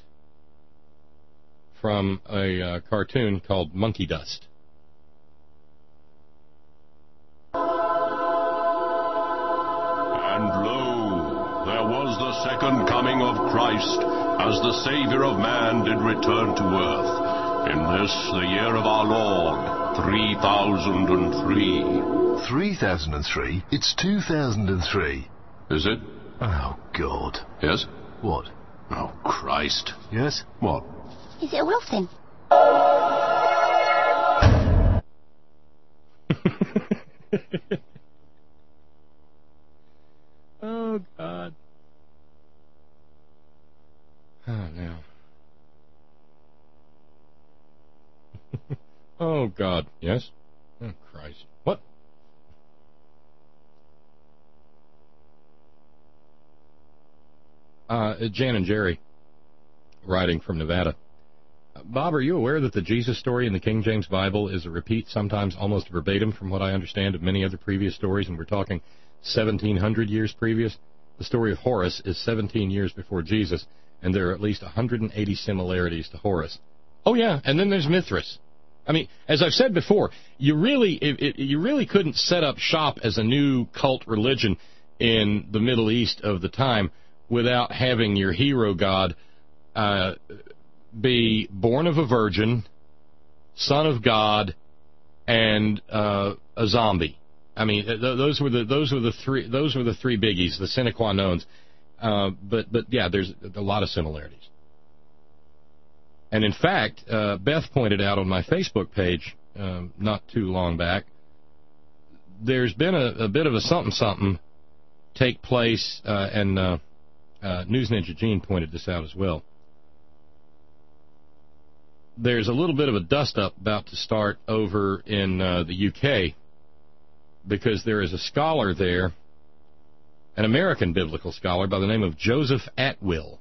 from a uh, cartoon called Monkey Dust. And lo, there was the second coming of Christ, as the Savior of man did return to earth. In this, the year of our Lord, three thousand and three. three thousand and three? It's two thousand and three. Is it? Oh, God. Yes? What? Oh, Christ. Yes? What? Is it a wolf then? Oh, God. Oh, no. Oh, God. Yes? Oh, Christ. What? Uh, Jan and Jerry, writing from Nevada. Bob, are you aware that the Jesus story in the King James Bible is a repeat, sometimes almost verbatim, from what I understand, of many other previous stories, and we're talking seventeen hundred years previous? The story of Horus is seventeen years before Jesus, and there are at least one hundred eighty similarities to Horus. Oh, yeah, and then there's Mithras. I mean, as I've said before, you really, it, it, you really couldn't set up shop as a new cult religion in the Middle East of the time without having your hero god uh, be born of a virgin, son of God, and uh, a zombie. I mean, th- those were the those were the three those were the three biggies, the sine qua nons. Uh, but but yeah, there's a lot of similarities. And in fact, uh, Beth pointed out on my Facebook page um, not too long back, there's been a, a bit of a something something take place, uh, and uh, uh, News Ninja Gene pointed this out as well. There's a little bit of a dust-up about to start over in uh, the U K, because there is a scholar there, an American biblical scholar by the name of Joseph Atwill.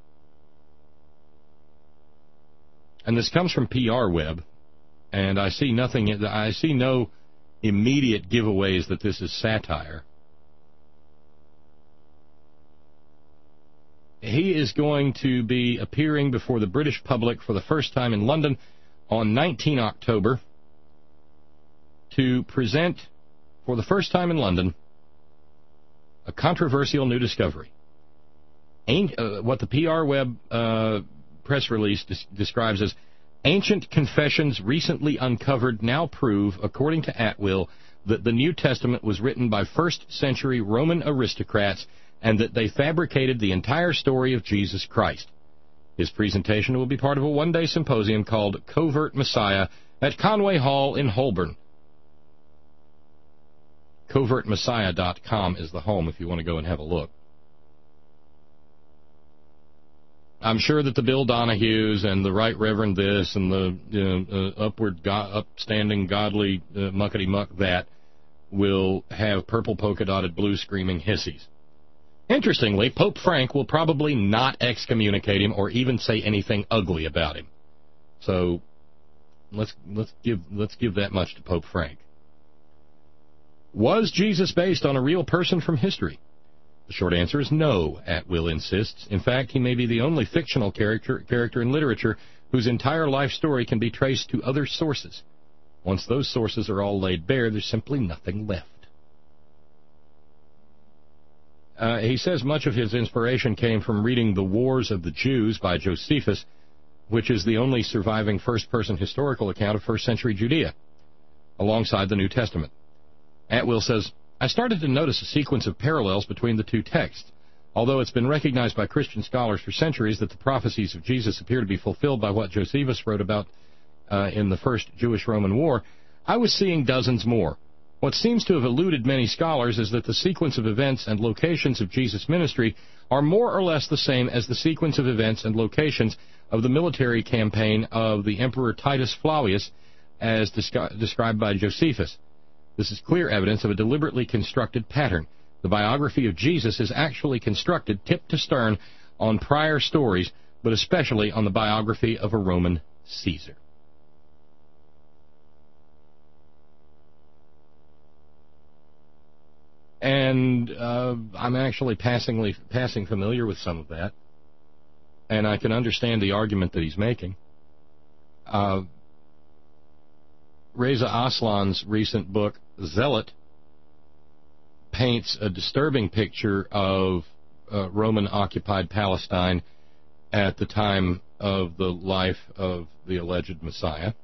And this comes from P R Web, and I see nothing, I see no immediate giveaways that this is satire. He is going to be appearing before the British public for the first time in London on the nineteenth of October to present, for the first time in London, a controversial new discovery. Ain't, uh, what the P R Web uh, press release des- describes as ancient confessions recently uncovered now prove, according to Atwill, that the New Testament was written by first century Roman aristocrats and that they fabricated the entire story of Jesus Christ. His presentation will be part of a one-day symposium called Covert Messiah at Conway Hall in Holborn. covert messiah dot com is the home if you want to go and have a look. I'm sure that the Bill Donahues and the Right Reverend this and the you know, uh, upward, go- upstanding, godly uh, muckety-muck that will have purple polka-dotted blue screaming hissies. Interestingly, Pope Frank will probably not excommunicate him or even say anything ugly about him. So let's let's give let's give that much to Pope Frank. Was Jesus based on a real person from history? The short answer is no, Atwill insists. In fact, he may be the only fictional character character in literature whose entire life story can be traced to other sources. Once those sources are all laid bare, there's simply nothing left. Uh, he says much of his inspiration came from reading The Wars of the Jews by Josephus, which is the only surviving first-person historical account of first-century Judea, alongside the New Testament. Atwill says, I started to notice a sequence of parallels between the two texts. Although it's been recognized by Christian scholars for centuries that the prophecies of Jesus appear to be fulfilled by what Josephus wrote about uh, in the First Jewish-Roman War, I was seeing dozens more. What seems to have eluded many scholars is that the sequence of events and locations of Jesus' ministry are more or less the same as the sequence of events and locations of the military campaign of the Emperor Titus Flavius as descri- described by Josephus. This is clear evidence of a deliberately constructed pattern. The biography of Jesus is actually constructed tip to stern on prior stories, but especially on the biography of a Roman Caesar. And uh, I'm actually passingly passing familiar with some of that, and I can understand the argument that he's making. Uh, Reza Aslan's recent book, Zealot, paints a disturbing picture of uh, Roman-occupied Palestine at the time of the life of the alleged Messiah.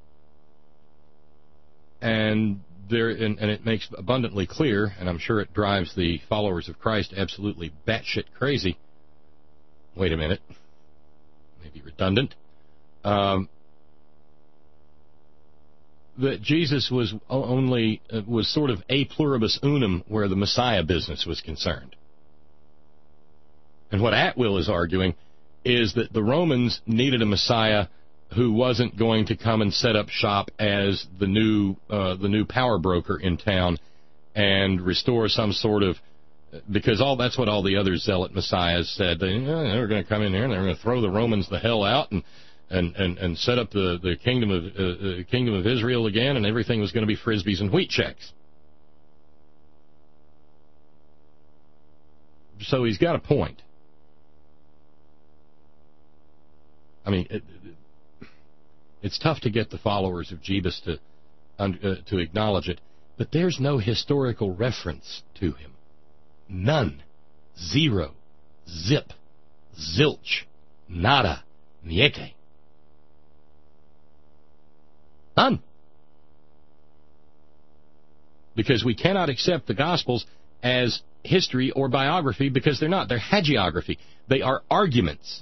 And there, and, and it makes abundantly clear, and I'm sure it drives the followers of Christ absolutely batshit crazy. Wait a minute. Maybe redundant. Um, that Jesus was only, uh, was sort of a pluribus unum where the Messiah business was concerned. And what Atwill is arguing is that the Romans needed a Messiah who wasn't going to come and set up shop as the new uh, the new power broker in town and restore some sort of, because all that's what all the other zealot messiahs said. They, you know, they were going to come in here and they were going to throw the Romans the hell out and and, and, and set up the, the kingdom of uh, kingdom of Israel again, and everything was going to be frisbees and wheat checks. So he's got a point. I mean, it, it's tough to get the followers of Jebus to uh, to acknowledge it, but there's no historical reference to him. None. Zero. Zip. Zilch. Nada. Niete. None. Because we cannot accept the Gospels as history or biography because they're not. They're hagiography. They are arguments.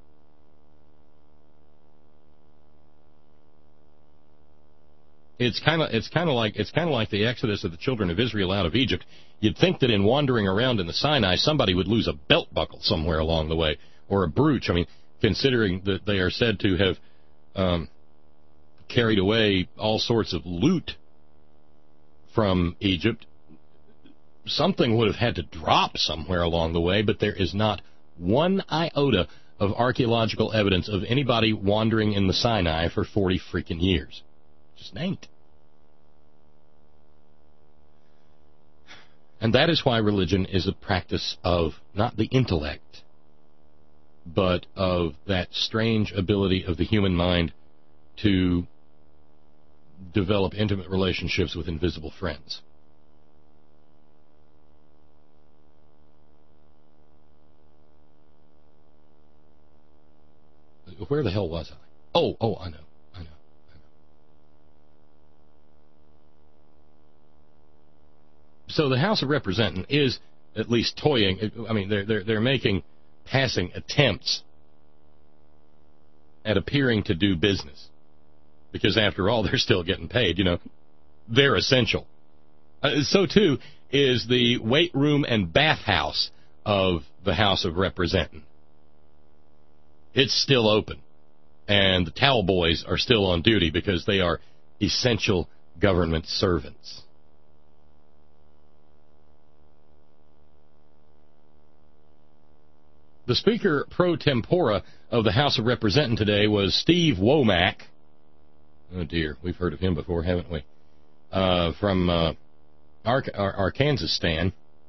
It's kind of it's kind of like it's kind of like the exodus of the children of Israel out of Egypt. You'd think that in wandering around in the Sinai, somebody would lose a belt buckle somewhere along the way, or a brooch. I mean, considering that they are said to have um, carried away all sorts of loot from Egypt, something would have had to drop somewhere along the way. But there is not one iota of archaeological evidence of anybody wandering in the Sinai for forty freaking years. Just ain't. And that is why religion is a practice of not the intellect, but of that strange ability of the human mind to develop intimate relationships with invisible friends. Where the hell was I? Oh, oh, I know. So the House of Representatives is at least toying. I mean, they're they're they're making passing attempts at appearing to do business, because after all, they're still getting paid. You know, they're essential. Uh, so too is the weight room and bathhouse of the House of Representatives. It's still open. And the towel boys are still on duty because they are essential government servants. The Speaker pro tempore of the House of Representatives today was Steve Womack. Oh, dear. We've heard of him before, haven't we? Uh, from uh, Ar- Ar- Arkansas,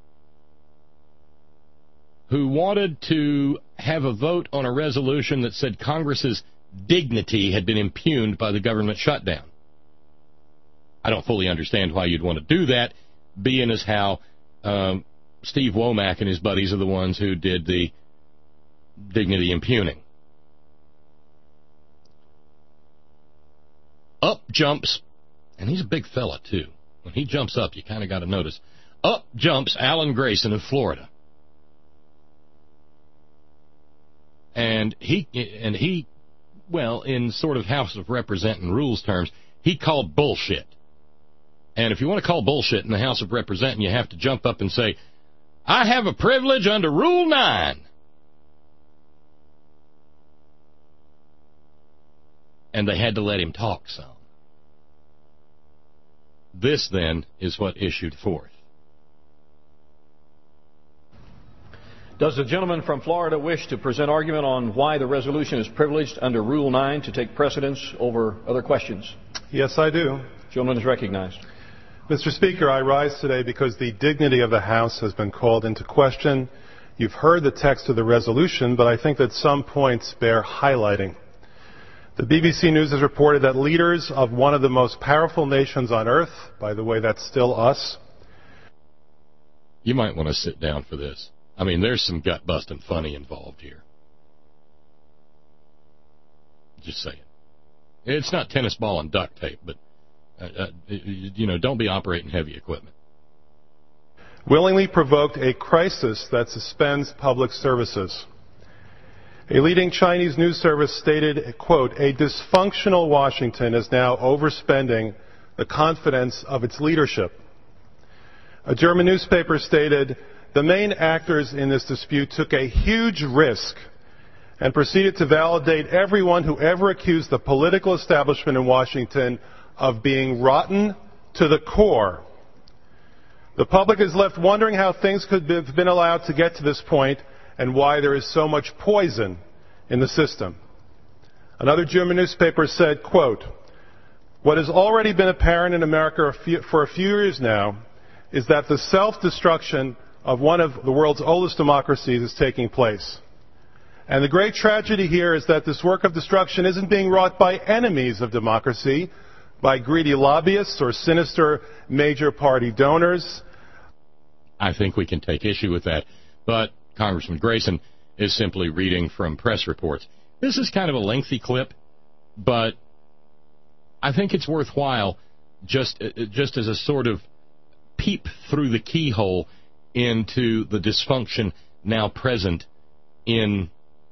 who wanted to have a vote on a resolution that said Congress's dignity had been impugned by the government shutdown. I don't fully understand why you'd want to do that, being as how um, Steve Womack and his buddies are the ones who did the dignity impugning. Up jumps, and he's a big fella, too. When he jumps up, you kind of got to notice. Up jumps Alan Grayson of Florida. And he, and he, well, in sort of House of Representatives rules terms, he called bullshit. And if you want to call bullshit in the House of Representatives, you have to jump up and say, I have a privilege under Rule nine. And they had to let him talk some. This, then, is what issued forth. Does the gentleman from Florida wish to present argument on why the resolution is privileged under Rule nine to take precedence over other questions? Yes, I do. The gentleman is recognized. Mister Speaker, I rise today because the dignity of the House has been called into question. You've heard the text of the resolution, but I think that some points bear highlighting. The B B C News has reported that leaders of one of the most powerful nations on earth, by the way, that's still us. You might want to sit down for this. I mean, there's some gut-busting funny involved here. Just saying. It's not tennis ball and duct tape, but, uh, uh, you know, don't be operating heavy equipment. Willingly provoked a crisis that suspends public services. A leading Chinese news service stated, quote, a dysfunctional Washington is now overspending the confidence of its leadership. A German newspaper stated, the main actors in this dispute took a huge risk and proceeded to validate everyone who ever accused the political establishment in Washington of being rotten to the core. The public is left wondering how things could have been allowed to get to this point and why there is so much poison in the system. Another German newspaper said, quote, what has already been apparent in America for a few years now is that the self-destruction of one of the world's oldest democracies is taking place. And the great tragedy here is that this work of destruction isn't being wrought by enemies of democracy, by greedy lobbyists or sinister major party donors. I think we can take issue with that, but Congressman Grayson is simply reading from press reports. This is kind of a lengthy clip, but I think it's worthwhile just just as a sort of peep through the keyhole into the dysfunction now present in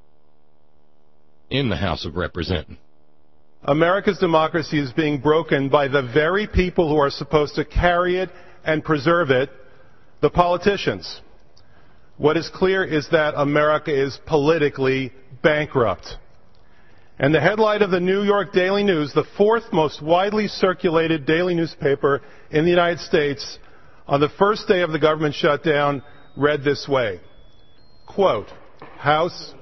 in the House of Representatives. America's democracy is being broken by the very people who are supposed to carry it and preserve it, the politicians. What is clear is that America is politically bankrupt. And the headline of the New York Daily News, the fourth most widely circulated daily newspaper in the United States, on the first day of the government shutdown, read this way, quote, House...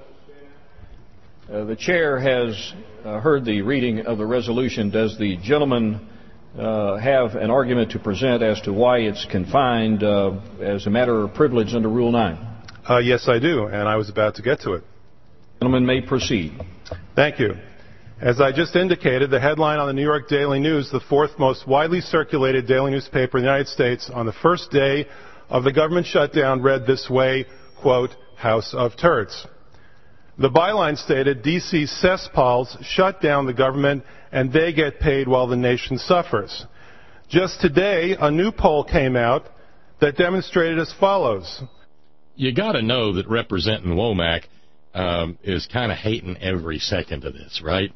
Uh, the chair has uh, heard the reading of the resolution. Does the gentleman uh, have an argument to present as to why it's confined uh, as a matter of privilege under Rule nine? Uh, yes, I do, and I was about to get to it. The gentleman may proceed. Thank you. As I just indicated, the headline on the New York Daily News, the fourth most widely circulated daily newspaper in the United States, on the first day of the government shutdown, read this way, quote, House of Turds. The byline stated, D C cesspools shut down the government and they get paid while the nation suffers. Just today, a new poll came out that demonstrated as follows. You got to know that Representative Womack um, is kind of hating every second of this, right?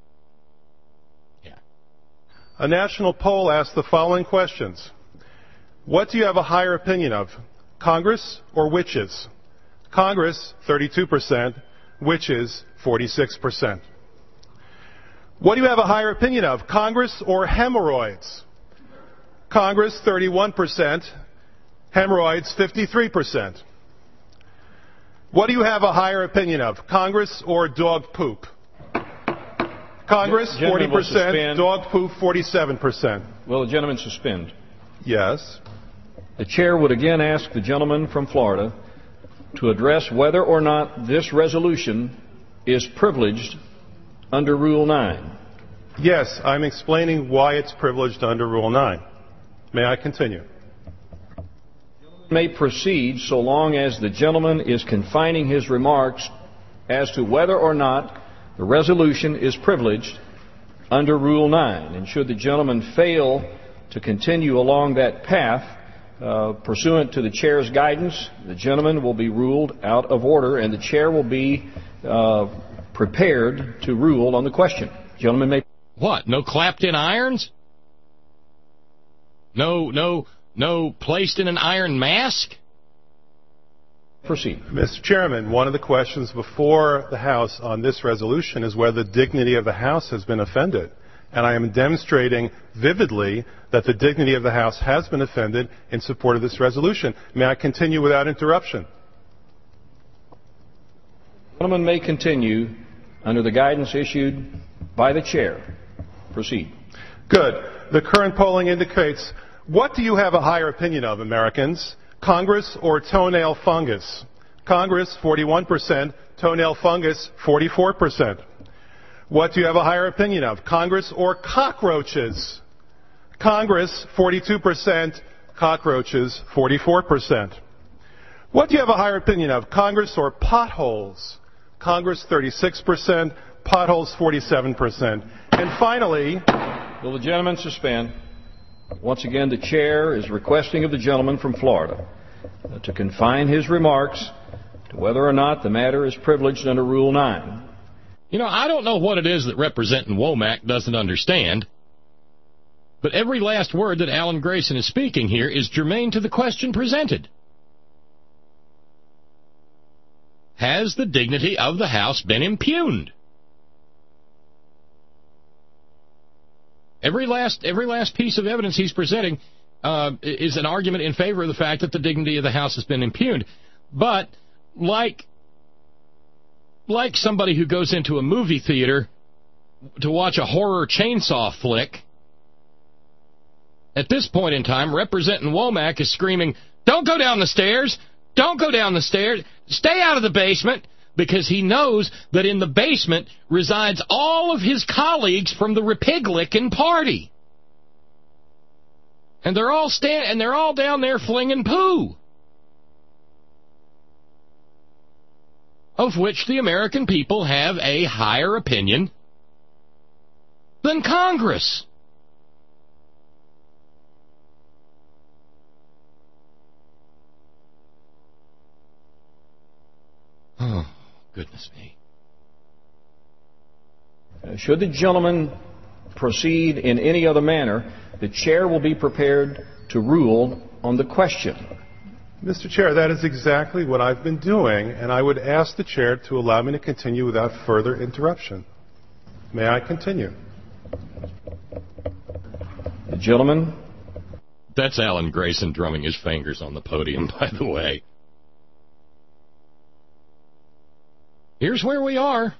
Yeah. A national poll asked the following questions. What do you have a higher opinion of, Congress or witches? Congress, thirty-two percent. Witches, forty-six percent. What do you have a higher opinion of, Congress or hemorrhoids? Congress, thirty-one percent. Hemorrhoids, fifty-three percent. What do you have a higher opinion of, Congress or dog poop? Congress, forty percent. Dog poop, forty-seven percent. Will the gentleman suspend? Yes. The chair would again ask the gentleman from Florida to address whether or not this resolution is privileged under Rule nine. Yes, I'm explaining why it's privileged under Rule nine. May I continue? May proceed so long as the gentleman is confining his remarks as to whether or not the resolution is privileged under Rule nine. And should the gentleman fail to continue along that path, uh, pursuant to the chair's guidance, the gentleman will be ruled out of order and the chair will be uh, prepared to rule on the question. Gentleman may... What? No clapped-in irons? No, no... No placed in an iron mask? Proceed. Mister Chairman, one of the questions before the House on this resolution is whether the dignity of the House has been offended. And I am demonstrating vividly that the dignity of the House has been offended in support of this resolution. May I continue without interruption? The gentleman may continue under the guidance issued by the chair. Proceed. Good. The current polling indicates... What do you have a higher opinion of, Americans? Congress or toenail fungus? Congress, forty-one percent. Toenail fungus, forty-four percent. What do you have a higher opinion of? Congress or cockroaches? Congress, forty-two percent. Cockroaches, forty-four percent. What do you have a higher opinion of? Congress or potholes? Congress, thirty-six percent. Potholes, forty-seven percent. And finally... Will the gentleman suspend? Once again, the chair is requesting of the gentleman from Florida uh, to confine his remarks to whether or not the matter is privileged under Rule nine. You know, I don't know what it is that Representative Womack doesn't understand, but every last word that Alan Grayson is speaking here is germane to the question presented. Has the dignity of the House been impugned? Every last every last piece of evidence he's presenting uh, is an argument in favor of the fact that the dignity of the House has been impugned. But like like somebody who goes into a movie theater to watch a horror chainsaw flick, at this point in time, Representative Womack is screaming, "Don't go down the stairs! Don't go down the stairs! Stay out of the basement!" Because he knows that in the basement resides all of his colleagues from the Republican Party. And they're all stand and they're all down there flinging poo. Of which the American people have a higher opinion than Congress. Oh. Goodness me. Uh, should the gentleman proceed in any other manner, the chair will be prepared to rule on the question. Mister Chair, that is exactly what I've been doing, and I would ask the chair to allow me to continue without further interruption. May I continue? The gentleman? That's Alan Grayson drumming his fingers on the podium, by the way. Here's where we are.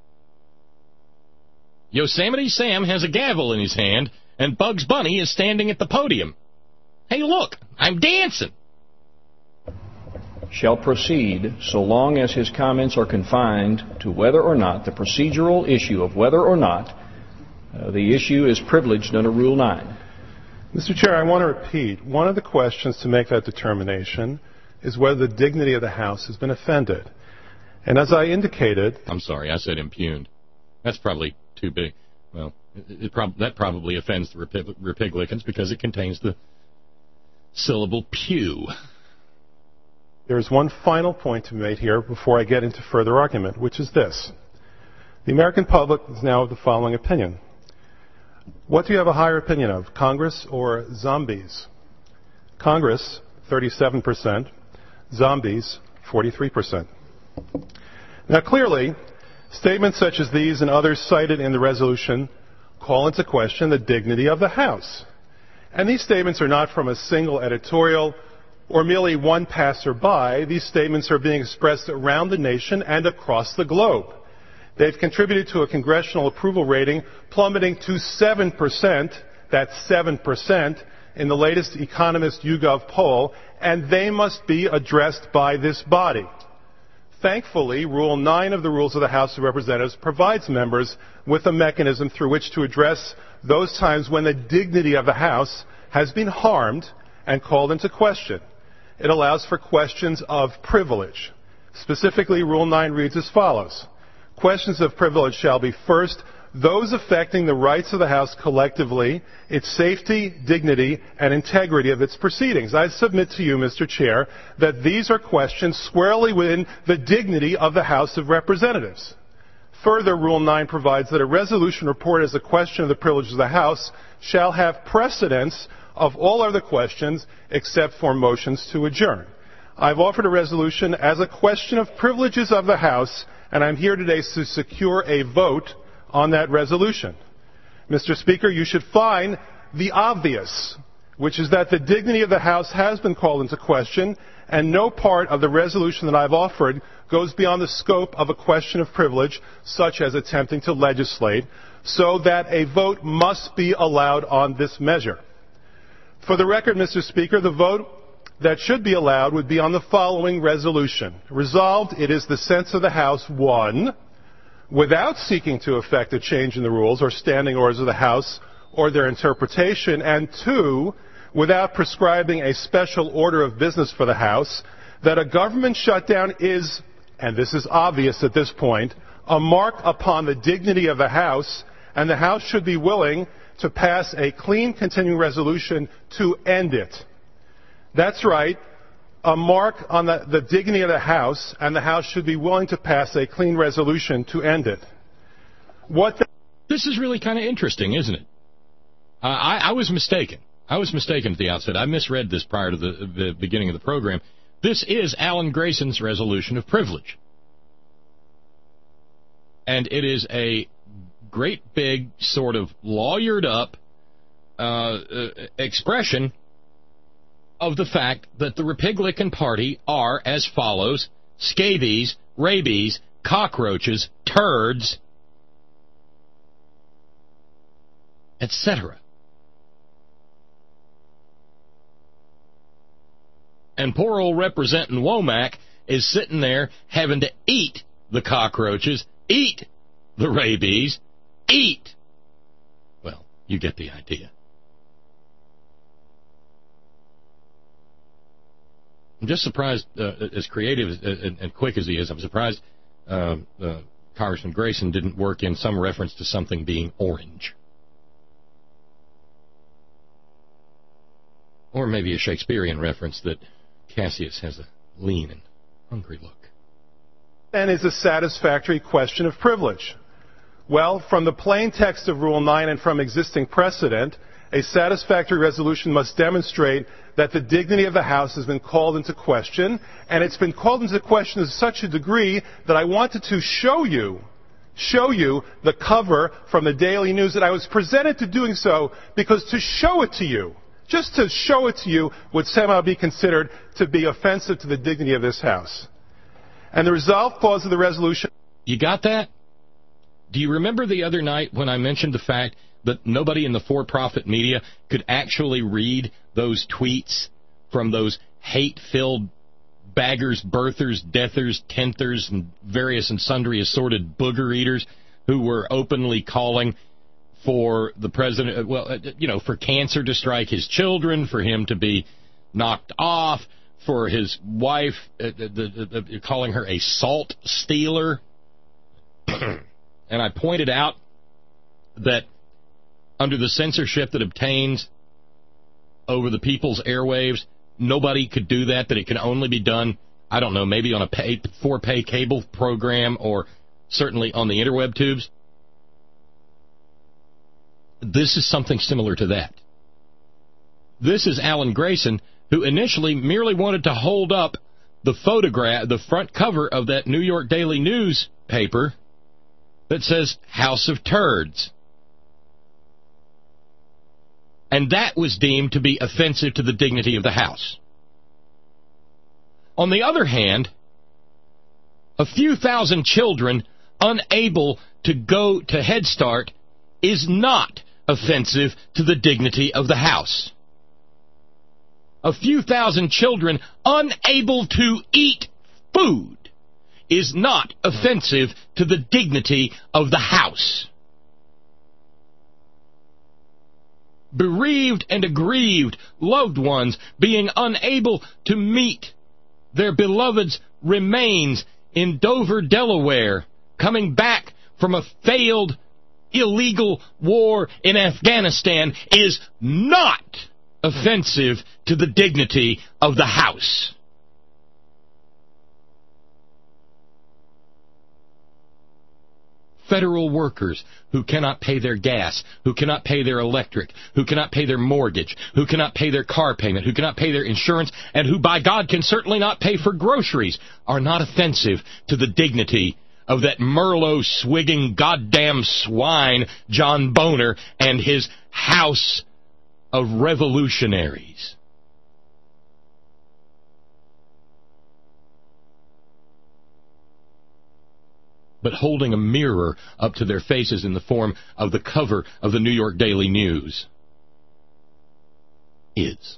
Yosemite Sam has a gavel in his hand, and Bugs Bunny is standing at the podium. Hey, look, I'm dancing. Shall proceed so long as his comments are confined to whether or not the procedural issue of whether or not uh, the issue is privileged under Rule nine. Mister Chair, I want to repeat, one of the questions to make that determination is whether the dignity of the House has been offended. And as I indicated... I'm sorry, I said impugned. That's probably too big. Well, it, it prob- that probably offends the Repub- Republicans because it contains the syllable pew. There's one final point to be made here before I get into further argument, which is this. The American public is now of the following opinion. What do you have a higher opinion of, Congress or zombies? Congress, thirty-seven percent. Zombies, forty-three percent. Now, clearly, Statements such as these and others cited in the resolution call into question the dignity of the House. And these statements are not from a single editorial or merely one passerby. These statements are being expressed around the nation and across the globe. They've contributed to a congressional approval rating plummeting to seven percent, that's seven percent, in the latest Economist YouGov poll, and they must be addressed by this body. Thankfully, Rule nine of the Rules of the House of Representatives provides members with a mechanism through which to address those times when the dignity of the House has been harmed and called into question. It allows for questions of privilege. Specifically, Rule nine reads as follows. Questions of privilege shall be first those affecting the rights of the House collectively, its safety, dignity, and integrity of its proceedings. I submit to you, Mister Chair, that these are questions squarely within the dignity of the House of Representatives. Further, Rule nine provides that a resolution reported as a question of the privileges of the House shall have precedence of all other questions except for motions to adjourn. I've offered a resolution as a question of privileges of the House, and I'm here today to secure a vote on that resolution. Mister Speaker, you should find the obvious, which is that the dignity of the House has been called into question, and no part of the resolution that I've offered goes beyond the scope of a question of privilege, such as attempting to legislate, so that a vote must be allowed on this measure. For the record, Mister Speaker, the vote that should be allowed would be on the following resolution. Resolved, it is the sense of the House, one, without seeking to effect a change in the rules or standing orders of the House or their interpretation, and two, without prescribing a special order of business for the House, that a government shutdown is, and this is obvious at this point, a mark upon the dignity of the House, and the House should be willing to pass a clean continuing resolution to end it. That's right. A mark on the, the dignity of the House, and the House should be willing to pass a clean resolution to end it. What the this is really kind of interesting, isn't it? Uh, I, I was mistaken. I was mistaken at the outset. I misread this prior to the, the beginning of the program. This is Alan Grayson's resolution of privilege. And it is a great big sort of lawyered up uh, uh, expression of the fact that the Republican Party are as follows: scabies, rabies, cockroaches, turds, et cetera. And poor old Representing Womack is sitting there having to eat the cockroaches, eat the rabies, eat. Well, you get the idea. I'm just surprised, uh, as creative and, and quick as he is, I'm surprised uh, uh, Congressman Grayson didn't work in some reference to something being orange. Or maybe a Shakespearean reference that Cassius has a lean and hungry look. And is a satisfactory question of privilege. Well, from the plain text of Rule nine and from existing precedent, a satisfactory resolution must demonstrate that the dignity of the House has been called into question, and it's been called into question to such a degree that I wanted to show you, show you the cover from the Daily News, that I was presented to doing so because to show it to you, just to show it to you, would somehow be considered to be offensive to the dignity of this House. And the resolve clause of the resolution... You got that? Do you remember the other night when I mentioned the fact that nobody in the for-profit media could actually read those tweets from those hate-filled baggers, birthers, deathers, tenthers, and various and sundry assorted booger eaters who were openly calling for the president, well, you know, for cancer to strike his children, for him to be knocked off, for his wife, uh, the, the, the, calling her a salt stealer. And I pointed out that under the censorship that obtains over the people's airwaves, nobody could do that, that it can only be done, I don't know, maybe on a pay, for-pay cable program or certainly on the interweb tubes. This is something similar to that. This is Alan Grayson, who initially merely wanted to hold up the photograph, the front cover of that New York Daily News paper, that says House of Turds. And that was deemed to be offensive to the dignity of the House. On the other hand, a few thousand children unable to go to Head Start is not offensive to the dignity of the House. A few thousand children unable to eat food is not offensive to the dignity of the House. Bereaved and aggrieved loved ones being unable to meet their beloved's remains in Dover, Delaware, coming back from a failed illegal war in Afghanistan is not offensive to the dignity of the House. Federal workers who cannot pay their gas, who cannot pay their electric, who cannot pay their mortgage, who cannot pay their car payment, who cannot pay their insurance, and who, by God, can certainly not pay for groceries, are not offensive to the dignity of that Merlot-swigging goddamn swine, John Boner, and his house of revolutionaries. But holding a mirror up to their faces in the form of the cover of the New York Daily News is.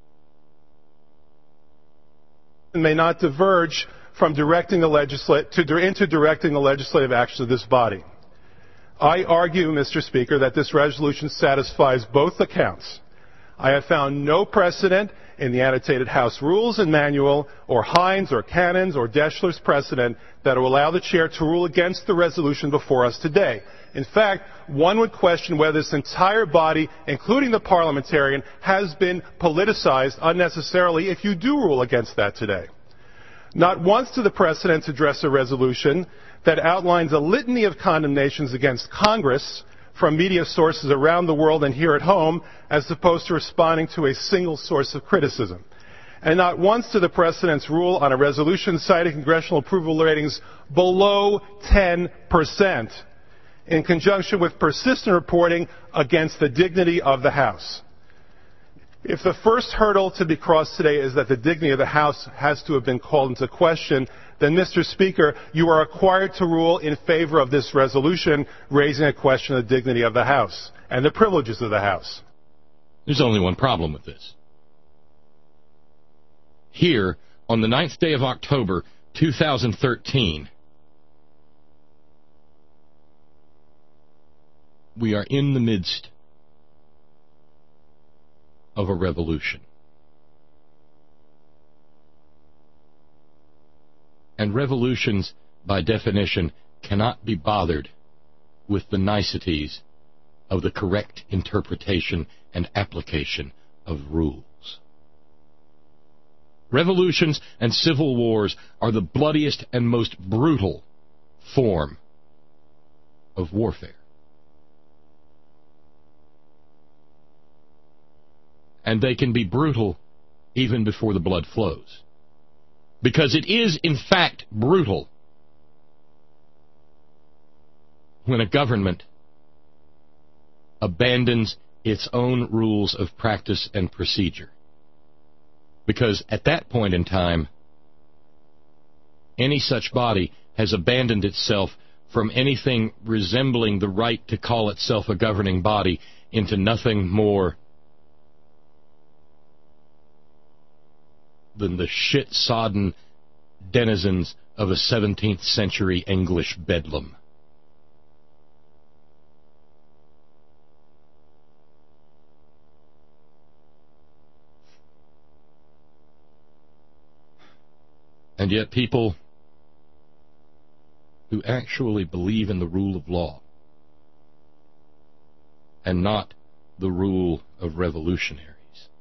May not diverge from directing the legislat- to, into directing the legislative action of this body. I argue, Mister Speaker, that this resolution satisfies both accounts. I have found no precedent in the annotated House Rules and Manual, or Hines, or Cannons, or Deschler's precedent that will allow the chair to rule against the resolution before us today. In fact, one would question whether this entire body, including the parliamentarian, has been politicized unnecessarily if you do rule against that today. Not once do the precedents address a resolution that outlines a litany of condemnations against Congress from media sources around the world and here at home, as opposed to responding to a single source of criticism. And not once do the precedents rule on a resolution citing congressional approval ratings below ten percent, in conjunction with persistent reporting against the dignity of the House. If the first hurdle to be crossed today is that the dignity of the House has to have been called into question, then, Mister Speaker, you are required to rule in favor of this resolution, raising a question of the dignity of the House and the privileges of the House. There's only one problem with this. Here, on the ninth day of October, two thousand thirteen, we are in the midst of a revolution. And revolutions, by definition, cannot be bothered with the niceties of the correct interpretation and application of rules. Revolutions and civil wars are the bloodiest and most brutal form of warfare. And they can be brutal even before the blood flows. Because it is, in fact, brutal when a government abandons its own rules of practice and procedure. Because at that point in time, any such body has abandoned itself from anything resembling the right to call itself a governing body into nothing more than the shit-sodden denizens of a seventeenth century English bedlam. And yet people who actually believe in the rule of law and not the rule of revolutionaries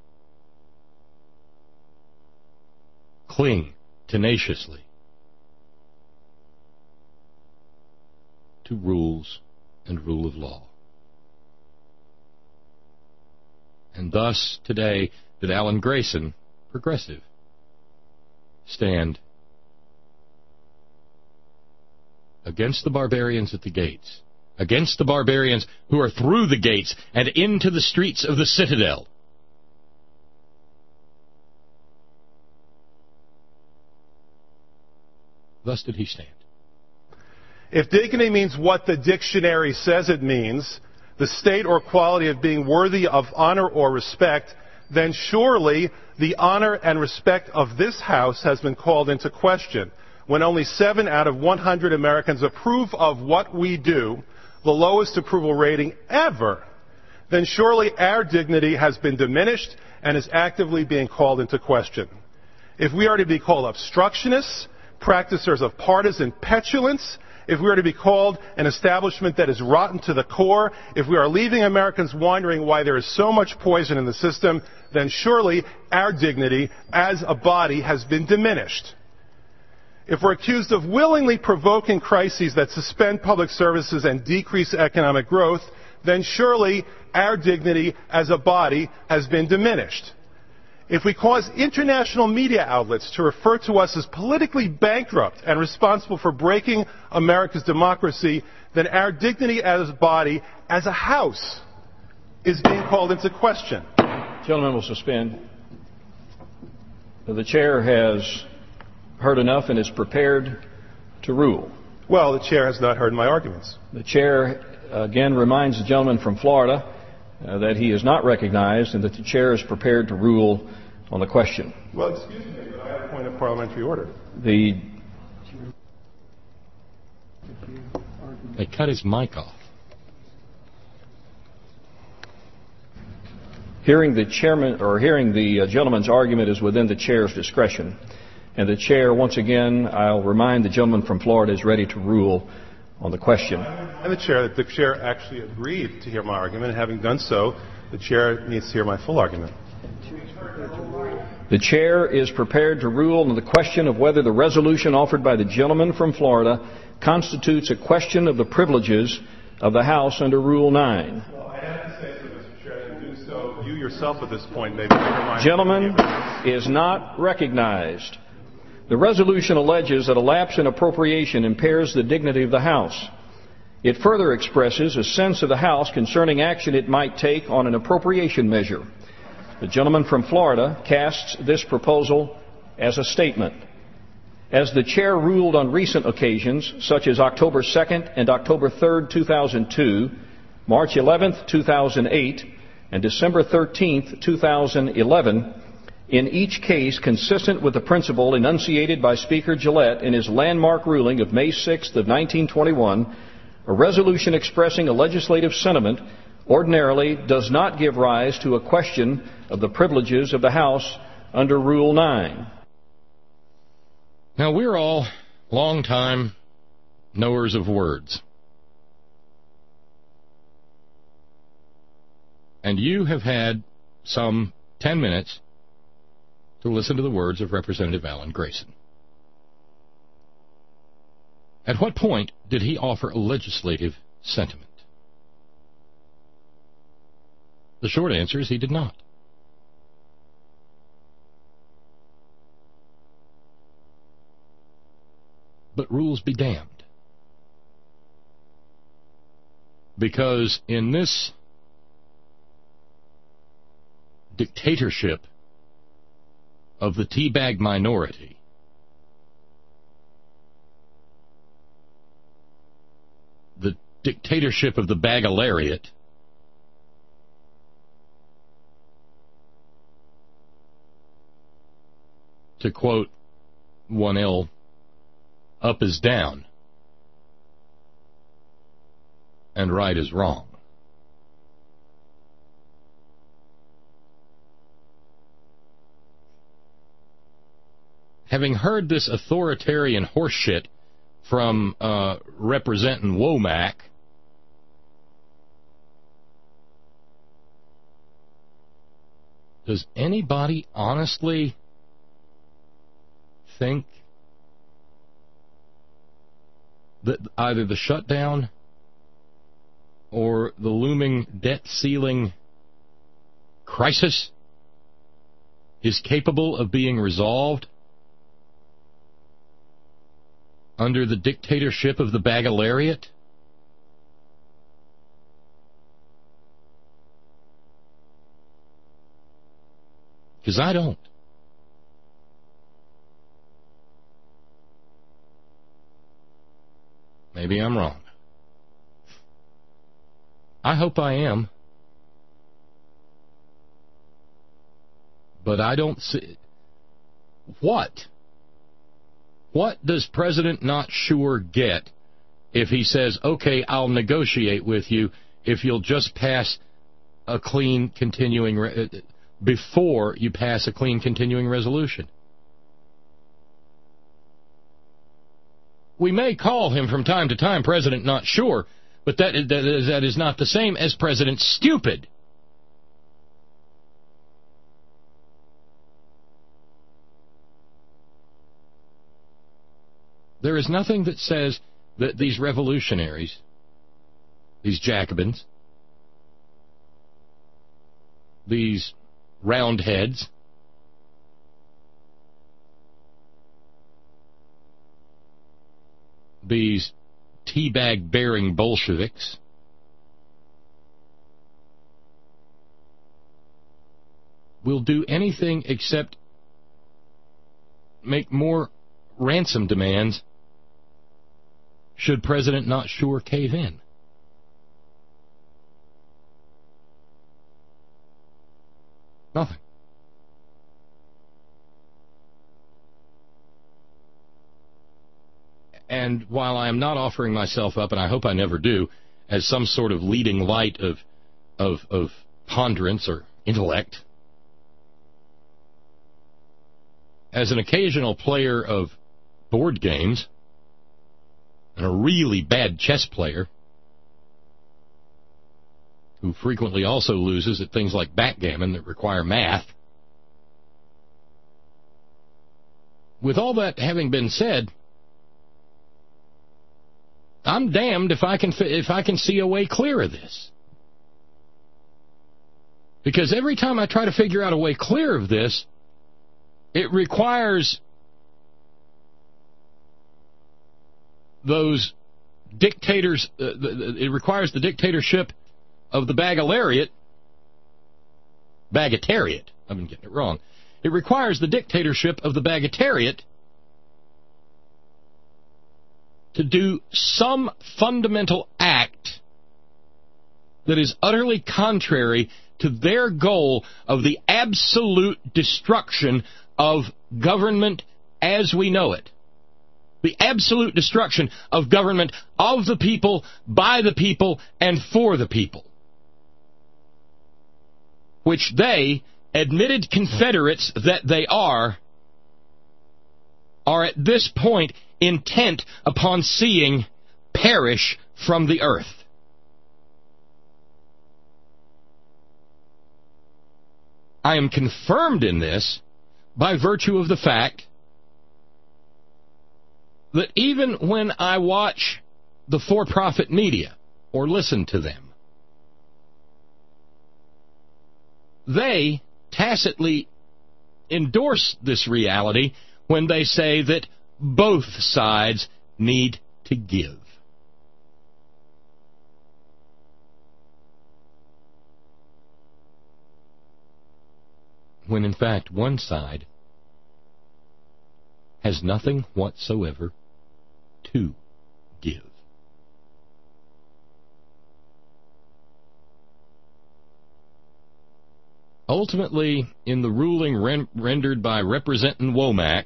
cling tenaciously to rules and rule of law. And thus, today, did Alan Grayson, progressive, stand against the barbarians at the gates, against the barbarians who are through the gates and into the streets of the citadel. Thus did he stand. If dignity means what the dictionary says it means, the state or quality of being worthy of honor or respect, then surely the honor and respect of this House has been called into question. When only seven out of one hundred Americans approve of what we do, the lowest approval rating ever, then surely our dignity has been diminished and is actively being called into question. If we are to be called obstructionists, practicers of partisan petulance, if we are to be called an establishment that is rotten to the core, if we are leaving Americans wondering why there is so much poison in the system, then surely our dignity as a body has been diminished. If we're accused of willingly provoking crises that suspend public services and decrease economic growth, then surely our dignity as a body has been diminished. If we cause international media outlets to refer to us as politically bankrupt and responsible for breaking America's democracy, then our dignity as a body, as a House, is being called into question. Gentlemen will suspend. The chair has heard enough and is prepared to rule. Well, the chair has not heard my arguments. The chair again reminds the gentleman from Florida Uh, that he is not recognized and that the chair is prepared to rule on the question. Well, excuse me, but I have a point of parliamentary order. The They cut his mic off. Hearing the chairman or hearing the uh, gentleman's argument is within the chair's discretion, and the chair, once again, I'll remind the gentleman from Florida, is ready to rule on the question. And the chair, the chair actually agreed to hear my argument, and having done so, the chair needs to hear my full argument. The chair is prepared to rule on the question of whether the resolution offered by the gentleman from Florida constitutes a question of the privileges of the House under Rule nine. Well, I have to say so, Mister Chair, to do so, you yourself at this point may be reminded. Gentleman is not recognized. The resolution alleges that a lapse in appropriation impairs the dignity of the House. It further expresses a sense of the House concerning action it might take on an appropriation measure. The gentleman from Florida casts this proposal as a statement. As the chair ruled on recent occasions, such as October second and October third, two thousand two, March eleventh, two thousand eight, and December thirteenth, two thousand eleven, in each case consistent with the principle enunciated by Speaker Gillette in his landmark ruling of May sixth of nineteen twenty-one, a resolution expressing a legislative sentiment ordinarily does not give rise to a question of the privileges of the House under Rule nine. Now, we're all long-time knowers of words. And you have had some ten minutes to listen to the words of Representative Alan Grayson. At what point did he offer a legislative sentiment? The short answer is he did not. But rules be damned. Because in this dictatorship of the teabag minority, the dictatorship of the bagalariat, to quote one L, up is down and right is wrong. Having heard this authoritarian horseshit from uh, Representing Womack, does anybody honestly think that either the shutdown or the looming debt ceiling crisis is capable of being resolved under the dictatorship of the Bagalariat? Because I don't. Maybe I'm wrong. I hope I am. But I don't see... What? What does President Not Sure get if he says, okay, I'll negotiate with you if you'll just pass a clean continuing... Re- before you pass a clean continuing resolution? We may call him from time to time President Not Sure, but that is, that is, that is not the same as President Stupid. There is nothing that says that these revolutionaries, these Jacobins, these Roundheads, these teabag-bearing Bolsheviks, will do anything except make more ransom demands should President Not Sure cave in. Nothing. And while I am not offering myself up, and I hope I never do, as some sort of leading light of of, of ponderance or intellect, as an occasional player of board games and a really bad chess player who frequently also loses at things like backgammon that require math. With all that having been said, I'm damned if I can if I can see a way clear of this. Because every time I try to figure out a way clear of this, it requires those dictators, uh, it requires the dictatorship of the Bagalariat, Bagatariat, I've been getting it wrong. It requires the dictatorship of the Bagatariat to do some fundamental act that is utterly contrary to their goal of the absolute destruction of government as we know it. The absolute destruction of government of the people, by the people, and for the people. Which they, admitted Confederates that they are, are at this point intent upon seeing perish from the earth. I am confirmed in this by virtue of the fact that even when I watch the for-profit media or listen to them, they tacitly endorse this reality when they say that both sides need to give. When in fact one side has nothing whatsoever to give. Ultimately, in the ruling ren- rendered by Representative Womack,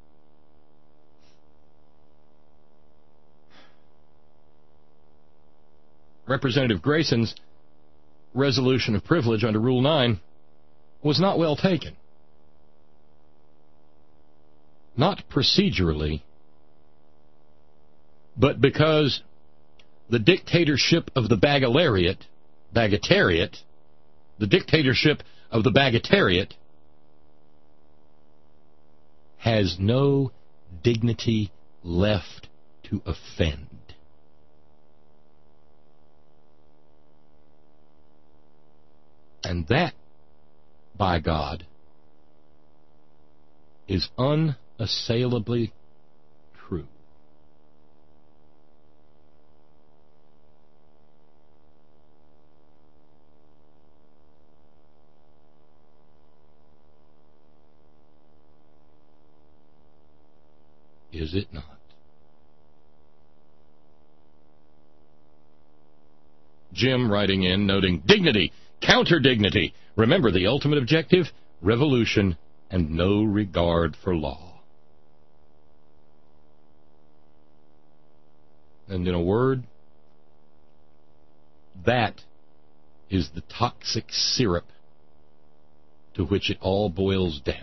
Representative Grayson's resolution of privilege under Rule nine was not well taken. Not procedurally, but because the dictatorship of the Bagalariat, Bagatariat, the dictatorship of the Bagatariat has no dignity left to offend. And that, by God, is unassailably true. is it not? Jim writing in, noting, dignity, counter-dignity. Remember the ultimate objective? Revolution and no regard for law. And in a word, that is the toxic syrup to which it all boils down.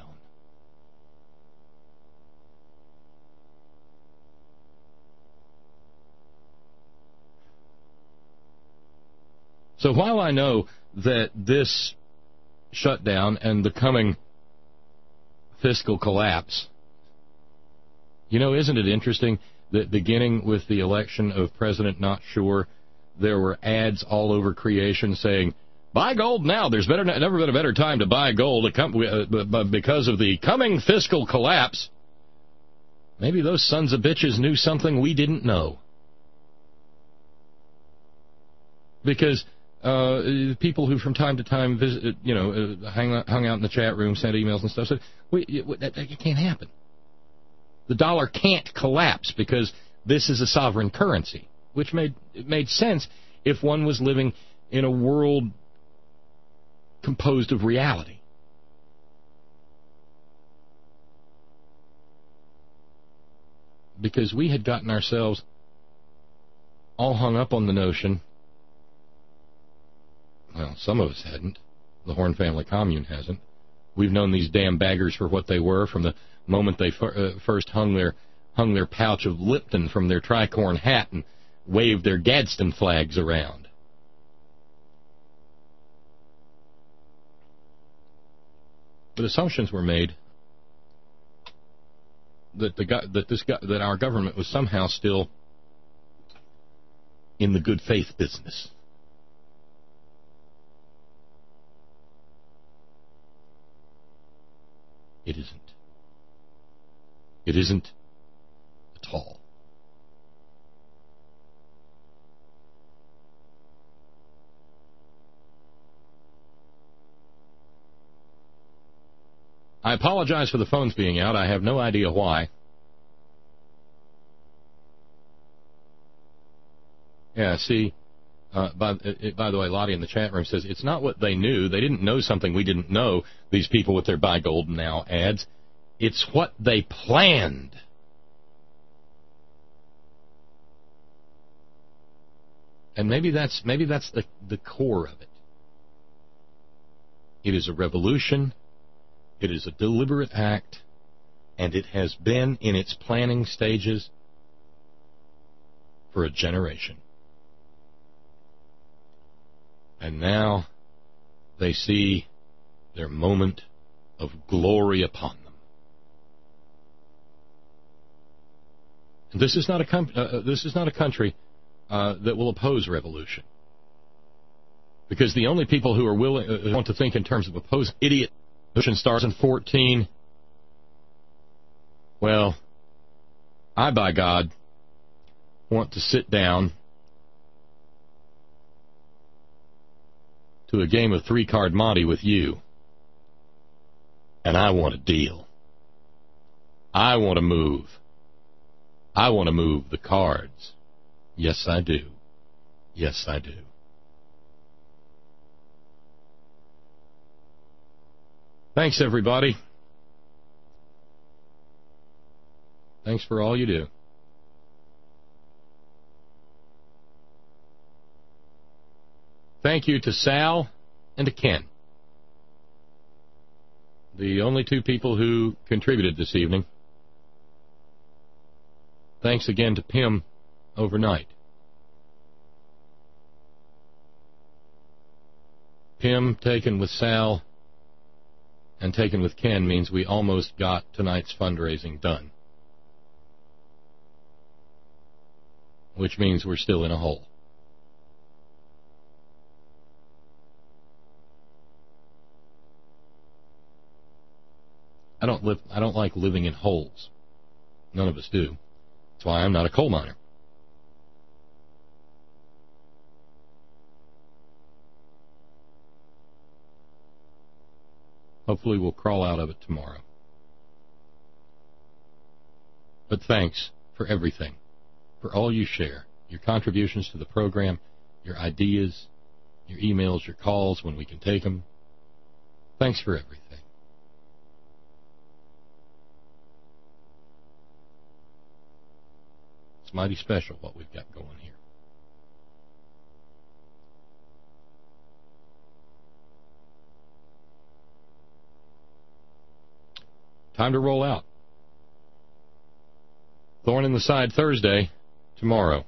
So while I know that this shutdown and the coming fiscal collapse, you know, isn't it interesting that beginning with the election of President Not Sure, there were ads all over creation saying, buy gold now. There's better, never been a better time to buy gold because of the coming fiscal collapse. Maybe those sons of bitches knew something we didn't know. Because uh, people who from time to time visit, you know, uh, hang, hung out in the chat room, sent emails and stuff, said, we, that, that can't happen. The dollar can't collapse because this is a sovereign currency, which made it made sense if one was living in a world composed of reality. Because we had gotten ourselves all hung up on the notion, well, some of us hadn't. The Horn Family Commune hasn't. We've known these damn baggers for what they were from the moment they fir- uh, first hung their hung their pouch of Lipton from their tricorn hat and waved their Gadsden flags around. But assumptions were made that the that this that our government was somehow still in the good faith business. It isn't. It isn't at all. I apologize for the phones being out. I have no idea why. Yeah, see, uh, by, it, by the way, Lottie in the chat room says, it's not what they knew. They didn't know something we didn't know, these people with their Buy Gold Now ads. It's what they planned. And maybe that's maybe that's the, the core of it. It is a revolution. It is a deliberate act. And it has been in its planning stages for a generation. And now they see their moment of glory upon them. And this is not a com- uh, this is not a country uh, that will oppose revolution, because the only people who are willing uh, want to think in terms of oppose idiot revolution starts in fourteen. Well, I, by God, want to sit down to a game of three-card Monte with you, and I want a deal. I want to move. I want to move the cards. Yes, I do. Yes, I do. Thanks, everybody. Thanks for all you do. Thank you to Sal and to Ken, the only two people who contributed this evening. Thanks again to Pim overnight. Pim taken with Sal and taken with Ken means we almost got tonight's fundraising done, which means we're still in a hole. I don't live. I don't like living in holes. None of us do. That's why I'm not a coal miner. Hopefully we'll crawl out of it tomorrow. But thanks for everything, for all you share, your contributions to the program, your ideas, your emails, your calls when we can take them. Thanks for everything. It's mighty special what we've got going here. Time to roll out. Thorn in the Side Thursday, tomorrow.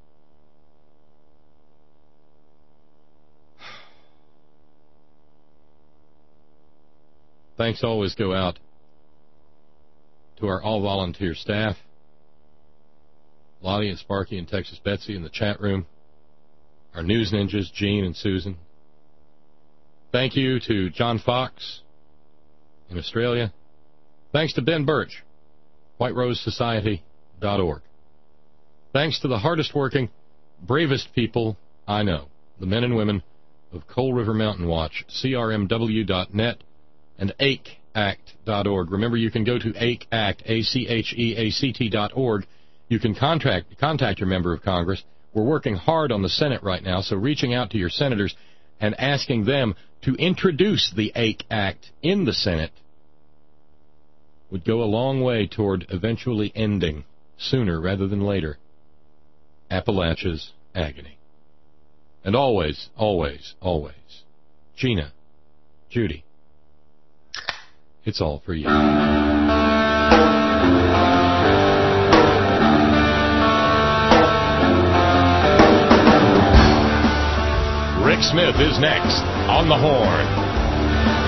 Thanks always go out to our all-volunteer staff, Lottie and Sparky and Texas Betsy in the chat room, our news ninjas, Gene and Susan. Thank you to John Fox in Australia. Thanks to Ben Birch, white rose society dot org. Thanks to the hardest-working, bravest people I know, the men and women of Coal River Mountain Watch, C R M W dot net, and A C E act dot org. Remember, you can go to A C E A C T, A C H E A C T dot org. You can contact, contact your member of Congress. We're working hard on the Senate right now, so reaching out to your senators and asking them to introduce the A C E Act in the Senate would go a long way toward eventually ending, sooner rather than later, Appalachia's agony. And always, always, always, Gina, Judy, it's all for you. Rick Smith is next on The Horn.